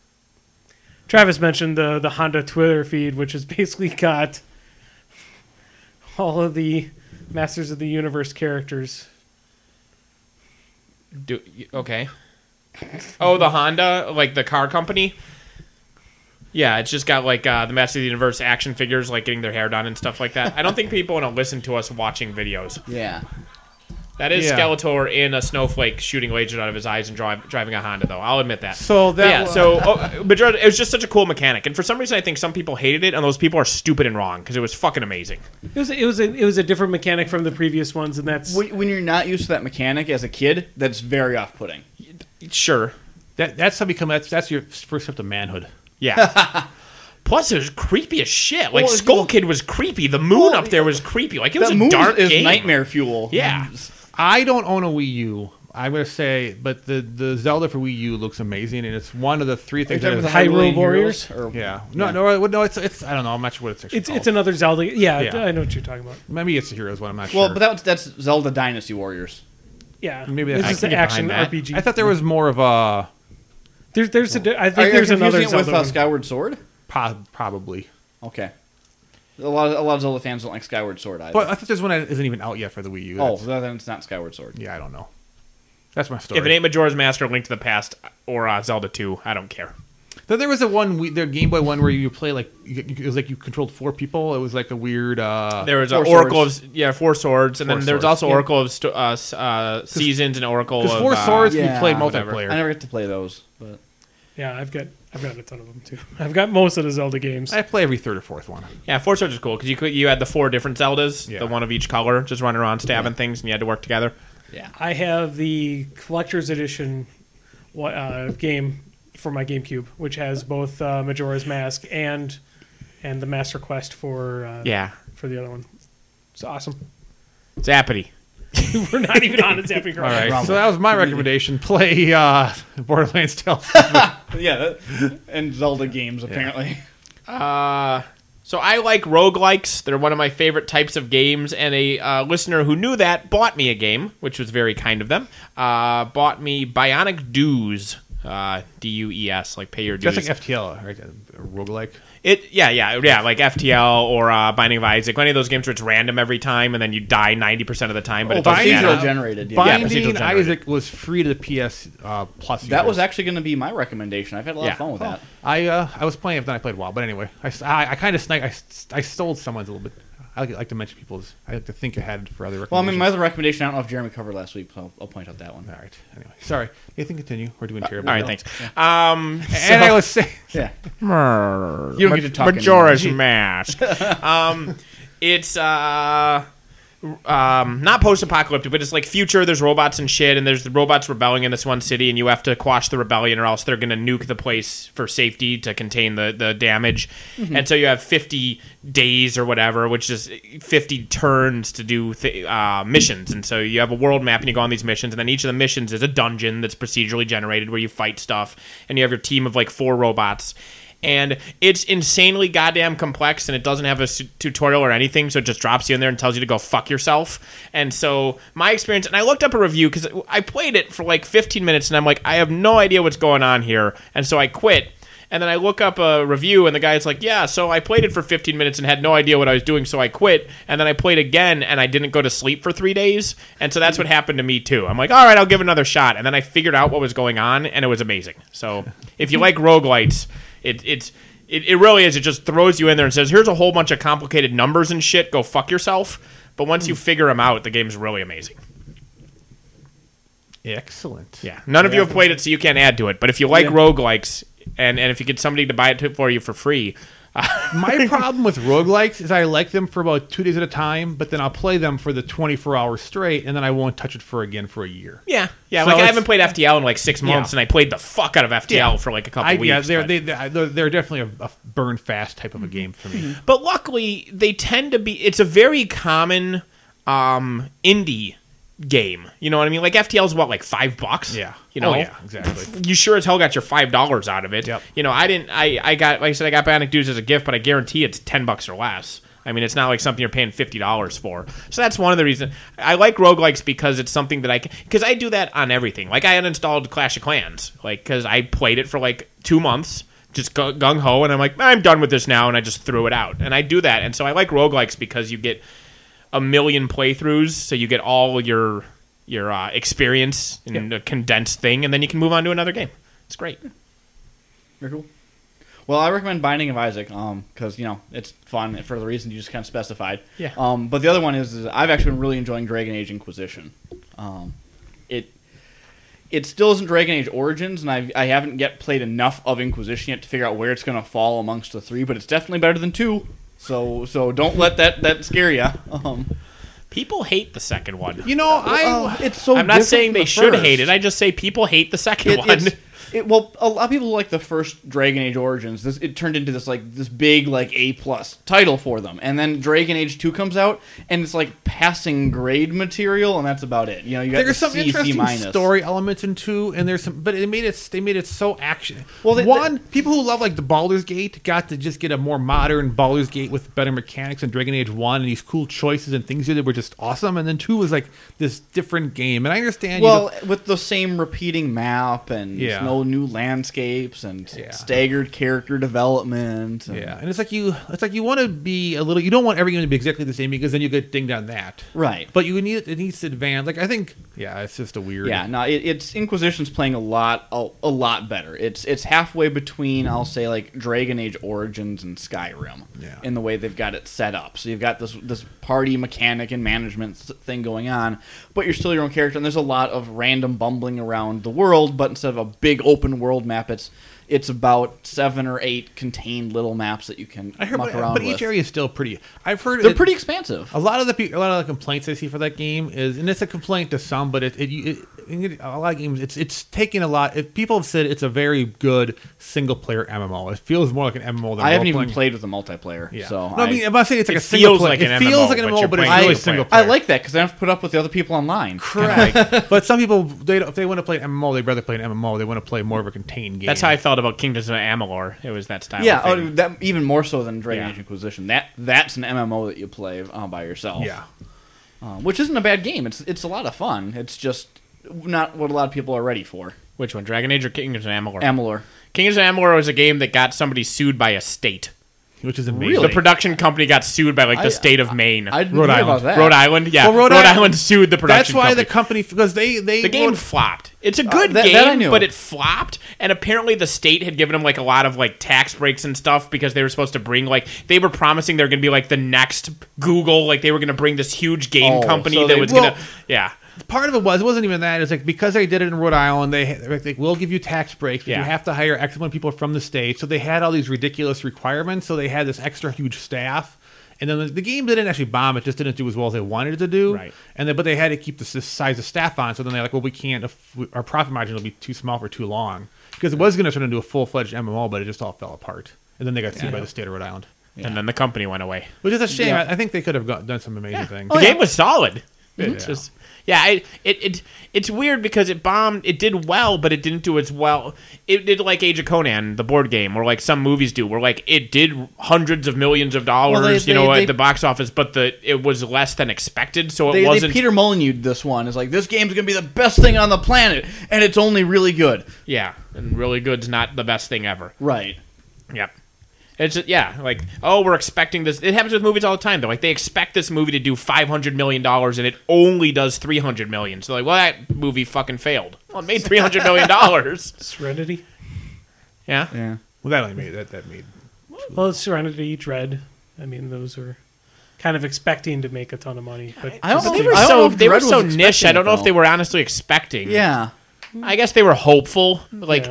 Speaker 2: Travis mentioned the Honda Twitter feed, which has basically got all of the Masters of the Universe characters.
Speaker 1: Okay. Oh, the Honda, like the car company. Yeah, it's just got like the Master of the Universe action figures, like getting their hair done and stuff like that. I don't think people want to listen to us watching videos.
Speaker 3: Yeah.
Speaker 1: That is
Speaker 4: Yeah.
Speaker 1: Skeletor in a snowflake shooting lasers out of his eyes and driving a Honda, though. I'll admit that.
Speaker 4: So
Speaker 1: But
Speaker 4: that
Speaker 1: yeah, so it was just such a cool mechanic, and for some reason, I think some people hated it, and those people are stupid and wrong because it was fucking amazing.
Speaker 2: It was a different mechanic from the previous ones, and that's
Speaker 3: When you're not used to that mechanic as a kid, that's very off-putting.
Speaker 1: Sure,
Speaker 4: that's how become that's your first step to manhood.
Speaker 1: yeah. Plus, it was creepy as shit. Like
Speaker 3: Well,
Speaker 1: Skull Kid was creepy. The moon
Speaker 3: Well,
Speaker 1: up there was creepy. Like it was
Speaker 3: That
Speaker 1: a
Speaker 3: moon
Speaker 1: dark
Speaker 3: is
Speaker 1: game.
Speaker 3: nightmare fuel.
Speaker 1: Yeah.
Speaker 4: I don't own a Wii U. I'm gonna say, but the Zelda for Wii U looks amazing, and it's one of the 3 things that is,
Speaker 2: Hyrule Warriors?
Speaker 3: Or,
Speaker 4: yeah. No, it's I don't know. I'm not sure what it's actually
Speaker 2: it's
Speaker 4: called.
Speaker 2: another Zelda. Yeah,
Speaker 4: Yeah.
Speaker 2: I know what you're talking about.
Speaker 4: Maybe it's the Heroes one. I'm not
Speaker 3: Well,
Speaker 4: sure.
Speaker 3: but that's Zelda Dynasty Warriors.
Speaker 2: Yeah,
Speaker 4: Maybe
Speaker 2: it's
Speaker 4: that's
Speaker 2: just
Speaker 4: I
Speaker 2: an
Speaker 4: can get
Speaker 2: action
Speaker 4: behind that.
Speaker 2: RPG.
Speaker 4: I thought there was more of a
Speaker 2: I think there's
Speaker 3: Are you
Speaker 2: another
Speaker 3: confusing it
Speaker 2: Zelda
Speaker 3: with
Speaker 2: one.
Speaker 3: Skyward Sword?
Speaker 4: probably,
Speaker 3: Okay. A lot of Zelda fans don't like Skyward Sword either.
Speaker 4: but I think there's one that isn't even out yet for the Wii U.
Speaker 3: oh,
Speaker 4: That's-
Speaker 3: then it's not Skyward Sword.
Speaker 4: yeah, I don't know. That's my story.
Speaker 1: If it ain't Majora's Mask or Link to the Past or Zelda 2, I don't care.
Speaker 4: Then there was a the Game Boy one where you play like it was like you controlled 4 people. It was like a weird.
Speaker 1: There was
Speaker 3: Four
Speaker 1: an Oracle
Speaker 3: Swords.
Speaker 1: of 4 swords, and
Speaker 4: Four
Speaker 1: then there was
Speaker 4: Swords,
Speaker 1: also
Speaker 4: yeah.
Speaker 1: Oracle of Seasons and Oracle of
Speaker 4: Because 4 Swords
Speaker 3: yeah,
Speaker 4: you played
Speaker 1: whatever.
Speaker 4: multiplayer.
Speaker 3: I never get to play those, but
Speaker 2: Yeah, I've got a ton of them too. I've got most of the Zelda games.
Speaker 4: I play every 3rd or 4th one.
Speaker 1: Yeah, 4 swords is cool because you had the 4 different Zeldas,
Speaker 4: Yeah.
Speaker 1: the one of each color, just running around stabbing things, and you had to work together.
Speaker 3: yeah.
Speaker 2: I have the collector's edition game for my GameCube, which has both Majora's Mask and the Master Quest for
Speaker 1: Yeah,
Speaker 2: for the other one. It's awesome.
Speaker 1: Zappity.
Speaker 2: We're not even on its Epic
Speaker 4: All right,
Speaker 3: Rumble.
Speaker 4: so that was my recommendation. Play Borderlands Tales.
Speaker 3: Yeah, and Zelda games apparently.
Speaker 1: So I like roguelikes. They're one of my favorite types of games, and a listener who knew that bought me a game, which was very kind of them. Bought me Bionic Dues, DUES, like pay your dues.
Speaker 4: That's like FTL, right? Roguelike.
Speaker 1: Yeah, like FTL or Binding of Isaac. Any of those games where it's random every time, and then you die 90% of the time, but it doesn't
Speaker 3: procedural
Speaker 1: matter.
Speaker 3: generated. Yeah.
Speaker 1: procedural
Speaker 4: Binding
Speaker 1: generated.
Speaker 4: Isaac was free to the PS Plus.
Speaker 3: That was
Speaker 4: users.
Speaker 3: actually going to be my recommendation. I've had a lot
Speaker 1: Yeah.
Speaker 3: of fun with that.
Speaker 4: I was playing it, then I played WoW. But anyway, I kind of sniped. I stole someone's a little bit. I like to mention people's. I like to think ahead for other recommendations.
Speaker 3: Well, I mean, my other recommendation, I don't know if Jeremy covered last week, so I'll point out that one.
Speaker 4: All right. Anyway, sorry. Nathan, continue. We're doing terrible.
Speaker 1: All right, thanks.
Speaker 4: And I was saying,
Speaker 3: Yeah. You don't get to talk
Speaker 1: Majora's Mask. It's not post-apocalyptic, but it's like future. There's robots and shit, and there's the robots rebelling in this one city, and you have to quash the rebellion, or else they're going to nuke the place for safety to contain the damage. And so you have 50 days or whatever, which is 50 turns to do missions. And so you have a world map, and you go on these missions, and then each of the missions is a dungeon that's procedurally generated where you fight stuff, and you have your team of like 4 robots. And it's insanely goddamn complex, and it doesn't have a tutorial or anything, so it just drops you in there and tells you to go fuck yourself. And so my experience, and I looked up a review because I played it for like 15 minutes, and I'm like, I have no idea what's going on here, and so I quit. And then I look up a review, and the guy's like, yeah, so I played it for 15 minutes and had no idea what I was doing, so I quit. And then I played again, and I didn't go to sleep for 3 days. And so that's what happened to me, too. I'm like, all right, I'll give it another shot. And then I figured out what was going on, and it was amazing. So if you like roguelites, it really is. It just throws you in there and says, here's a whole bunch of complicated numbers and shit. Go fuck yourself. But once you figure them out, the game's really amazing.
Speaker 4: excellent.
Speaker 1: Yeah. None of you have played it, so you can't add to it. But if you like roguelikes, and if you get somebody to buy it for you for free,
Speaker 4: My problem with roguelikes is I like them for about 2 days at a time, but then I'll play them for the 24 hours straight, and then I won't touch it for a year.
Speaker 1: yeah.
Speaker 4: So
Speaker 1: Like I
Speaker 4: it's-
Speaker 1: haven't played FTL in like 6 months, and I played the fuck out of FTL for like a couple weeks.
Speaker 4: Yeah,
Speaker 1: but-
Speaker 4: they're definitely a burn fast type of a game for me.
Speaker 1: But luckily, they tend to be. It's a very common indie game. You know what I mean? Like FTL is what, like $5?
Speaker 4: Yeah.
Speaker 1: You know?
Speaker 4: Oh, yeah, exactly.
Speaker 1: You sure as hell got your $5 out of it.
Speaker 4: Yep.
Speaker 1: You know, I didn't. I got, like I said, I got Bionic Dudes as a gift, but I guarantee it's $10 or less. I mean, it's not like something you're paying $50 for. So that's one of the reasons I like roguelikes, because it's something that because I do that on everything. Like I uninstalled Clash of Clans, like because I played it for like 2 months. Just gung ho, and I'm like, I'm done with this now, and I just threw it out. And I do that, and so I like roguelikes because you get a million playthroughs, so you get all your experience in a condensed thing, and then you can move on to another game. It's great.
Speaker 3: Very cool. Well, I recommend Binding of Isaac because it's fun for the reasons you just kind of specified.
Speaker 1: Yeah.
Speaker 3: But the other one is I've actually been really enjoying Dragon Age Inquisition. It still isn't Dragon Age Origins, and I haven't yet played enough of Inquisition yet to figure out where it's going to fall amongst the 3. But it's definitely better than 2. So don't let that scare you.
Speaker 1: People hate the second one.
Speaker 4: You know,
Speaker 3: It's so.
Speaker 1: I'm not
Speaker 3: different
Speaker 1: saying
Speaker 3: from
Speaker 1: they
Speaker 3: the
Speaker 1: should
Speaker 3: first.
Speaker 1: hate it. I just say people hate the second one.
Speaker 3: Well, a lot of people like the first Dragon Age Origins. It turned into this big A+ title for them, and then Dragon Age 2 comes out, and it's like passing grade material, and that's about it. You got
Speaker 4: there's some
Speaker 3: C,
Speaker 4: interesting
Speaker 3: C-.
Speaker 4: story elements in 2, and there's some, but they made it so action.
Speaker 3: Well,
Speaker 4: people who love like the Baldur's Gate got to just get a more modern Baldur's Gate with better mechanics than Dragon Age 1, and these cool choices and things you did were just awesome. And then 2 was like this different game, and I understand.
Speaker 3: With the same repeating map and no new landscapes and staggered character development.
Speaker 4: And it's like you want to be a little. You don't want every game to be exactly the same, because then you get dinged on that.
Speaker 3: Right.
Speaker 4: But it needs to advance. Like I think, it's just a weird.
Speaker 3: Yeah, no, it's Inquisition's playing a lot better. It's halfway between, I'll say, like Dragon Age Origins and Skyrim.
Speaker 4: Yeah.
Speaker 3: In the way they've got it set up. So you've got this party mechanic and management thing going on, but you're still your own character, and there's a lot of random bumbling around the world, but instead of a big open world map. It's about 7 or 8 contained little maps that you can
Speaker 4: I heard,
Speaker 3: muck around
Speaker 4: but
Speaker 3: with.
Speaker 4: each area is still pretty. I've heard
Speaker 3: They're pretty expansive.
Speaker 4: A lot of the complaints I see for that game is, and it's a complaint to some, but a lot of games it's taking a lot. If people have said it's a very good single player MMO, it feels more like an MMO than
Speaker 3: I haven't even
Speaker 4: role-playing.
Speaker 3: played with the multiplaer.
Speaker 4: Yeah.
Speaker 3: So
Speaker 4: no, I mean, I'm not saying it's like
Speaker 1: It
Speaker 4: a single
Speaker 1: feels
Speaker 4: player.
Speaker 1: like
Speaker 4: It
Speaker 1: an
Speaker 4: feels
Speaker 1: MMO,
Speaker 4: like an
Speaker 1: but
Speaker 4: MMO,
Speaker 1: you're
Speaker 4: but it's
Speaker 1: playing
Speaker 4: really
Speaker 1: single
Speaker 4: single
Speaker 3: I
Speaker 4: player.
Speaker 3: like that because I don't have to put up with the other people online.
Speaker 4: Correct. But some people, if they want to play an MMO, they'd rather play an MMO. They want to play more of a contained game.
Speaker 1: That's how I felt about Kingdoms of Amalur. It was that style.
Speaker 3: Yeah,
Speaker 1: of thing.
Speaker 3: that even more so than Dragon
Speaker 1: Yeah.
Speaker 3: Age Inquisition. That's an MMO that you play by yourself.
Speaker 4: Yeah.
Speaker 3: Which isn't a bad game. It's a lot of fun. It's just not what a lot of people are ready for.
Speaker 1: Which one, Dragon Age or Kingdoms of Amalur?
Speaker 3: Amalur.
Speaker 1: Kingdoms of Amalur was a game that got somebody sued by a state.
Speaker 4: Which is amazing.
Speaker 3: Really?
Speaker 1: The production company got sued by the state of Maine.
Speaker 3: I didn't
Speaker 4: Rhode
Speaker 3: hear
Speaker 4: Island.
Speaker 3: about that.
Speaker 1: Rhode Island, yeah.
Speaker 4: Well, Rhode
Speaker 1: Rhode
Speaker 4: Island-
Speaker 1: Island sued the production
Speaker 4: That's why
Speaker 1: company.
Speaker 4: the company, because the
Speaker 1: game flopped. It's a good
Speaker 3: that I
Speaker 1: game,
Speaker 3: knew.
Speaker 1: but it flopped. And apparently, the state had given them a lot of tax breaks and stuff because they were supposed to bring they were promising they're going to be the next Google. They were going to bring this huge game
Speaker 3: Oh,
Speaker 1: company
Speaker 3: so
Speaker 1: that
Speaker 3: they-
Speaker 1: was
Speaker 3: well-
Speaker 1: going to
Speaker 4: part of it wasn't even that. It's because they did it in Rhode Island, they will give you tax breaks, but
Speaker 1: Yeah.
Speaker 4: you have to hire X amount of people from the state. So they had all these ridiculous requirements. So they had this extra huge staff. And then the game didn't actually bomb; it just didn't do as well as they wanted it to do.
Speaker 1: Right.
Speaker 4: And but they had to keep the size of staff on. So then they're like, "Well, we can't. Our profit margin will be too small for too long." Because it was going to turn into a full-fledged MMO, but it just all fell apart. And then they got sued by the state of Rhode Island,
Speaker 1: And then the company went away.
Speaker 4: which is a shame.
Speaker 3: Yeah.
Speaker 4: I think they could have done some amazing things.
Speaker 1: The game was solid.
Speaker 4: Yeah.
Speaker 1: It's weird because it bombed. It did well, but it didn't do as well. It did like Age of Conan, the board game, or some movies do, where it did hundreds of millions of dollars,
Speaker 3: Well, they-
Speaker 1: at the box office, but it was less than expected, so it
Speaker 3: They
Speaker 1: wasn't.
Speaker 3: Peter Molyneux this one. It's this game's going to be the best thing on the planet, and it's only really good.
Speaker 1: Yeah, and really good's not the best thing ever.
Speaker 3: Right.
Speaker 1: Yep. It's just, we're expecting this. It happens with movies all the time, though. They expect this movie to do $500 million, and it only does $300 million. So, that movie fucking failed. Well, it made $300 million.
Speaker 2: Serenity.
Speaker 1: Yeah.
Speaker 3: Yeah.
Speaker 4: Well, that only made that made.
Speaker 2: Well, it's Serenity, Dread. I mean, those are kind of expecting to make a ton of money. But
Speaker 3: I don't
Speaker 1: But
Speaker 3: know.
Speaker 1: they were
Speaker 3: I don't
Speaker 1: so
Speaker 3: know if
Speaker 1: they were
Speaker 3: Dread was
Speaker 1: so niche.
Speaker 3: expecting
Speaker 1: I don't
Speaker 3: it,
Speaker 1: know if
Speaker 3: though.
Speaker 1: they were honestly expecting.
Speaker 3: Yeah.
Speaker 1: I guess they were hopeful. Not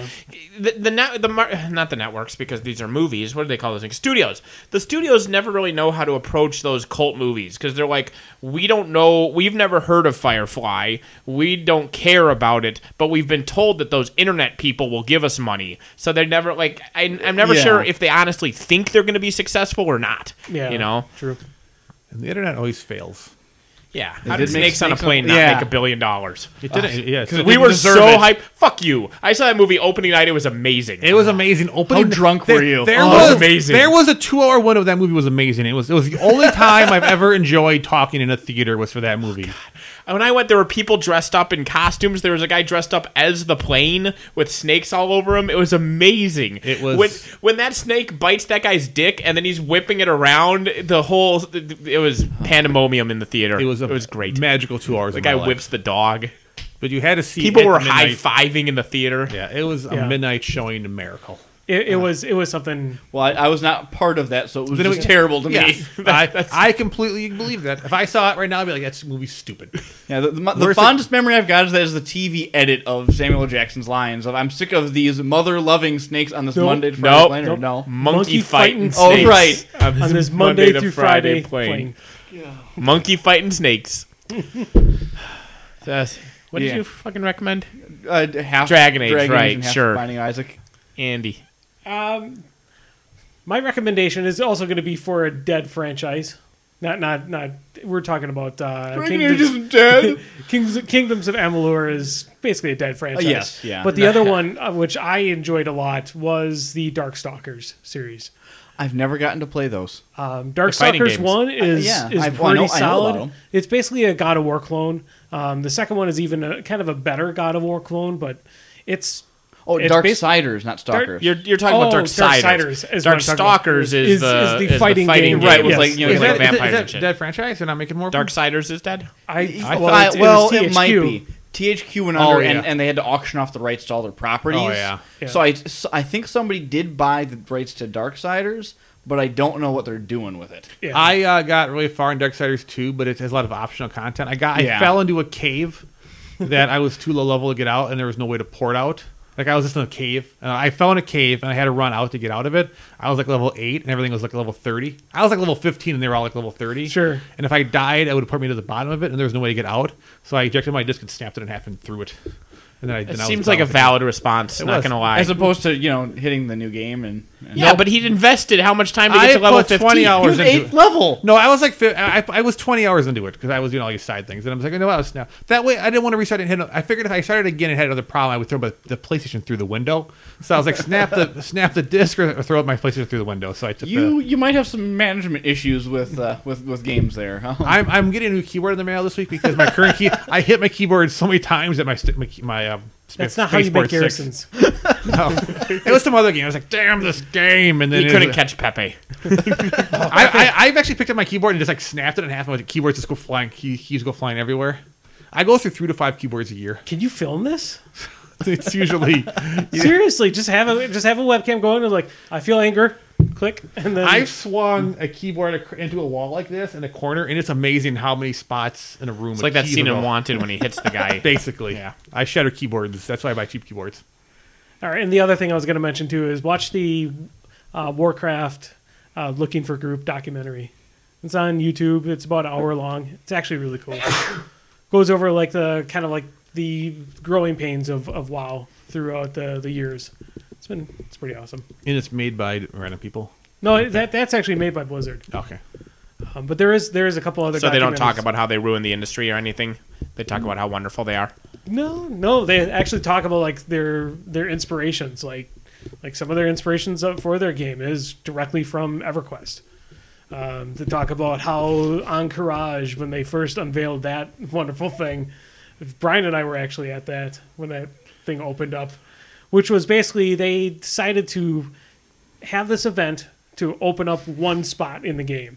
Speaker 1: the networks, because these are movies. What do they call those things? Studios. The studios never really know how to approach those cult movies because they're we don't know. We've never heard of Firefly. We don't care about it, but we've been told that those internet people will give us money. So they're never I'm never
Speaker 3: Yeah.
Speaker 1: sure if they honestly think they're going to be successful or not.
Speaker 2: yeah, true.
Speaker 4: And the internet always fails.
Speaker 1: Yeah.
Speaker 3: They
Speaker 1: How did
Speaker 3: did make
Speaker 1: Snakes on a
Speaker 3: Snakes on-
Speaker 1: Plane not
Speaker 3: Yeah.
Speaker 1: make $1 billion?
Speaker 4: It didn't. Yeah, so
Speaker 1: We
Speaker 3: didn't
Speaker 1: were
Speaker 3: deserve
Speaker 1: so
Speaker 3: it.
Speaker 1: hyped. Fuck you. I saw that movie opening night. It was amazing.
Speaker 4: it was amazing. Opening.
Speaker 3: How drunk were you?
Speaker 4: There
Speaker 1: Oh,
Speaker 4: was
Speaker 1: it was amazing.
Speaker 4: There was a 2-hour window of that movie was amazing. It was the only time I've ever enjoyed talking in a theater was for that movie.
Speaker 1: When I went, there were people dressed up in costumes. There was a guy dressed up as the plane with snakes all over him. It was amazing.
Speaker 4: It was-
Speaker 1: when that snake bites that guy's dick and then he's whipping it around. It was pandemonium in the theater.
Speaker 4: It was
Speaker 1: great.
Speaker 4: magical 2 hours.
Speaker 1: The guy whips the dog.
Speaker 4: but you had to see.
Speaker 1: People
Speaker 4: at
Speaker 1: were
Speaker 4: midnight.
Speaker 1: high fiving in the theater.
Speaker 4: Yeah, it was a
Speaker 2: Yeah.
Speaker 4: midnight showing. A miracle.
Speaker 2: It was something.
Speaker 3: Well, I was not part of that, so it was
Speaker 4: Then it
Speaker 3: just
Speaker 4: was-
Speaker 3: terrible to
Speaker 4: Yeah,
Speaker 3: me.
Speaker 4: I completely believe that. If I saw it right now, I'd be like, "That movie's stupid."
Speaker 3: Yeah, the
Speaker 4: Where's
Speaker 3: fondest memory I've got is the TV edit of Samuel L. Jackson's lines of "I'm sick of these mother-loving snakes on this
Speaker 2: Nope.
Speaker 3: Monday to Friday
Speaker 1: Nope.
Speaker 3: plane."
Speaker 2: Nope.
Speaker 3: No,
Speaker 1: Monkey fighting
Speaker 2: fighting
Speaker 1: snakes.
Speaker 3: Oh, right.
Speaker 2: On this Monday through Friday plane.
Speaker 1: Monkey fighting snakes. What did
Speaker 3: Yeah.
Speaker 1: you fucking recommend?
Speaker 3: half
Speaker 1: Dragon Age, right,
Speaker 3: and half
Speaker 1: sure.
Speaker 3: Binding of Isaac.
Speaker 1: Andy.
Speaker 2: My recommendation is also going to be for a dead franchise. Not. We're talking about
Speaker 3: dead.
Speaker 2: Kingdoms of Amalur is basically a dead franchise.
Speaker 3: Yes, yeah.
Speaker 2: But the other one, which I enjoyed a lot, was the Darkstalkers series.
Speaker 3: I've never gotten to play those.
Speaker 1: fighting
Speaker 2: Darkstalkers
Speaker 1: games.
Speaker 2: 1 is
Speaker 3: yeah.
Speaker 2: is
Speaker 3: I
Speaker 2: pretty
Speaker 3: know
Speaker 2: solid.
Speaker 3: about 'em.
Speaker 2: It's basically a God of War clone. The second one is even kind of a better God of War clone, but it's
Speaker 3: Oh,
Speaker 2: It's
Speaker 3: Darksiders, not Stalkers.
Speaker 1: You're talking about
Speaker 2: Oh,
Speaker 1: Darksiders.
Speaker 2: Darksiders is what I'm talking about.
Speaker 1: Darkstalkers
Speaker 2: Is the fighting game.
Speaker 1: right? With
Speaker 2: Yes.
Speaker 1: like
Speaker 2: Is
Speaker 1: like
Speaker 4: that,
Speaker 1: vampires
Speaker 4: is
Speaker 1: and
Speaker 4: that
Speaker 1: shit.
Speaker 4: dead franchise? They're not making more. of them?
Speaker 1: Darksiders is dead.
Speaker 3: It might be. THQ went under,
Speaker 4: yeah.
Speaker 3: and they had to auction off the rights to all their properties.
Speaker 4: Oh, yeah.
Speaker 2: Yeah.
Speaker 3: So I think somebody did buy the rights to Darksiders, but I don't know what they're doing with it.
Speaker 2: Yeah.
Speaker 4: I got really far in Darksiders 2, but it has a lot of optional content. I
Speaker 3: Yeah.
Speaker 4: fell into a cave that I was too low level to get out, and there was no way to port out. Like I was just in a cave. I fell in a cave and I had to run out to get out of it. I was like level 8 and everything was like level 30. I was like level 15 and they were all like level 30.
Speaker 2: Sure.
Speaker 4: And if I died, it would have put me to the bottom of it and there was no way to get out. So I ejected my disc and snapped it in half and threw it. And then
Speaker 1: It seems like a valid response.
Speaker 4: It
Speaker 1: Not
Speaker 4: was.
Speaker 1: gonna lie.
Speaker 3: As opposed to hitting the new game and
Speaker 1: Yeah, but he'd invested how much time to get
Speaker 4: I
Speaker 1: to level
Speaker 4: put
Speaker 1: 15?
Speaker 4: 20 hours
Speaker 3: He was
Speaker 4: into
Speaker 3: 8th level.
Speaker 4: No, I was like I was 20 hours into it because I was doing all these side things, and I was like, no, I was now that way. I didn't want to restart and hit. I figured if I started again and had another problem, I would throw the PlayStation through the window. So I was like, snap the disc or throw my PlayStation through the window. So I took
Speaker 3: You might have some management issues with games there. Huh?
Speaker 4: I'm getting a new keyboard in the mail this week because my current key. I hit my keyboard so many times that my
Speaker 2: That's not how you make Garrisons.
Speaker 4: No, it was some other game. I was like, damn this game, and then
Speaker 1: He couldn't catch Pepe.
Speaker 4: I've actually picked up my keyboard and just like snapped it in half. And my keyboards just go flying. Keys go flying everywhere. I go through 3 to 5 keyboards a year.
Speaker 2: Can you film this?
Speaker 4: It's usually
Speaker 2: Seriously, just have a webcam going and like, I feel anger. Click, and then
Speaker 4: I've swung a keyboard into a wall like this in a corner, and it's amazing how many spots in a room.
Speaker 1: It's like that scene in Wanted when he hits the guy.
Speaker 4: Basically, yeah. I shatter keyboards. That's why I buy cheap keyboards.
Speaker 2: All right, and the other thing I was going to mention too is watch the Warcraft Looking for Group documentary. It's on YouTube. It's about an hour long. It's actually really cool. Goes over like the kind of like the growing pains of WoW throughout the years. It's pretty awesome.
Speaker 4: And it's made by random people.
Speaker 2: No, that's actually made by Blizzard.
Speaker 4: Okay.
Speaker 2: But there is a couple other.
Speaker 1: So they don't talk
Speaker 2: documentaries.
Speaker 1: about how they ruin the industry or anything. They talk about how wonderful they are.
Speaker 2: No, they actually talk about like their inspirations, like some of their inspirations for their game is directly from EverQuest. They talk about how on Courage, when they first unveiled that wonderful thing, Brian and I were actually at that when that thing opened up, which was basically they decided to have this event to open up one spot in the game.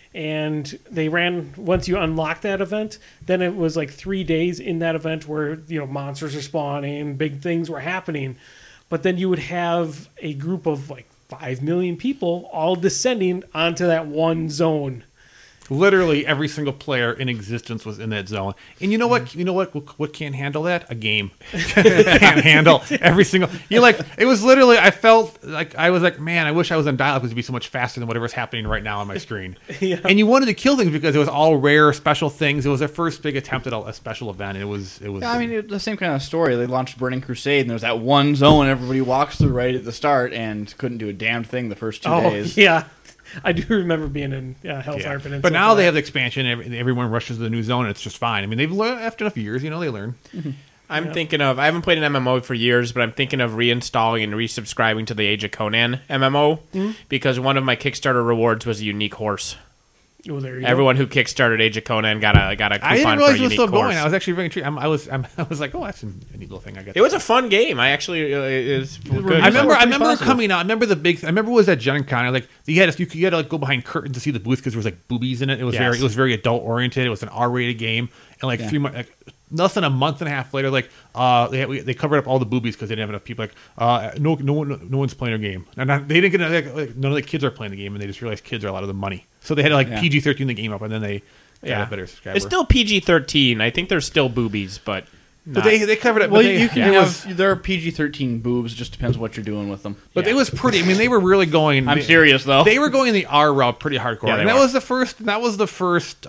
Speaker 2: And they ran, once you unlock that event, then it was like 3 days in that event where, monsters are spawning, big things were happening. But then you would have a group of like 5 million people all descending onto that one zone.
Speaker 4: Literally every single player in existence was in that zone. And you know what? You know what can't handle that? A game can't handle every single. It was literally. I felt like I was like, man, I wish I was on dial-up because it'd be so much faster than whatever's happening right now on my screen.
Speaker 2: Yeah.
Speaker 4: And you wanted to kill things because it was all rare, special things. It was their first big attempt at a special event. And it was.
Speaker 3: Yeah, I mean, it's the same kind of story. They launched Burning Crusade, and there's that one zone everybody walks through right at the start, and couldn't do a damned thing the first 2 days.
Speaker 2: Yeah. I do remember being in Hellfire Peninsula.
Speaker 4: But now they have the expansion. Everyone rushes to the new zone, and it's just fine. I mean, they've learned after enough years. They learn.
Speaker 1: I'm thinking of. I haven't played an MMO for years, but I'm thinking of reinstalling and resubscribing to the Age of Conan MMO because one of my Kickstarter rewards was a unique horse.
Speaker 2: Oh, there you go.
Speaker 1: Everyone who kickstarted Age of Conan got a coupon
Speaker 4: I didn't
Speaker 1: for a
Speaker 4: realize it was
Speaker 1: unique
Speaker 4: still
Speaker 1: horse.
Speaker 4: going. I was actually very intrigued. I was like, oh, that's a neat little thing. I guess
Speaker 1: It was a fun game. I actually is good.
Speaker 4: I remember
Speaker 3: positive.
Speaker 4: coming out. I remember the big. I remember it was at Gen Con. Like you had to like go behind curtains to see the booth because there was like boobies in it. It was
Speaker 1: Yes.
Speaker 4: very adult oriented. It was an R-rated game, and like 3 months, less than a month and a half later, like they covered up all the boobies because they didn't have enough people. Like no one's playing their game. And they didn't get like, none of the kids are playing the game, and they just realized kids are a lot of the money. So they had to like PG-13 the game up, and then they got a better subscriber.
Speaker 1: It's still PG-13. I think there's still boobies, but
Speaker 4: but they covered it.
Speaker 3: Well,
Speaker 4: but they,
Speaker 3: you can
Speaker 4: it
Speaker 3: have.
Speaker 4: was,
Speaker 3: There are PG-13 boobs. Just depends what you're doing with them.
Speaker 4: but it was pretty. I mean, they were really going.
Speaker 3: I'm serious though.
Speaker 4: They were going the R route pretty hardcore.
Speaker 1: Yeah, they
Speaker 4: and that
Speaker 1: were.
Speaker 4: was the first. That was the first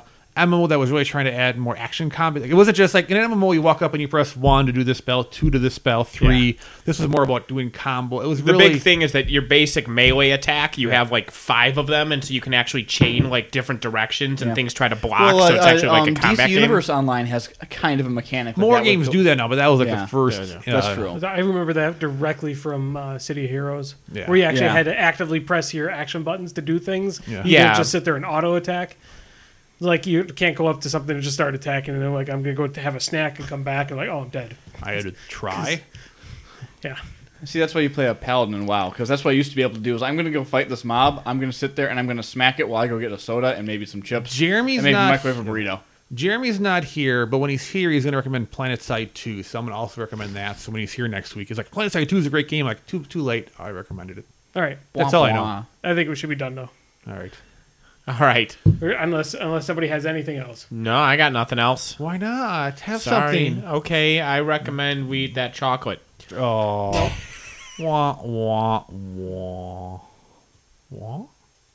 Speaker 4: MMO that was really trying to add more action combat. Like, it wasn't just like in an MMO you walk up and you press 1 to do this spell, 2 to this spell, 3.
Speaker 1: Yeah.
Speaker 4: This was more about doing combo. It was
Speaker 1: the
Speaker 4: really
Speaker 1: big thing is that your basic melee attack, you have like 5 of them, and so you can actually chain like different directions and things try to block. So it's actually like a combat
Speaker 3: DC
Speaker 1: game.
Speaker 3: Universe Online has a kind of a mechanic. with
Speaker 4: more
Speaker 3: that
Speaker 4: games
Speaker 3: with
Speaker 4: do that now, but that was like
Speaker 3: Yeah.
Speaker 4: the first.
Speaker 1: Yeah,
Speaker 3: That's true.
Speaker 2: I remember that directly from City of Heroes,
Speaker 4: Yeah.
Speaker 2: where you actually
Speaker 3: Yeah.
Speaker 2: had to actively press your action buttons to do things.
Speaker 4: Yeah.
Speaker 2: You
Speaker 1: Yeah.
Speaker 2: didn't just sit there and auto attack. Like you can't go up to something and just start attacking, and then like I'm gonna go to have a snack and come back and like I'm dead.
Speaker 4: I had to try.
Speaker 2: Yeah,
Speaker 3: See, that's why you play a paladin in WoW, because that's what I used to be able to do. Is I'm going to go fight this mob. I'm going to sit there and I'm going to smack it while I go get a soda and maybe some chips.
Speaker 4: Jeremy's
Speaker 3: and maybe
Speaker 4: not.
Speaker 3: microwave a burrito.
Speaker 4: Jeremy's not here, but when he's here, he's going to recommend PlanetSide 2. So I'm going to also recommend that. So when he's here next week, he's like, PlanetSide 2 is a great game. Like, too late. I recommended it.
Speaker 2: all right.
Speaker 4: That's
Speaker 3: Blah,
Speaker 4: all I
Speaker 3: blah.
Speaker 4: know.
Speaker 2: I think we should be done though,
Speaker 4: All right.
Speaker 1: All right.
Speaker 2: or unless somebody has anything else.
Speaker 1: No, I got nothing else.
Speaker 4: Why not? Have
Speaker 1: Sorry.
Speaker 4: something.
Speaker 1: Okay, I recommend we eat that chocolate.
Speaker 4: Oh. Wah, wah, wah. Wah.